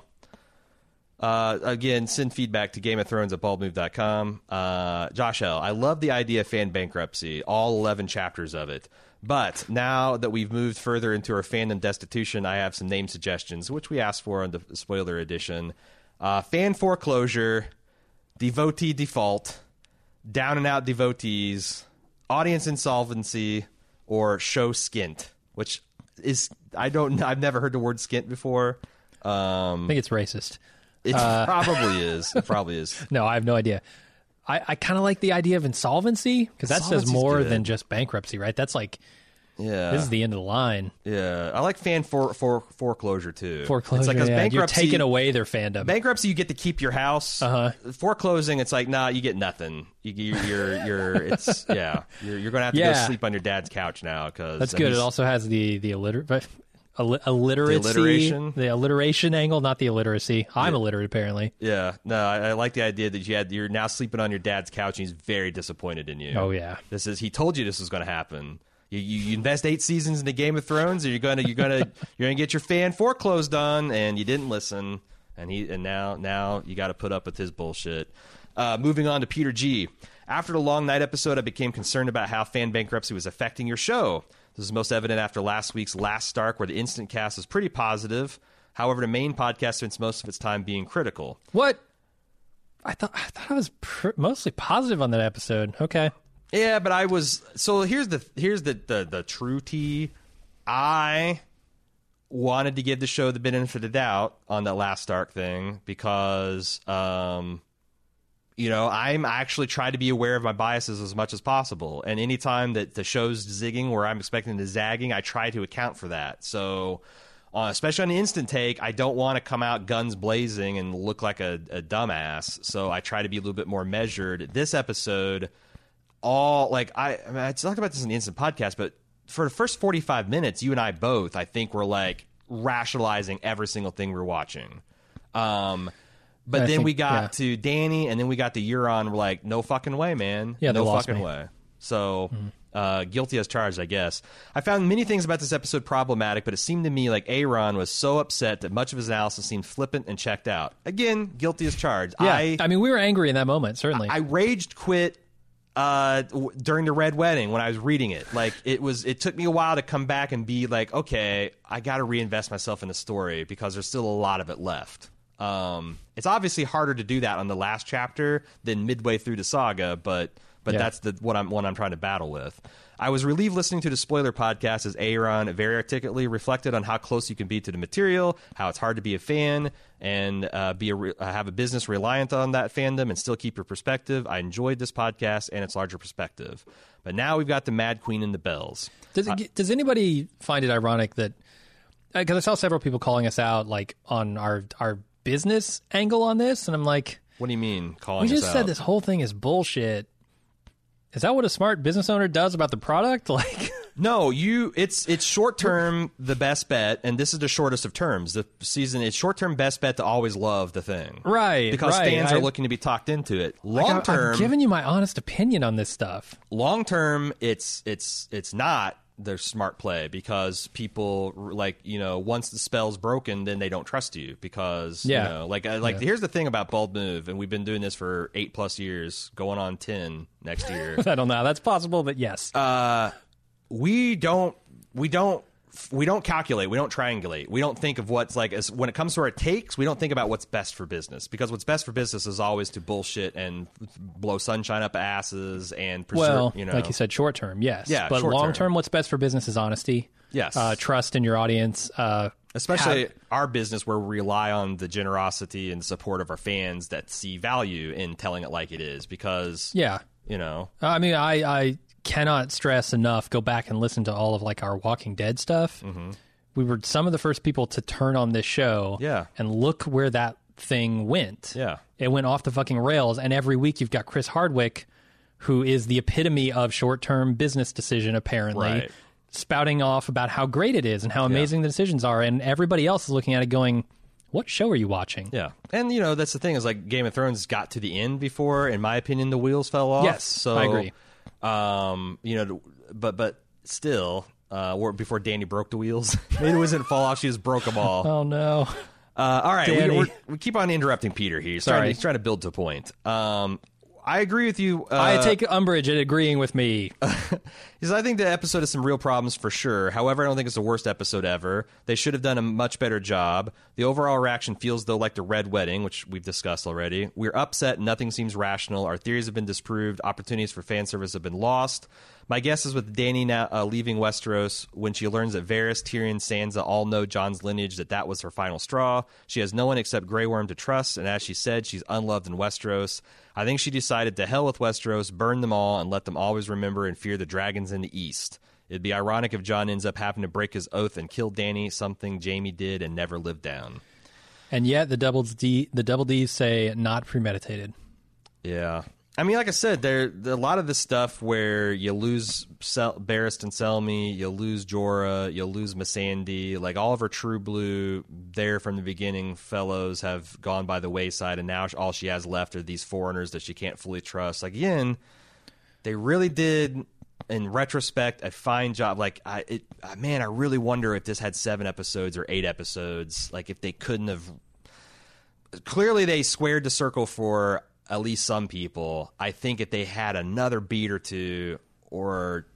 Uh, again, send feedback to Game of Thrones at bald move dot com. Uh, Josh L., I love the idea of fan bankruptcy, all eleven chapters of it. But now that we've moved further into our fandom destitution, I have some name suggestions, which we asked for on the spoiler edition. Uh, fan foreclosure, devotee default, down and out devotees, audience insolvency, or show skint, which is, I don't, I've never heard the word skint before. Um, I think it's racist. It probably is. It probably is. No, I have no idea. I, I kind of like the idea of insolvency because that says Insolvency's more good. than just bankruptcy, right? That's like, Yeah. this is the end of the line. Yeah. I like fan for, for foreclosure too. Foreclosure, It's like 'cause yeah. You're bankruptcy, taking away their fandom. bankruptcy, you get to keep your house. Uh-huh. Foreclosing, it's like, nah, you get nothing. You, you, you're, you're, it's, yeah. You're, you're going to have to Yeah. go sleep on your dad's couch now. Cause That's and good. It he's- also has the the illiter- Alli- illiteracy, The alliteration? the alliteration angle, not the illiteracy. I'm illiterate, apparently. Yeah. No, I, I like the idea that you had, you're now sleeping on your dad's couch and he's very disappointed in you. Oh, yeah. This is, he told you this was going to happen. You, you, you invest eight seasons into Game of Thrones, and you're gonna you're gonna you're gonna get your fan foreclosed on, and you didn't listen, and he and now now you got to put up with his bullshit. Uh, moving on to Peter G. After the long night episode, I became concerned about how fan bankruptcy was affecting your show. This is most evident after last week's Last Stark, where the instant cast was pretty positive. However, the main podcast spends most of its time being critical. What? I thought I thought I was pr- mostly positive on that episode. Okay. Yeah, but I was so here's the here's the the, the true tea. I wanted to give the show the benefit of the doubt on that Last Stark thing because um you know, I'm actually trying to be aware of my biases as much as possible. And anytime that the show's zigging where I'm expecting the zagging, I try to account for that. So uh, especially on the instant take, I don't want to come out guns blazing and look like a, a dumbass. So I try to be a little bit more measured. This episode, all like I, I mean, I talked about this in the instant podcast, but for the first forty-five minutes, you and I both, I think, were like rationalizing every single thing we we're watching. Um, but I then think- we got yeah. to Danny, and then we got to Euron. We're like, no fucking way, man. Yeah, they no lost fucking me. way. So, uh, guilty as charged, I guess. I found many things about this episode problematic, but it seemed to me like Aaron was so upset that much of his analysis seemed flippant and checked out. Again, guilty as charged. Yeah. I, I mean, we were angry in that moment, certainly. I raged quit uh, w- during the Red Wedding when I was reading it. Like it was, it took me a while to come back and be like, okay, I got to reinvest myself in the story because there's still a lot of it left. Um, it's obviously harder to do that on the last chapter than midway through the saga, but but Yeah. that's the what I'm what I'm trying to battle with. I was relieved listening to the spoiler podcast as Aaron very articulately reflected on how close you can be to the material, how it's hard to be a fan and uh, be a re- uh, have a business reliant on that fandom and still keep your perspective. I enjoyed this podcast and its larger perspective. But now we've got the Mad Queen and the Bells. Does, it, does anybody find it ironic that because I saw several people calling us out like on our our business angle on this, and I'm like, What do you mean calling we just us said out? this whole thing is bullshit. Is that what a smart business owner does about the product? Like, No, you. It's it's short term the best bet, and this is the shortest of terms. The season it's short term best bet to always love the thing, right? Because right. fans I- are looking to be talked into it. like, Long I'm term, giving you my honest opinion on this stuff. long term, it's it's it's not their smart play because people like you know once the spell's broken, then they don't trust you because Yeah. you know like uh, like Yeah. here's the thing about Bald Move, and we've been doing this for eight plus years, going on ten next year. I don't know how that's possible, but yes. Uh, we don't we don't we don't calculate, we don't triangulate, we don't think of what's like as when it comes to our takes, we don't think about what's best for business because what's best for business is always to bullshit and blow sunshine up asses and preserve, well, you know like you said, short term, yes. Yeah, but short long term. term, what's best for business is honesty. Yes. uh, trust in your audience. Uh, especially have- our business where we rely on the generosity and support of our fans that see value in telling it like it is because yeah. you know I mean, I, I cannot stress enough. Go back and listen to all of like our Walking Dead stuff. Mm-hmm. We were some of the first people to turn on this show. Yeah. And look where that thing went. Yeah. It went off the fucking rails, and every week you've got Chris Hardwick, who is the epitome of short-term business decision, apparently, Right. spouting off about how great it is and how amazing the decisions are, and everybody else is looking at it going, what show are you watching? Yeah. And, you know, that's the thing is, like, Game of Thrones got to the end before, in my opinion, the wheels fell off. Yes, so, I agree. Um, you know, but but still, uh, or before Dany broke the wheels. Maybe it wasn't fall off, she just broke them all. Oh, no. Uh, all right, we, Danny. we're, we keep on interrupting Peter here. He's Sorry. trying to, he's trying to build to a point. Um, I agree with you. Uh, I take umbrage at agreeing with me. Because I think the episode has some real problems for sure. However, I don't think it's the worst episode ever. They should have done a much better job. The overall reaction feels, though, like the Red Wedding, which we've discussed already. We're upset. Nothing seems rational. Our theories have been disproved. Opportunities for fan service have been lost. My guess is with Dany now uh, leaving Westeros, when she learns that Varys, Tyrion, Sansa all know Jon's lineage, that that was her final straw. She has no one except Grey Worm to trust, and as she said, she's unloved in Westeros. I think she decided to hell with Westeros, burn them all, and let them always remember and fear the dragons in the east. It'd be ironic if Jon ends up having to break his oath and kill Dany, something Jaime did and never lived down. And yet the double D, the double D's say not premeditated. Yeah. I mean, like I said, there a lot of this stuff where you lose Sel- Barristan Selmy, you lose Jorah, you lose Missandei, like all of her true blue there from the beginning fellows have gone by the wayside, and now all she has left are these foreigners that she can't fully trust. Like, again, they really did, in retrospect, a fine job. Like, I, it, man, I really wonder if this had seven episodes or eight episodes, like if they couldn't have. Clearly, they squared the circle for at least some people. I think if they had another beat or two, or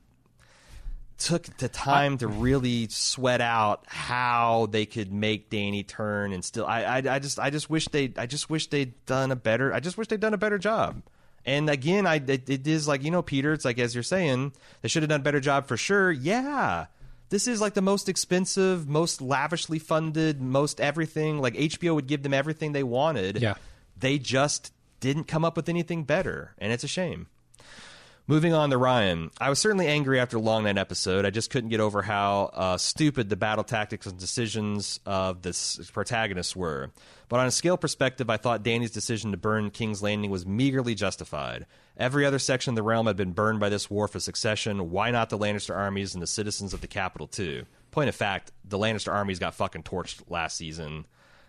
took the time to really sweat out how they could make Dany turn and still, I, I, I just, I just wish they, I just wish they'd done a better, I just wish they'd done a better job. And again, I, it, it is like, you know, Peter, it's like, as you're saying, they should have done a better job for sure. Yeah. This is like the most expensive, most lavishly funded, most everything. Like H B O would give them everything they wanted. Yeah. They just didn't come up with anything better, and it's a shame. Moving on to Ryan. I was certainly angry after Long Night episode. I just couldn't get over how uh, stupid the battle tactics and decisions of the protagonists were. But on a scale perspective, I thought Dany's decision to burn King's Landing was meagerly justified. Every other section of the realm had been burned by this war for succession. Why not the Lannister armies and the citizens of the capital, too? Point of fact, the Lannister armies got fucking torched last season.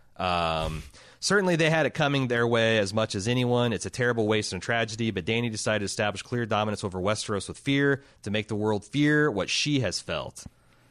Um, certainly they had it coming their way as much as anyone. It's a terrible waste and tragedy, but Dany decided to establish clear dominance over Westeros with fear, to make the world fear what she has felt.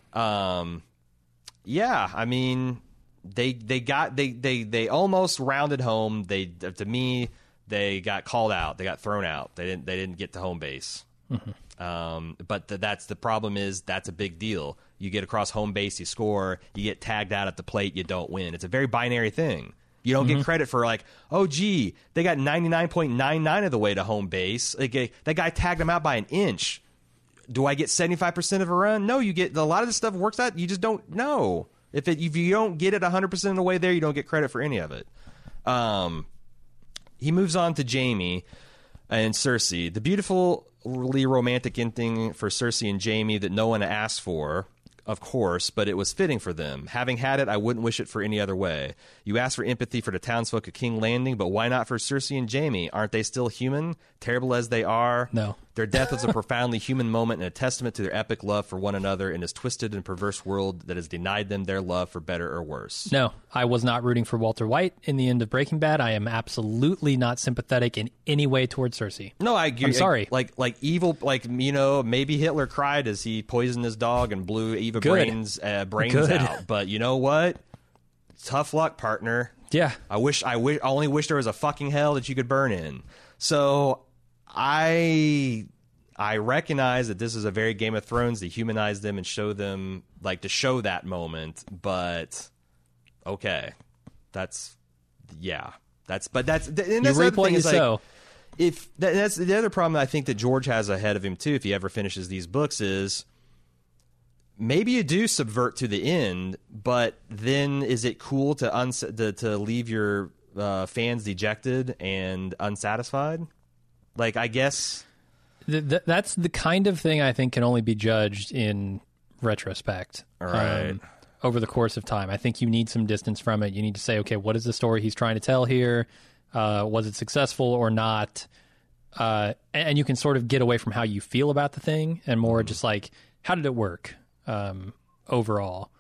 Um, yeah, I mean, they they got they they they almost rounded home. They to me they got called out. They got thrown out. They didn't they didn't get to home base. Mm-hmm. Um, but the, that's the problem is that's a big deal. You get across home base, you score. You get tagged out at the plate, you don't win. It's a very binary thing. You don't mm-hmm. get credit for like, oh, gee, they got ninety-nine point nine nine of the way to home base. Like, that guy tagged them out by an inch. Do I get seventy-five percent of a run? No, you get a lot of this stuff works out. You just don't know. If it, if you don't get it one hundred percent of the way there, you don't get credit for any of it. Um, he moves on to Jaime and Cersei. The beautifully romantic ending for Cersei and Jaime that no one asked for, of course, but it was fitting for them. Having had it, I wouldn't wish it for any other way. You asked for empathy for the townsfolk of King Landing, but why not for Cersei and Jaime? Aren't they still human? Terrible as they are? No. Their death was a profoundly human moment and a testament to their epic love for one another in this twisted and perverse world that has denied them their love for better or worse. No, I was not rooting for Walter White in the end of Breaking Bad. I am absolutely not sympathetic in any way towards Cersei. No, I agree. I'm sorry. Like, like evil, like, you know, maybe Hitler cried as he poisoned his dog and blew Eva Good. Brain's uh, brains Good. out. But you know what? Tough luck, partner. Yeah. I wish, I wish, I only wish there was a fucking hell that you could burn in. So I, I recognize that this is a very Game of Thrones to humanize them and show them, like, to show that moment. But okay, that's yeah, that's but that's and that's You the reap other what thing you is like, sow. if that, that's the other problem that I think that George has ahead of him too, if he ever finishes these books, is maybe you do subvert to the end, but then is it cool to uns- to, to leave your uh, fans dejected and unsatisfied? Like, I guess Th- th- that's the kind of thing I think can only be judged in retrospect. All right. Um, over the course of time. I think you need some distance from it. You need to say, okay, what is the story he's trying to tell here? Uh, was it successful or not? Uh, and you can sort of get away from how you feel about the thing and more just like, how did it work um, overall?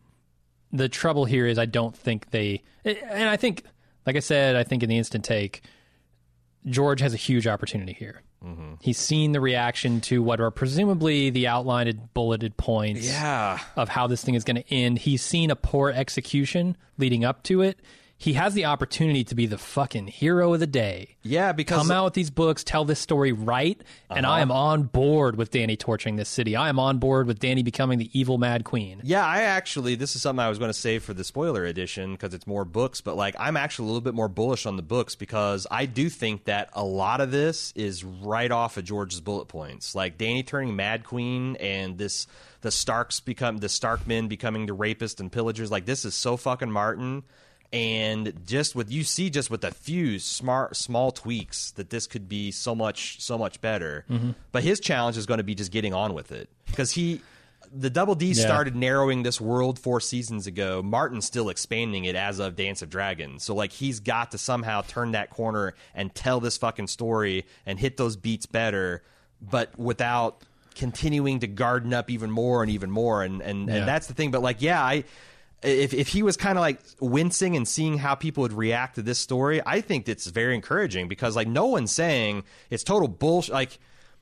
The trouble here is I don't think they... And I think, like I said, I think in the instant take, George has a huge opportunity here. Mm-hmm. He's seen the reaction to what are presumably the outlined bulleted points yeah. of how this thing is going to end. He's seen a poor execution leading up to it. He has the opportunity to be the fucking hero of the day. Yeah, because... Come out with these books, tell this story right, uh-huh. and I am on board with Dany torching this city. I am on board with Dany becoming the evil Mad Queen. Yeah, I actually... This is something I was going to save for the spoiler edition because it's more books, but like I'm actually a little bit more bullish on the books because I do think that a lot of this is right off of George's bullet points. Like Dany turning Mad Queen and this... The Starks become... The Starkmen becoming the rapists and pillagers. Like this is so fucking Martin... And just with you see just with a few smart small tweaks that this could be so much so much better. Mm-hmm. But his challenge is going to be just getting on with it because he the Double D yeah. started narrowing this world four seasons ago. Martin's still expanding it as of Dance of Dragons. So like he's got to somehow turn that corner and tell this fucking story and hit those beats better, but without continuing to garden up even more and even more. And and, yeah. and that's the thing. But like yeah, I. If if he was kind of like wincing and seeing how people would react to this story, I think it's very encouraging because like no one's saying it's total bullshit. Like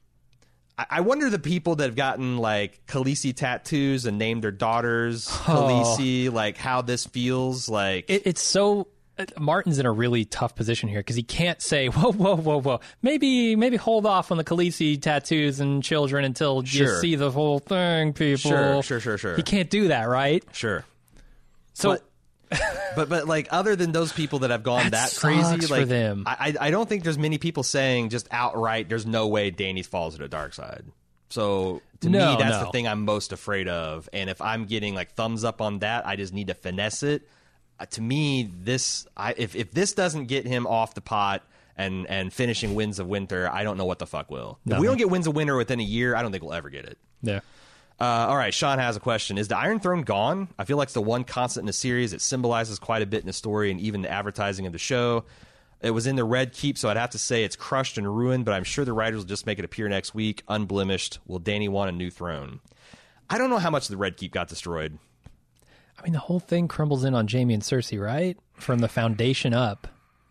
I, I wonder the people that have gotten like Khaleesi tattoos and named their daughters Khaleesi, oh. like how this feels like. It, it's so Martin's in a really tough position here because he can't say whoa whoa whoa whoa maybe maybe hold off on the Khaleesi tattoos and children until sure. you see the whole thing, people. Sure, sure, sure, sure. He can't do that, right? Sure. So, but, but but like other than those people that have gone that, that crazy, for like them. I I don't think there's many people saying just outright there's no way Dany falls to the dark side. So to no, me, that's no. the thing I'm most afraid of. And if I'm getting like thumbs up on that, I just need to finesse it. Uh, to me, this I if if this doesn't get him off the pot and and finishing Winds of Winter, I don't know what the fuck will. If no. we don't get Winds of Winter within a year, I don't think we'll ever get it. Yeah. Uh, all right, Sean has a question. Is the Iron Throne gone? I feel like it's the one constant in the series. It symbolizes quite a bit in the story and even the advertising of the show. It was in the Red Keep, so I'd have to say it's crushed and ruined, but I'm sure the writers will just make it appear next week, unblemished. Will Dany want a new throne? I don't know how much the Red Keep got destroyed. I mean, the whole thing crumbles in on Jaime and Cersei, right? From the foundation up.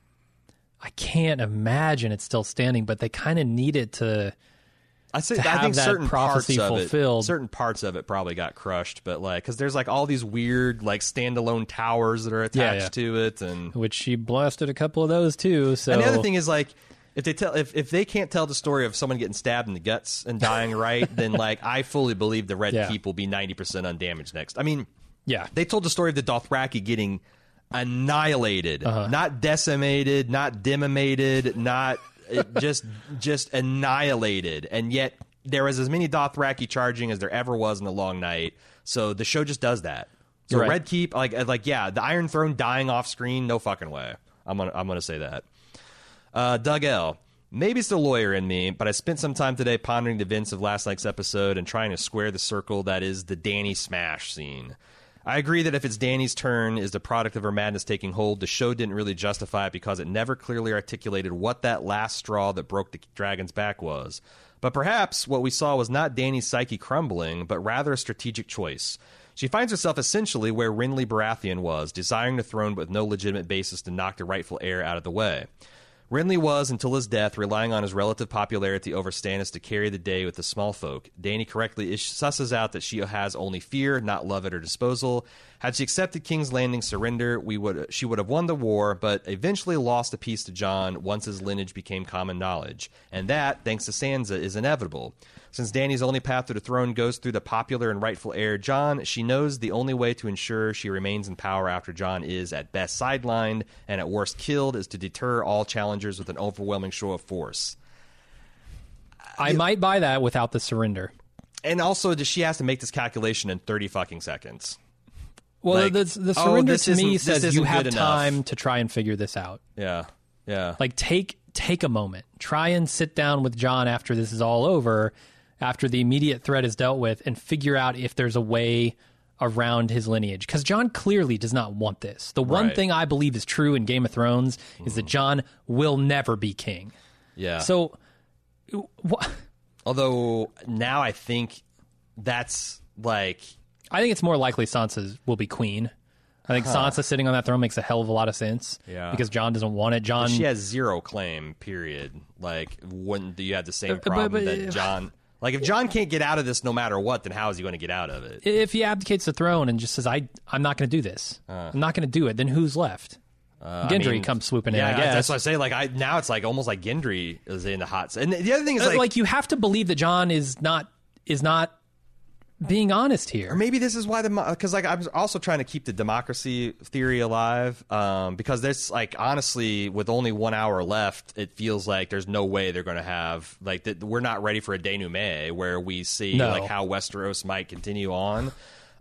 I can't imagine it's still standing, but they kind of need it to... I say to I think that certain parts prophecy of fulfilled. it, certain parts of it probably got crushed, but like because there's like all these weird like standalone towers that are attached yeah, yeah. to it, and which she blasted a couple of those too. So and the other thing is like if they tell if, if they can't tell the story of someone getting stabbed in the guts and dying right, then like I fully believe the Red yeah. Keep will be ninety percent undamaged next. I mean, yeah, they told the story of the Dothraki getting annihilated, uh-huh. not decimated, not decimated, not just just annihilated, and yet. There was as many Dothraki charging as there ever was in the Long Night, so the show just does that. So right. Red Keep, like, like yeah, the Iron Throne dying off screen, no fucking way. I'm gonna, I'm gonna say that. Uh, Doug L. Maybe it's the lawyer in me, but I spent some time today pondering the events of last night's episode and trying to square the circle that is the Dany smash scene. I agree that if it's Dany's turn is the product of her madness taking hold, the show didn't really justify it because it never clearly articulated what that last straw that broke the dragon's back was. But perhaps what we saw was not Dany's psyche crumbling, but rather a strategic choice. She finds herself essentially where Renly Baratheon was, desiring the throne but with no legitimate basis to knock the rightful heir out of the way. Renly was, until his death, relying on his relative popularity over Stannis to carry the day with the small folk. Dany correctly ish- susses out that she has only fear, not love at her disposal. Had she accepted King's Landing's surrender, we would she would have won the war, but eventually lost a piece to Jon once his lineage became common knowledge. And that, thanks to Sansa, is inevitable. Since Dany's only path to the throne goes through the popular and rightful heir, Jon, she knows the only way to ensure she remains in power after Jon is, at best, sidelined, and at worst killed, is to deter all challengers with an overwhelming show of force. I you, might buy that without the surrender. And also, she has to make this calculation in thirty fucking seconds. Well, like, the, the surrender oh, to me says you have enough. time to try and figure this out. Yeah, yeah. Like, take take a moment. Try and sit down with Jon after this is all over, after the immediate threat is dealt with, and figure out if there's a way around his lineage, because Jon clearly does not want this. The one Right. thing I believe is true in Game of Thrones is that Jon will never be king. Yeah. So, wh- Although now I think that's like I think it's more likely Sansa will be queen. I think Sansa sitting on that throne makes a hell of a lot of sense. Yeah. Because Jon doesn't want it. Jon, she has zero claim. Period. Like, wouldn't you have the same But- but- problem but- that Jon? Like, if Jon can't get out of this no matter what, then how is he going to get out of it? if he abdicates the throne and just says, I, I'm not going to do this, I'm not going to do it, then who's left? Uh, Gendry I mean, comes swooping yeah, in, I guess. that's what I say. Like, I now it's like almost like Gendry is in the hot. And the other thing is Uh, like, like, you have to believe that Jon is not is not being honest or here. maybe this is why the because like I'm also trying to keep the democracy theory alive. Um, because there's like honestly, with only one hour left, it feels like there's no way they're going to have like that. We're not ready for a denouement where we see No. like how Westeros might continue on.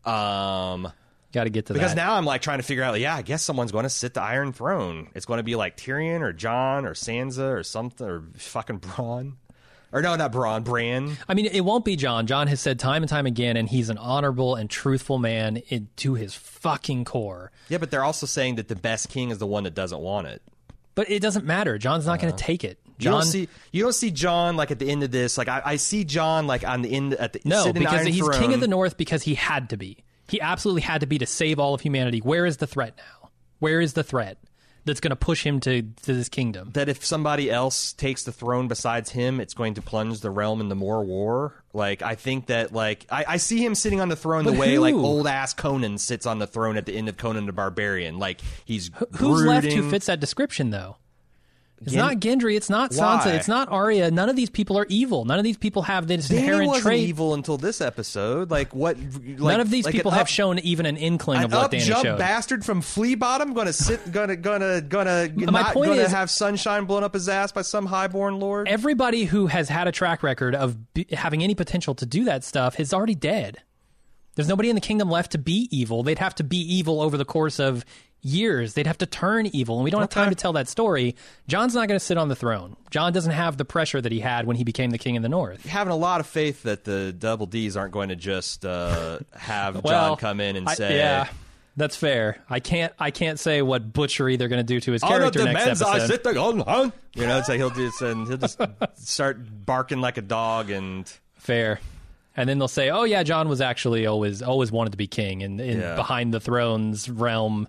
Um. Got to get to Because that. now I'm like trying to figure out, like, yeah, I guess someone's going to sit the Iron Throne. It's going to be like Tyrion or Jon or Sansa or something or fucking Bronn. Or no, not Bronn, Bran. I mean, it won't be Jon. Jon has said time and time again, and he's an honorable and truthful man in, to his fucking core. Yeah, but they're also saying that the best king is the one that doesn't want it. But it doesn't matter. Jon's not going to take it. You Jon, don't see you don't see Jon like at the end of this. Like I, I see Jon like on the end at the no, sitting in the because Iron he's Throne. king of the North because he had to be. He absolutely had to be to save all of humanity. Where is the threat now? Where is the threat that's going to push him to, to this kingdom? That if somebody else takes the throne besides him, it's going to plunge the realm into more war. Like I think that like I, I see him sitting on the throne But the way who? like old ass Conan sits on the throne at the end of Conan the Barbarian. Like he's Who's left who brooding. fits that description, though? It's Gen- not Gendry. It's not Sansa. Why? It's not Arya. None of these people are evil. None of these people have this Dany inherent wasn't trait. evil until this episode. Like what? Like, None of these like people an have up, shown even an inkling an of what up Dany jump showed. bastard from Flea Bottom going to sit, gonna, gonna, gonna, not point gonna is- have sunshine blown up his ass by some highborn lord. Everybody who has had a track record of be, having any potential to do that stuff is already dead. There's nobody in the kingdom left to be evil. They'd have to be evil over the course of years. They'd have to turn evil, and we don't have time to tell that story. Jon's not going to sit on the throne. Jon doesn't have the pressure that he had when he became the king of the North. Having a lot of faith that the Double D's aren't going to just uh, have Well, Jon come in and I- say, yeah, that's fair. I can't. I can't say what butchery they're going to do to his "On the character next demands I episode. sit the gun, huh?" You know, it's like he'll just and he'll just start barking like a dog and. Fair. And then they'll say, "Oh yeah, Jon was actually always always wanted to be king in, in Yeah. behind the throne's realm."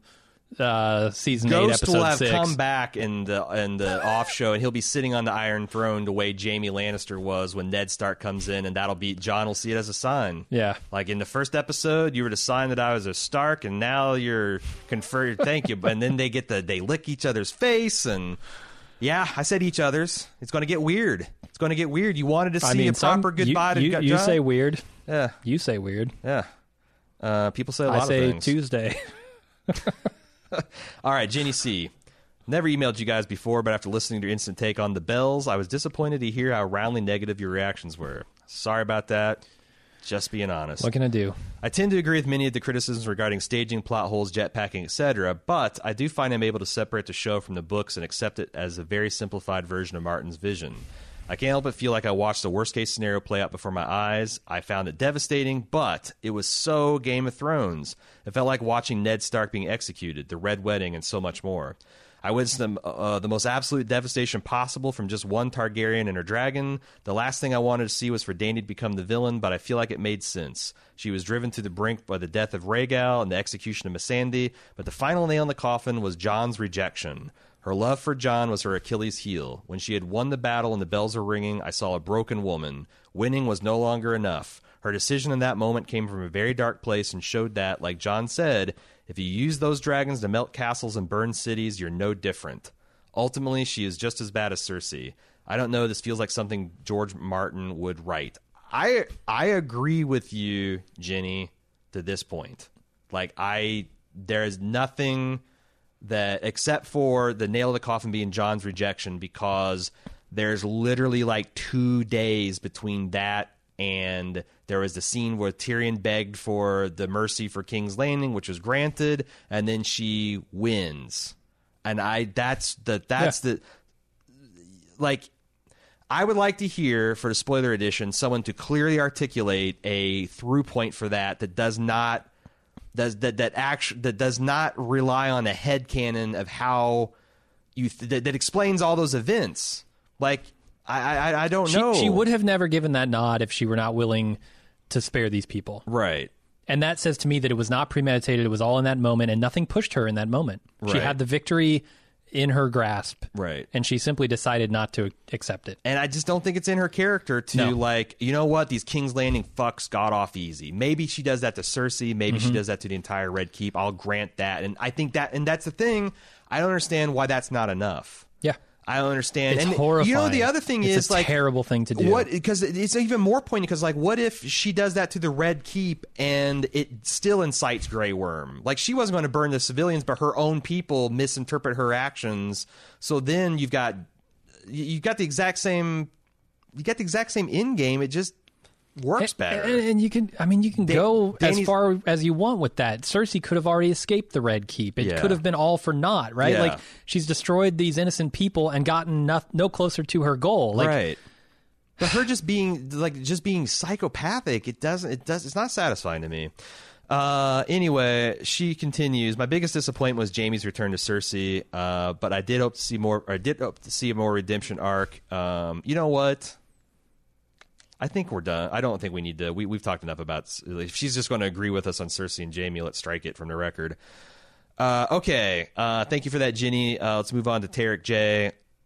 Uh, season eight, Ghost episode will have six. come back in the in the off show, and he'll be sitting on the Iron Throne the way Jaime Lannister was when Ned Stark comes in, and that'll be Jon will see it as a sign. Yeah. Like in the first episode, you were the sign that I was a Stark, and now you're conferred. Thank you. And then they get the they lick each other's face, and yeah, I said each other's. It's going to get weird. It's going to get weird. You wanted to see I mean, a proper some, goodbye you, to you, you Jon? say weird. Yeah, You say weird. yeah. Uh, people say a lot I say of things. Tuesday. All right, Jenny C. Never emailed you guys before, but after listening to your instant take on the bells, I was disappointed to hear how roundly negative your reactions were. Sorry about that. Just being honest. What can I do? I tend to agree with many of the criticisms regarding staging, plot holes, jetpacking, et cetera, but I do find I'm able to separate the show from the books and accept it as a very simplified version of Martin's vision. I can't help but feel like I watched the worst-case scenario play out before my eyes. I found it devastating, but it was so Game of Thrones. It felt like watching Ned Stark being executed, the Red Wedding, and so much more. I witnessed the, uh, the most absolute devastation possible from just one Targaryen and her dragon. The last thing I wanted to see was for Dany to become the villain, but I feel like it made sense. She was driven to the brink by the death of Rhaegal and the execution of Missandei, but the final nail in the coffin was Jon's rejection. Her love for Jon was her Achilles heel. When she had won the battle and the bells were ringing, I saw a broken woman. Winning was no longer enough. Her decision in that moment came from a very dark place and showed that, like Jon said, if you use those dragons to melt castles and burn cities, you're no different. Ultimately, she is just as bad as Cersei. I don't know, this feels like something George Martin would write. I I agree with you, Jenny, to this point. Like, I there is nothing that, except for the nail of the coffin being Jon's rejection, because there's literally like two days between that and there was the scene where Tyrion begged for the mercy for King's Landing, which was granted, and then she wins. And I that's the that's Yeah. the like I would like to hear, for the spoiler edition, someone to clearly articulate a through point for that that does not does that that act that does not rely on a headcanon of how you th- that, that explains all those events. Like I I, I don't she, know. She would have never given that nod if she were not willing to spare these people. Right. And that says to me that it was not premeditated. It was all in that moment, and nothing pushed her in that moment. She Right. had the victory in her grasp. Right. And she simply decided not to accept it. And I just don't think it's in her character to, No. like, you know what? These King's Landing fucks got off easy. Maybe she does that to Cersei. Maybe Mm-hmm. she does that to the entire Red Keep. I'll grant that. And I think that, and that's the thing. I don't understand why that's not enough. Yeah. I don't understand. It's and horrifying. You know, the other thing It's is, a like, terrible thing to do. What? Because it's even more poignant. Because, like, what if she does that to the Red Keep and it still incites Grey Worm? Like, she wasn't going to burn the civilians, but her own people misinterpret her actions. So then you've got you've got the exact same you got the exact same end game. It just works better. And, and you can, I mean, you can Da- go as Dany's- far as you want with that. Cersei could have already escaped the Red Keep. It Yeah. could have been all for naught, right? Yeah. Like, she's destroyed these innocent people and gotten no, no closer to her goal. Like, right. But her just being like just being psychopathic, it doesn't it does it's not satisfying to me. Uh, anyway, she continues. My biggest disappointment was Jaime's return to Cersei, uh, but I did hope to see more. Or I did hope to see a more redemption arc. Um, you know what? I think we're done. I don't think we need to. We, we've talked enough about. If she's just going to agree with us on Cersei and Jaime, let's strike it from the record. Uh, okay. Uh, thank you for that, Ginny. Uh, let's move on to Tarek J.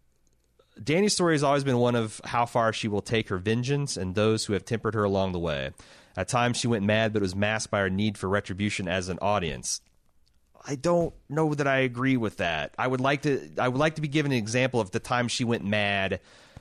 Dany's story has always been one of how far she will take her vengeance and those who have tempered her along the way. At times she went mad, but it was masked by her need for retribution as an audience. I don't know that I agree with that. I would like to. I would like to be given an example of the time she went mad,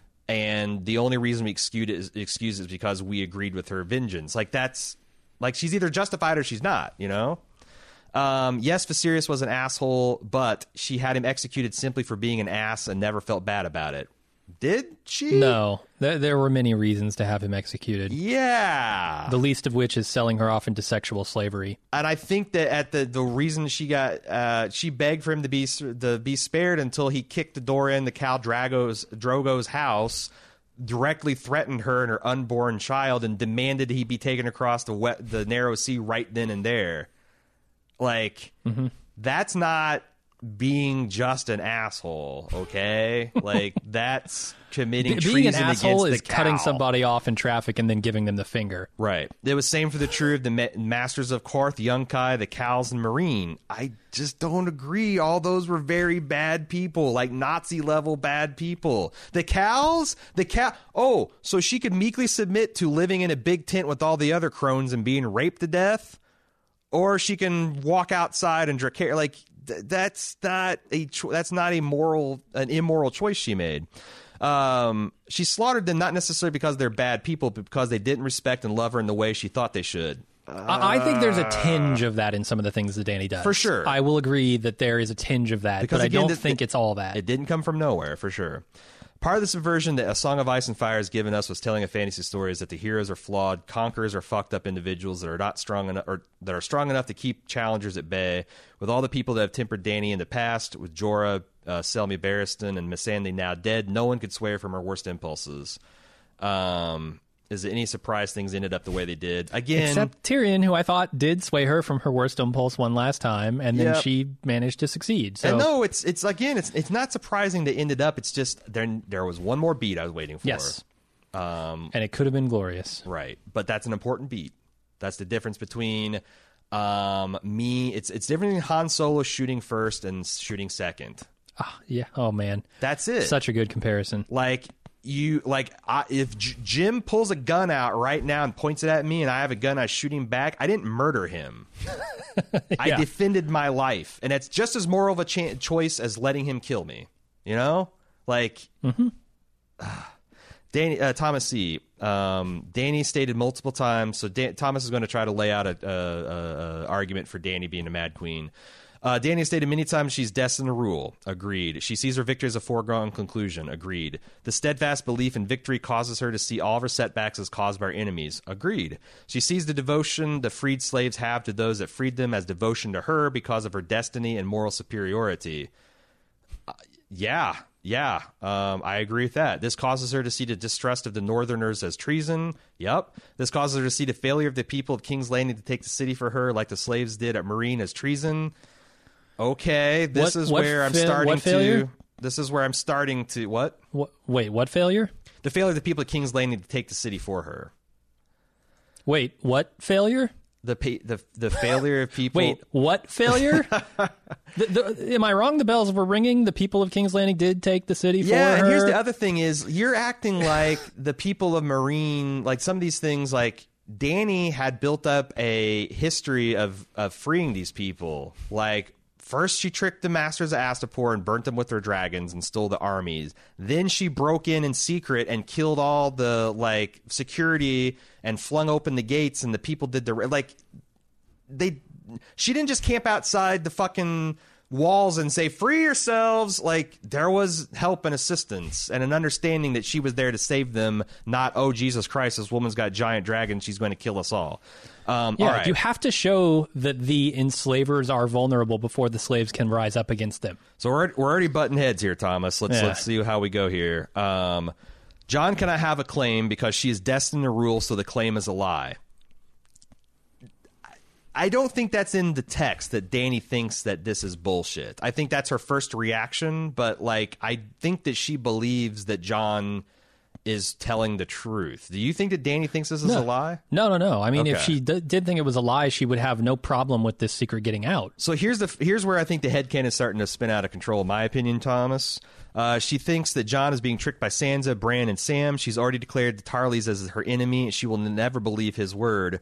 and the only reason we excuse it is, excuse it is because we agreed with her vengeance. Like that's like she's either justified or she's not. You know. Um, yes, Viserys was an asshole, but she had him executed simply for being an ass and never felt bad about it. Did she? no, there, there were many reasons to have him executed. Yeah. The least of which is selling her off into sexual slavery. And I think that at the the reason she got uh, she begged for him to be to be spared until he kicked the door in the Khal Drogo's Drogo's house, directly threatened her and her unborn child, and demanded he be taken across the wet, the narrow sea right then and there. Like Mm-hmm. that's not being just an asshole, okay? Like that's committing Being treason an asshole against is the cutting cow. somebody off in traffic and then giving them the finger. Right. It was same for the true of the ma- masters of Qarth, Yunkai, the Cals, and Marine. I just don't agree. All those were very bad people, like Nazi level bad people. The Cals, the Cal. Oh, so she could meekly submit to living in a big tent with all the other crones and being raped to death, or she can walk outside and drink. Like th- that's not a cho- that's not a moral an immoral choice she made. Um, she slaughtered them not necessarily because they're bad people, but because they didn't respect and love her in the way she thought they should. I I think there's a tinge of that in some of the things that Dany does. For sure. I will agree that there is a tinge of that, Because but again, I don't th- think it- it's all that. It didn't come from nowhere, for sure. Part of the subversion that A Song of Ice and Fire has given us was telling a fantasy story is that the heroes are flawed, conquerors are fucked up individuals that are not strong enough, or that are strong enough to keep challengers at bay. With all the people that have tempered Dany in the past, with Jorah, uh, Selmy Barristan, and Missandei now dead, no one could sway her from her worst impulses. Um, is it any surprise things ended up the way they did? Again, Except Tyrion, who I thought did sway her from her worst impulse one last time, and then Yep. she managed to succeed. So and no, it's it's again, it's it's not surprising they ended up. It's just there there was one more beat I was waiting for. yes, Um, and it could have been glorious. Right, but that's an important beat. That's the difference between um, me. It's it's different than Han Solo shooting first and shooting second. Ah, yeah. Oh man, That's it. such a good comparison. like you like I, if J- Jim pulls a gun out right now and points it at me, and I have a gun, I shoot him back. I didn't murder him. I Yeah. defended my life, and it's just as moral of a cha- choice as letting him kill me. You know, like. Mm-hmm. Danny, uh, Thomas C. Um, Dany stated multiple times. So Dan- Thomas is going to try to lay out a, a, a, a argument for Dany being a Mad Queen. Uh, Dany stated many times she's destined to rule. Agreed. She sees her victory as a foregone conclusion. Agreed. The steadfast belief in victory causes her to see all of her setbacks as caused by her enemies. Agreed. She sees the devotion the freed slaves have to those that freed them as devotion to her because of her destiny and moral superiority. Uh, yeah. Yeah, um, I agree with that. This causes her to see the distrust of the Northerners as treason. Yep. This causes her to see the failure of the people of King's Landing to take the city for her, like the slaves did at Meereen, as treason. Okay, this What- is what where I'm fa- starting what failure? to. This is where I'm starting to what? What, wait, what failure? The failure of the people of King's Landing to take the city for her. Wait, what failure? The pa- the the failure of people. Wait, what failure? the, the, am I wrong? The bells were ringing. The people of King's Landing did take the city for Yeah, her. and here's the other thing is you're acting like the people of Meereen, like some of these things, like Dany had built up a history of, of freeing these people. Like, first she tricked the Masters of Astapor and burnt them with their dragons and stole the armies. Then she broke in in secret and killed all the, like, security and flung open the gates, and the people did the, like, they, she didn't just camp outside the fucking walls and say, free yourselves. Like, there was help and assistance and an understanding that she was there to save them, not, oh, Jesus Christ, this woman's got giant dragons, she's going to kill us all. Um, Yeah, all right. you have to show that the enslavers are vulnerable before the slaves can rise up against them. So we're, we're already butting heads here, Thomas. Let's Yeah. let's see how we go here. Um, Jon cannot have a claim because she is destined to rule, so the claim is a lie. I don't think that's in the text that Dany thinks that this is bullshit. I think that's her first reaction, but like I think that she believes that Jon is telling the truth. Do you think that Dany thinks this is a lie? No, no, no. I mean, if Okay. she d- did think it was a lie, she would have no problem with this secret getting out. So here's the here's where I think the headcanon is starting to spin out of control, in my opinion, Thomas. Uh, she thinks that Jon is being tricked by Sansa, Bran, and Sam. She's already declared the Tarleys as her enemy. She will never believe his word.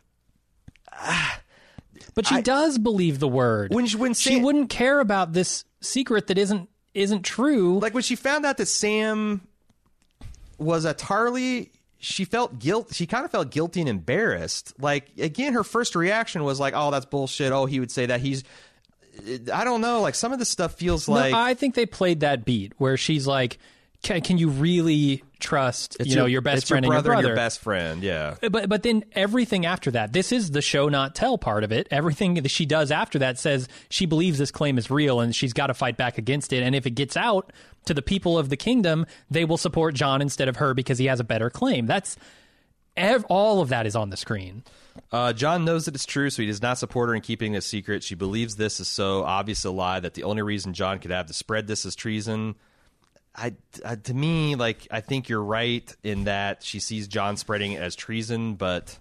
But she I- does believe the word. When she- when she Sam- wouldn't care about this secret that isn't isn't true. Like when she found out that Sam was a Tarley, she felt guilt. She kind of felt guilty and embarrassed. Like, again, her first reaction was like, "Oh, that's bullshit. Oh, he would say that. He's." I don't know. Like some of this stuff feels like no, I think they played that beat where she's like, "Can, can you really trust it's you know your best it's friend your and brother your brother?" and your best friend. Yeah. But but then everything after that, this is the show not tell part of it. Everything that she does after that says she believes this claim is real and she's got to fight back against it. And if it gets out to the people of the kingdom, they will support Jon instead of her because he has a better claim. That's ev- all of that is on the screen. Uh, Jon knows that it's true, so he does not support her in keeping it a secret. She believes this is so obvious a lie that the only reason Jon could have to spread this is treason. I, I, to me, like, I think you're right in that she sees Jon spreading it as treason, but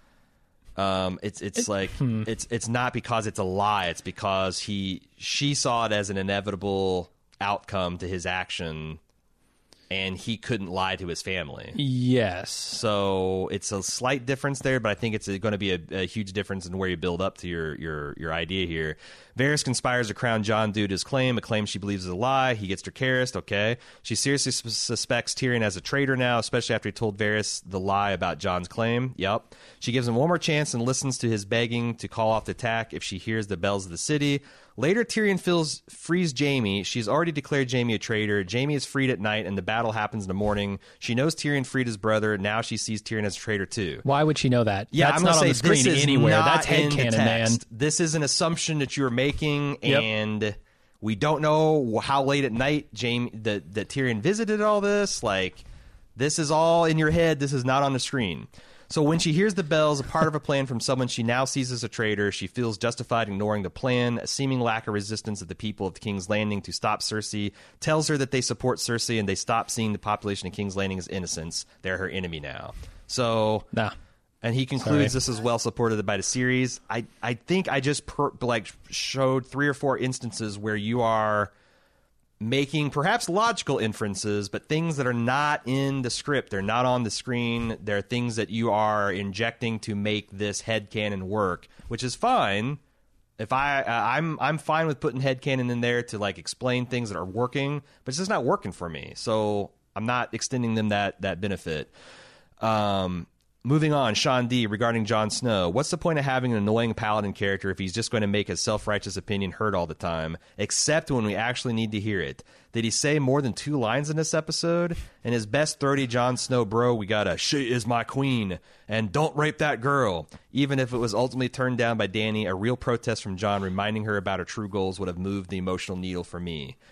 um, it's it's like hmm. it's it's not because it's a lie. It's because he she saw it as an inevitable outcome to his action, and he couldn't lie to his family. Yes. So it's a slight difference there, but I think it's going to be a, a huge difference in where you build up to your your your idea here. Varys conspires to crown Jon due to his claim, a claim she believes is a lie. He gets Dracarys, okay. She seriously sus- suspects Tyrion as a traitor now, especially after he told Varys the lie about Jon's claim. Yep. She gives him one more chance and listens to his begging to call off the attack if she hears the bells of the city. Later, Tyrion feels, frees Jaime. She's already declared Jaime a traitor. Jaime is freed at night, and the battle happens in the morning. She knows Tyrion freed his brother. Now she sees Tyrion as a traitor, too. Why would she know that? Yeah, That's I'm not gonna on the say screen this is anywhere. not That's in the headcanon, man. text. This is an assumption that you're making, Yep. and we don't know how late at night Jaime that, that Tyrion visited all this. Like, this is all in your head. This is not on the screen. So when she hears the bells, a part of a plan from someone she now sees as a traitor, she feels justified ignoring the plan. A seeming lack of resistance of the people of the King's Landing to stop Cersei tells her that they support Cersei and they stop seeing the population of King's Landing as innocents. They're her enemy now. So... Nah. And he concludes Sorry. this is well supported by the series. I, I think I just per, like showed three or four instances where you are making perhaps logical inferences, but things that are not in the script. They're not on the screen. They're things that you are injecting to make this headcanon work, which is fine. If I, uh, I'm I'm fine with putting headcanon in there to like explain things that are working, but it's just not working for me. So I'm not extending them that that benefit. Um, Moving on, Sean D. regarding Jon Snow. What's the point of having an annoying paladin character if he's just going to make his self-righteous opinion heard all the time, except when we actually need to hear it? Did he say more than two lines in this episode? In his best thirty Jon Snow bro, we got a "she is my queen" and "don't rape that girl." Even if it was ultimately turned down by Dany, a real protest from Jon reminding her about her true goals would have moved the emotional needle for me.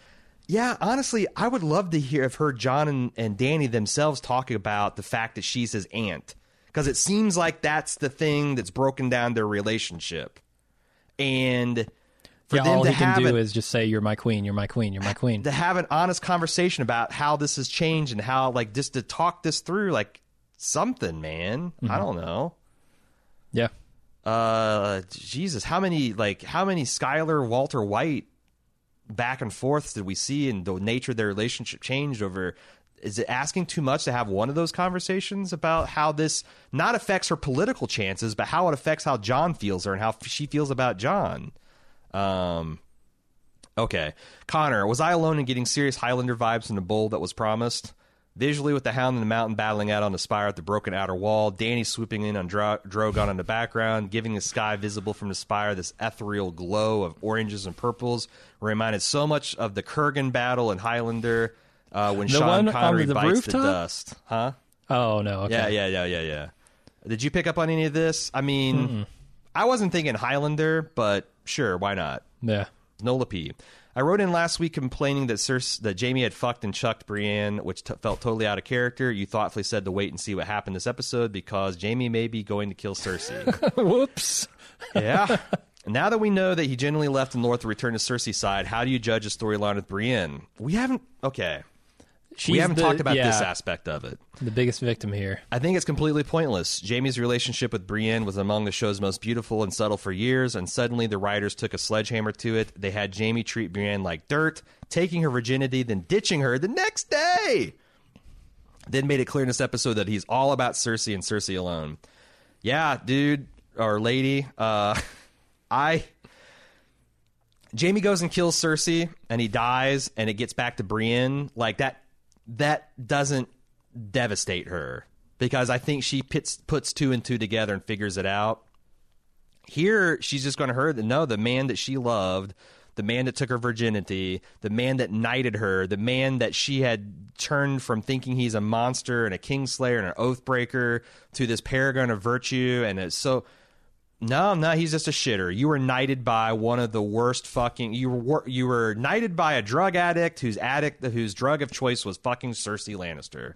Yeah, honestly, I would love to hear have heard John and, and Danny themselves talking about the fact that she's his aunt, because it seems like that's the thing that's broken down their relationship. And for yeah, them all to he can have do an, is just say, "You're my queen. You're my queen. You're my queen." to have an honest conversation about how this has changed and how, like, just to talk this through, like something, man. Mm-hmm. I don't know. Yeah. Uh, Jesus, how many like how many Skylar Walter White back and forths did we see, and the nature of their relationship changed over? Is it asking too much to have one of those conversations about how this not affects her political chances, but how it affects how John feels her and how she feels about John? Um, okay. Connor, was I alone in getting serious Highlander vibes from the bowl that was promised? Visually, with the Hound and the Mountain battling out on the spire at the broken outer wall, Danny swooping in on Dro- Drogon in the background, giving the sky visible from the spire this ethereal glow of oranges and purples, reminded so much of the Kurgan battle in Highlander uh, when The Sean one on Connery the bites rooftop? the dust. Huh? Oh no. Okay. Yeah, yeah, yeah, yeah, yeah. Did you pick up on any of this? I mean, Mm-mm. I wasn't thinking Highlander, but sure, why not? Yeah. Nola P. I wrote in last week complaining that Cersei, that Jaime had fucked and chucked Brienne, which t- felt totally out of character. You thoughtfully said to wait and see what happened this episode because Jaime may be going to kill Cersei. Whoops. Yeah. Now that we know that he genuinely left the North to return to Cersei's side, how do you judge a storyline with Brienne? We haven't... Okay. She's we haven't the, talked about yeah, this aspect of it. The biggest victim here. I think it's completely pointless. Jaime's relationship with Brienne was among the show's most beautiful and subtle for years, and suddenly the writers took a sledgehammer to it. They had Jaime treat Brienne like dirt, taking her virginity, then ditching her the next day. Then made it clear in this episode that he's all about Cersei and Cersei alone. Yeah, dude, or lady, uh, I... Jaime goes and kills Cersei, and he dies, and it gets back to Brienne. Like, that... that doesn't devastate her because I think she puts, puts two and two together and figures it out. Here, she's just going to hurt. No, the man that she loved, the man that took her virginity, the man that knighted her, the man that she had turned from thinking he's a monster and a kingslayer and an oathbreaker to this paragon of virtue. And it's so... No, no, he's just a shitter. You were knighted by one of the worst fucking... You were you were knighted by a drug addict whose addict whose drug of choice was fucking Cersei Lannister.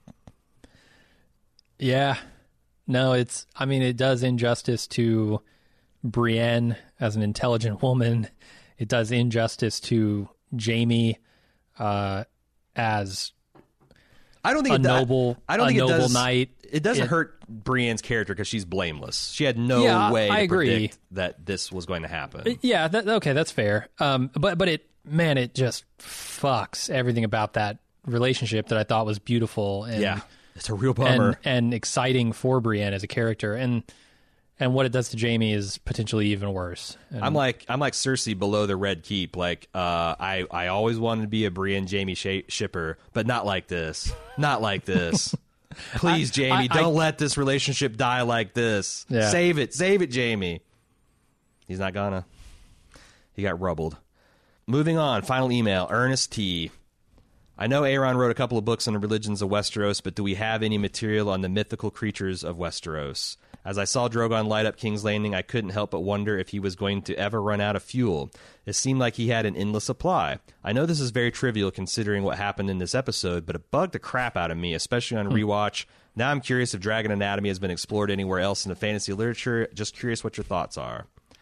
Yeah. No, it's... I mean, it does injustice to Brienne as an intelligent woman. It does injustice to Jaime uh, as I don't think a it noble, does. I don't a think noble it does, knight. It doesn't it, hurt Brienne's character because she's blameless. She had no yeah, way I to agree. predict that this was going to happen. Yeah, that, okay, that's fair. Um, but but it, man, it just fucks everything about that relationship that I thought was beautiful. And, yeah, it's a real bummer and, and exciting for Brienne as a character, and and what it does to Jaime is potentially even worse. And, I'm like I'm like Cersei below the Red Keep. Like uh, I I always wanted to be a Brienne Jaime sh- shipper, but not like this. Not like this. Please, I, Jaime, I, don't I, let this relationship die like this. Yeah. Save it. Save it, Jaime. He's not gonna. He got rubbled. Moving on. Final email. Ernest T. I know Aaron wrote a couple of books on the religions of Westeros, but do we have any material on the mythical creatures of Westeros? As I saw Drogon light up King's Landing, I couldn't help but wonder if he was going to ever run out of fuel. It seemed like he had an endless supply. I know this is very trivial considering what happened in this episode, but it bugged the crap out of me, especially on rewatch. Now I'm curious if Dragon Anatomy has been explored anywhere else in the fantasy literature. Just curious what your thoughts are.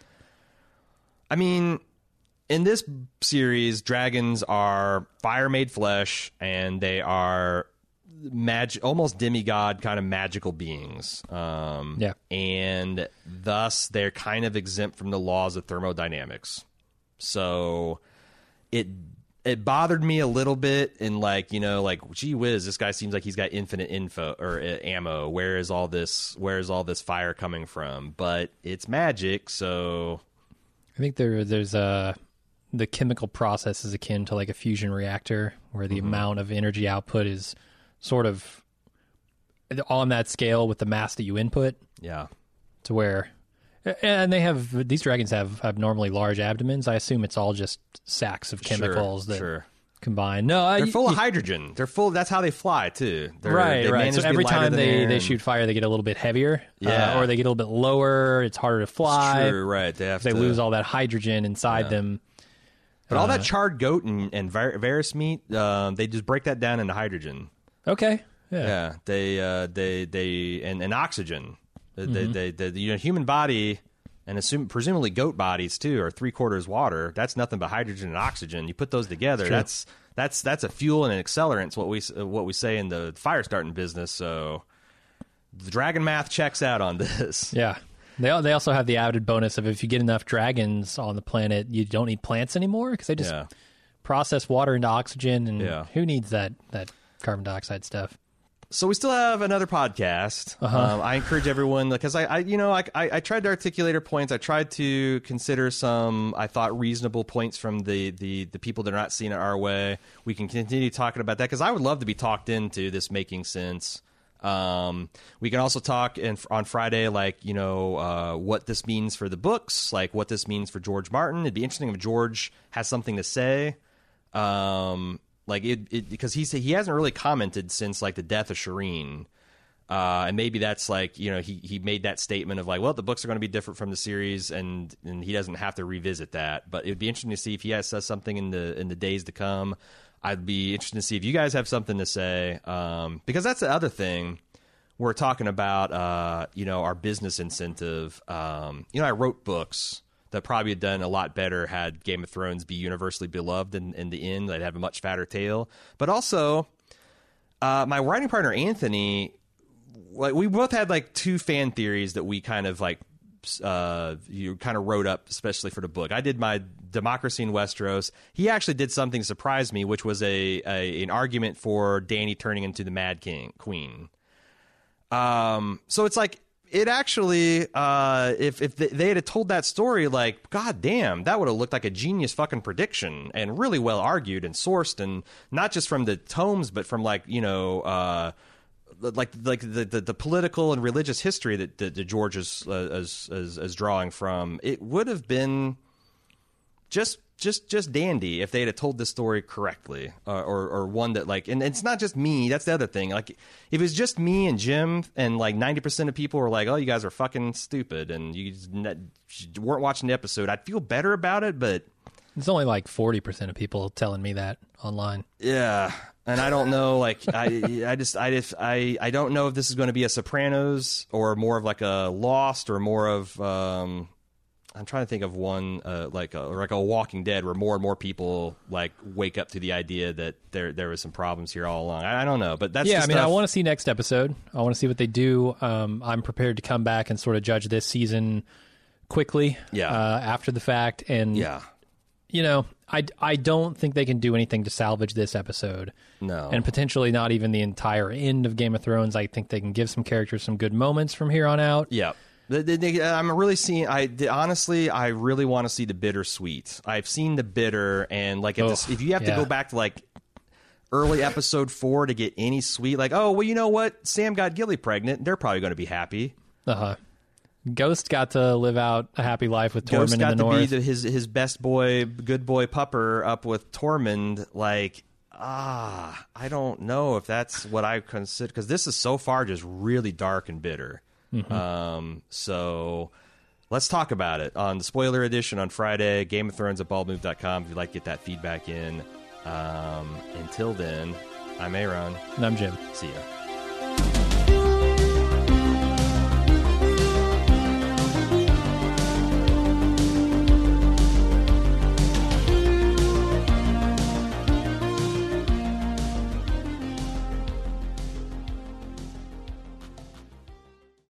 I mean, in this series, dragons are fire-made flesh, and they are... Mag- almost demigod kind of magical beings. Um, yeah. And thus they're kind of exempt from the laws of thermodynamics. So it it bothered me a little bit in like, you know, like, gee whiz, this guy seems like he's got infinite info or uh, ammo. Where is all this where is all this fire coming from? But it's magic, so I think there there's a the chemical process is akin to like a fusion reactor where the mm-hmm. amount of energy output is sort of on that scale with the mass that you input. Yeah. To where, and they have, these dragons have, have normally large abdomens. I assume it's all just sacks of chemicals sure, that sure. combine. No, they're I, full you, of hydrogen. They're full. That's how they fly too. They're, right, they right. So every time they, they shoot fire, they get a little bit heavier. Yeah. Uh, or they get a little bit lower. It's harder to fly. It's true, right. They have They to, lose all that hydrogen inside yeah. them. But all Uh, that charred goat and, and Var- Varys meat, uh, they just break that down into hydrogen. Okay. Yeah. Yeah, they, uh, they, they, and, and oxygen. They, Mm-hmm. they, they, the you know, human body, and assume, presumably goat bodies too, are three quarters water. That's nothing but hydrogen and oxygen. You put those together, True. that's that's that's a fuel and an accelerant. It's what we what we say in the fire starting business. So the dragon math checks out on this. Yeah. They al- they also have the added bonus of if you get enough dragons on the planet, you don't need plants anymore because they just Yeah. process water into oxygen, and Yeah. who needs that that carbon dioxide stuff? So we still have another podcast. Uh-huh. Um, I encourage everyone because I, I, you know, I, I, I tried to articulate our points. I tried to consider some I thought reasonable points from the the, the people that are not seeing it our way. We can continue talking about that because I would love to be talked into this making sense. Um, we can also talk in, on Friday, like, you know, uh, what this means for the books, like what this means for George Martin. It'd be interesting if George has something to say. Um, like it, it because he's, he hasn't really commented since like the death of Shireen. Uh, and maybe that's like, you know, he, he made that statement of like, well, the books are going to be different from the series, and, and he doesn't have to revisit that. But it'd be interesting to see if he has says something in the in the days to come. I'd be interested to see if you guys have something to say, um, because that's the other thing we're talking about. Uh, you know, our business incentive. Um, you know, I wrote books that probably had done a lot better had Game of Thrones be universally beloved in, in the end. They'd have a much fatter tail. But also, uh, my writing partner Anthony. Like we both had like two fan theories that we kind of like uh you kind of wrote up especially for the book. I did my Democracy in Westeros. He actually did something that surprised me, which was a, a an argument for Dany turning into the Mad King Queen. Um so it's like it actually uh if if they had told that story, like, god damn, that would have looked like a genius fucking prediction and really well argued and sourced, and not just from the tomes but from like, you know, uh like like the, the, the political and religious history that, that, that George is, uh, is, is is drawing from. It would have been just just just dandy if they'd have told this story correctly, uh, or or one that like, and it's not just me. That's the other thing. Like if it was just me and Jim, and like ninety percent of people were like, "Oh, you guys are fucking stupid," and you just ne- weren't watching the episode, I'd feel better about it. But It's only like forty percent of people telling me that online. yeah. And I don't know, like, I, I just, I just, I, I don't know if this is going to be a Sopranos or more of like a Lost or more of, um, I'm trying to think of one, uh, like a, like a Walking Dead, where more and more people like wake up to the idea that there, there was some problems here all along. I, I don't know, but that's Yeah, the I mean, stuff. I want to see next episode. I want to see what they do. Um, I'm prepared to come back and sort of judge this season quickly, Yeah. uh, after the fact. And yeah, you know, I, I don't think they can do anything to salvage this episode. no, And potentially not even the entire end of Game of Thrones. I think they can give some characters some good moments from here on out. yeah. The- the- the- I'm really seeing. I the, honestly, I really want to see the bittersweet. I've seen the bitter, and like if, Oh, this, if you have yeah. to go back to like early episode four to get any sweet, like, oh well, you know what, Sam got Gilly pregnant, they're probably going to be happy. Uh-huh. Ghost got to live out a happy life with Ghost Tormund got in the to north. be the, his his best boy, good boy pupper up with Tormund. Like, ah, I don't know if that's what I consider, because this is so far just really dark and bitter. Mm-hmm. Um, so let's talk about it on the spoiler edition on Friday. Game of Thrones at bald move dot com if you'd like to get that feedback in. Um, until then, I'm Aaron. And I'm Jim. See ya.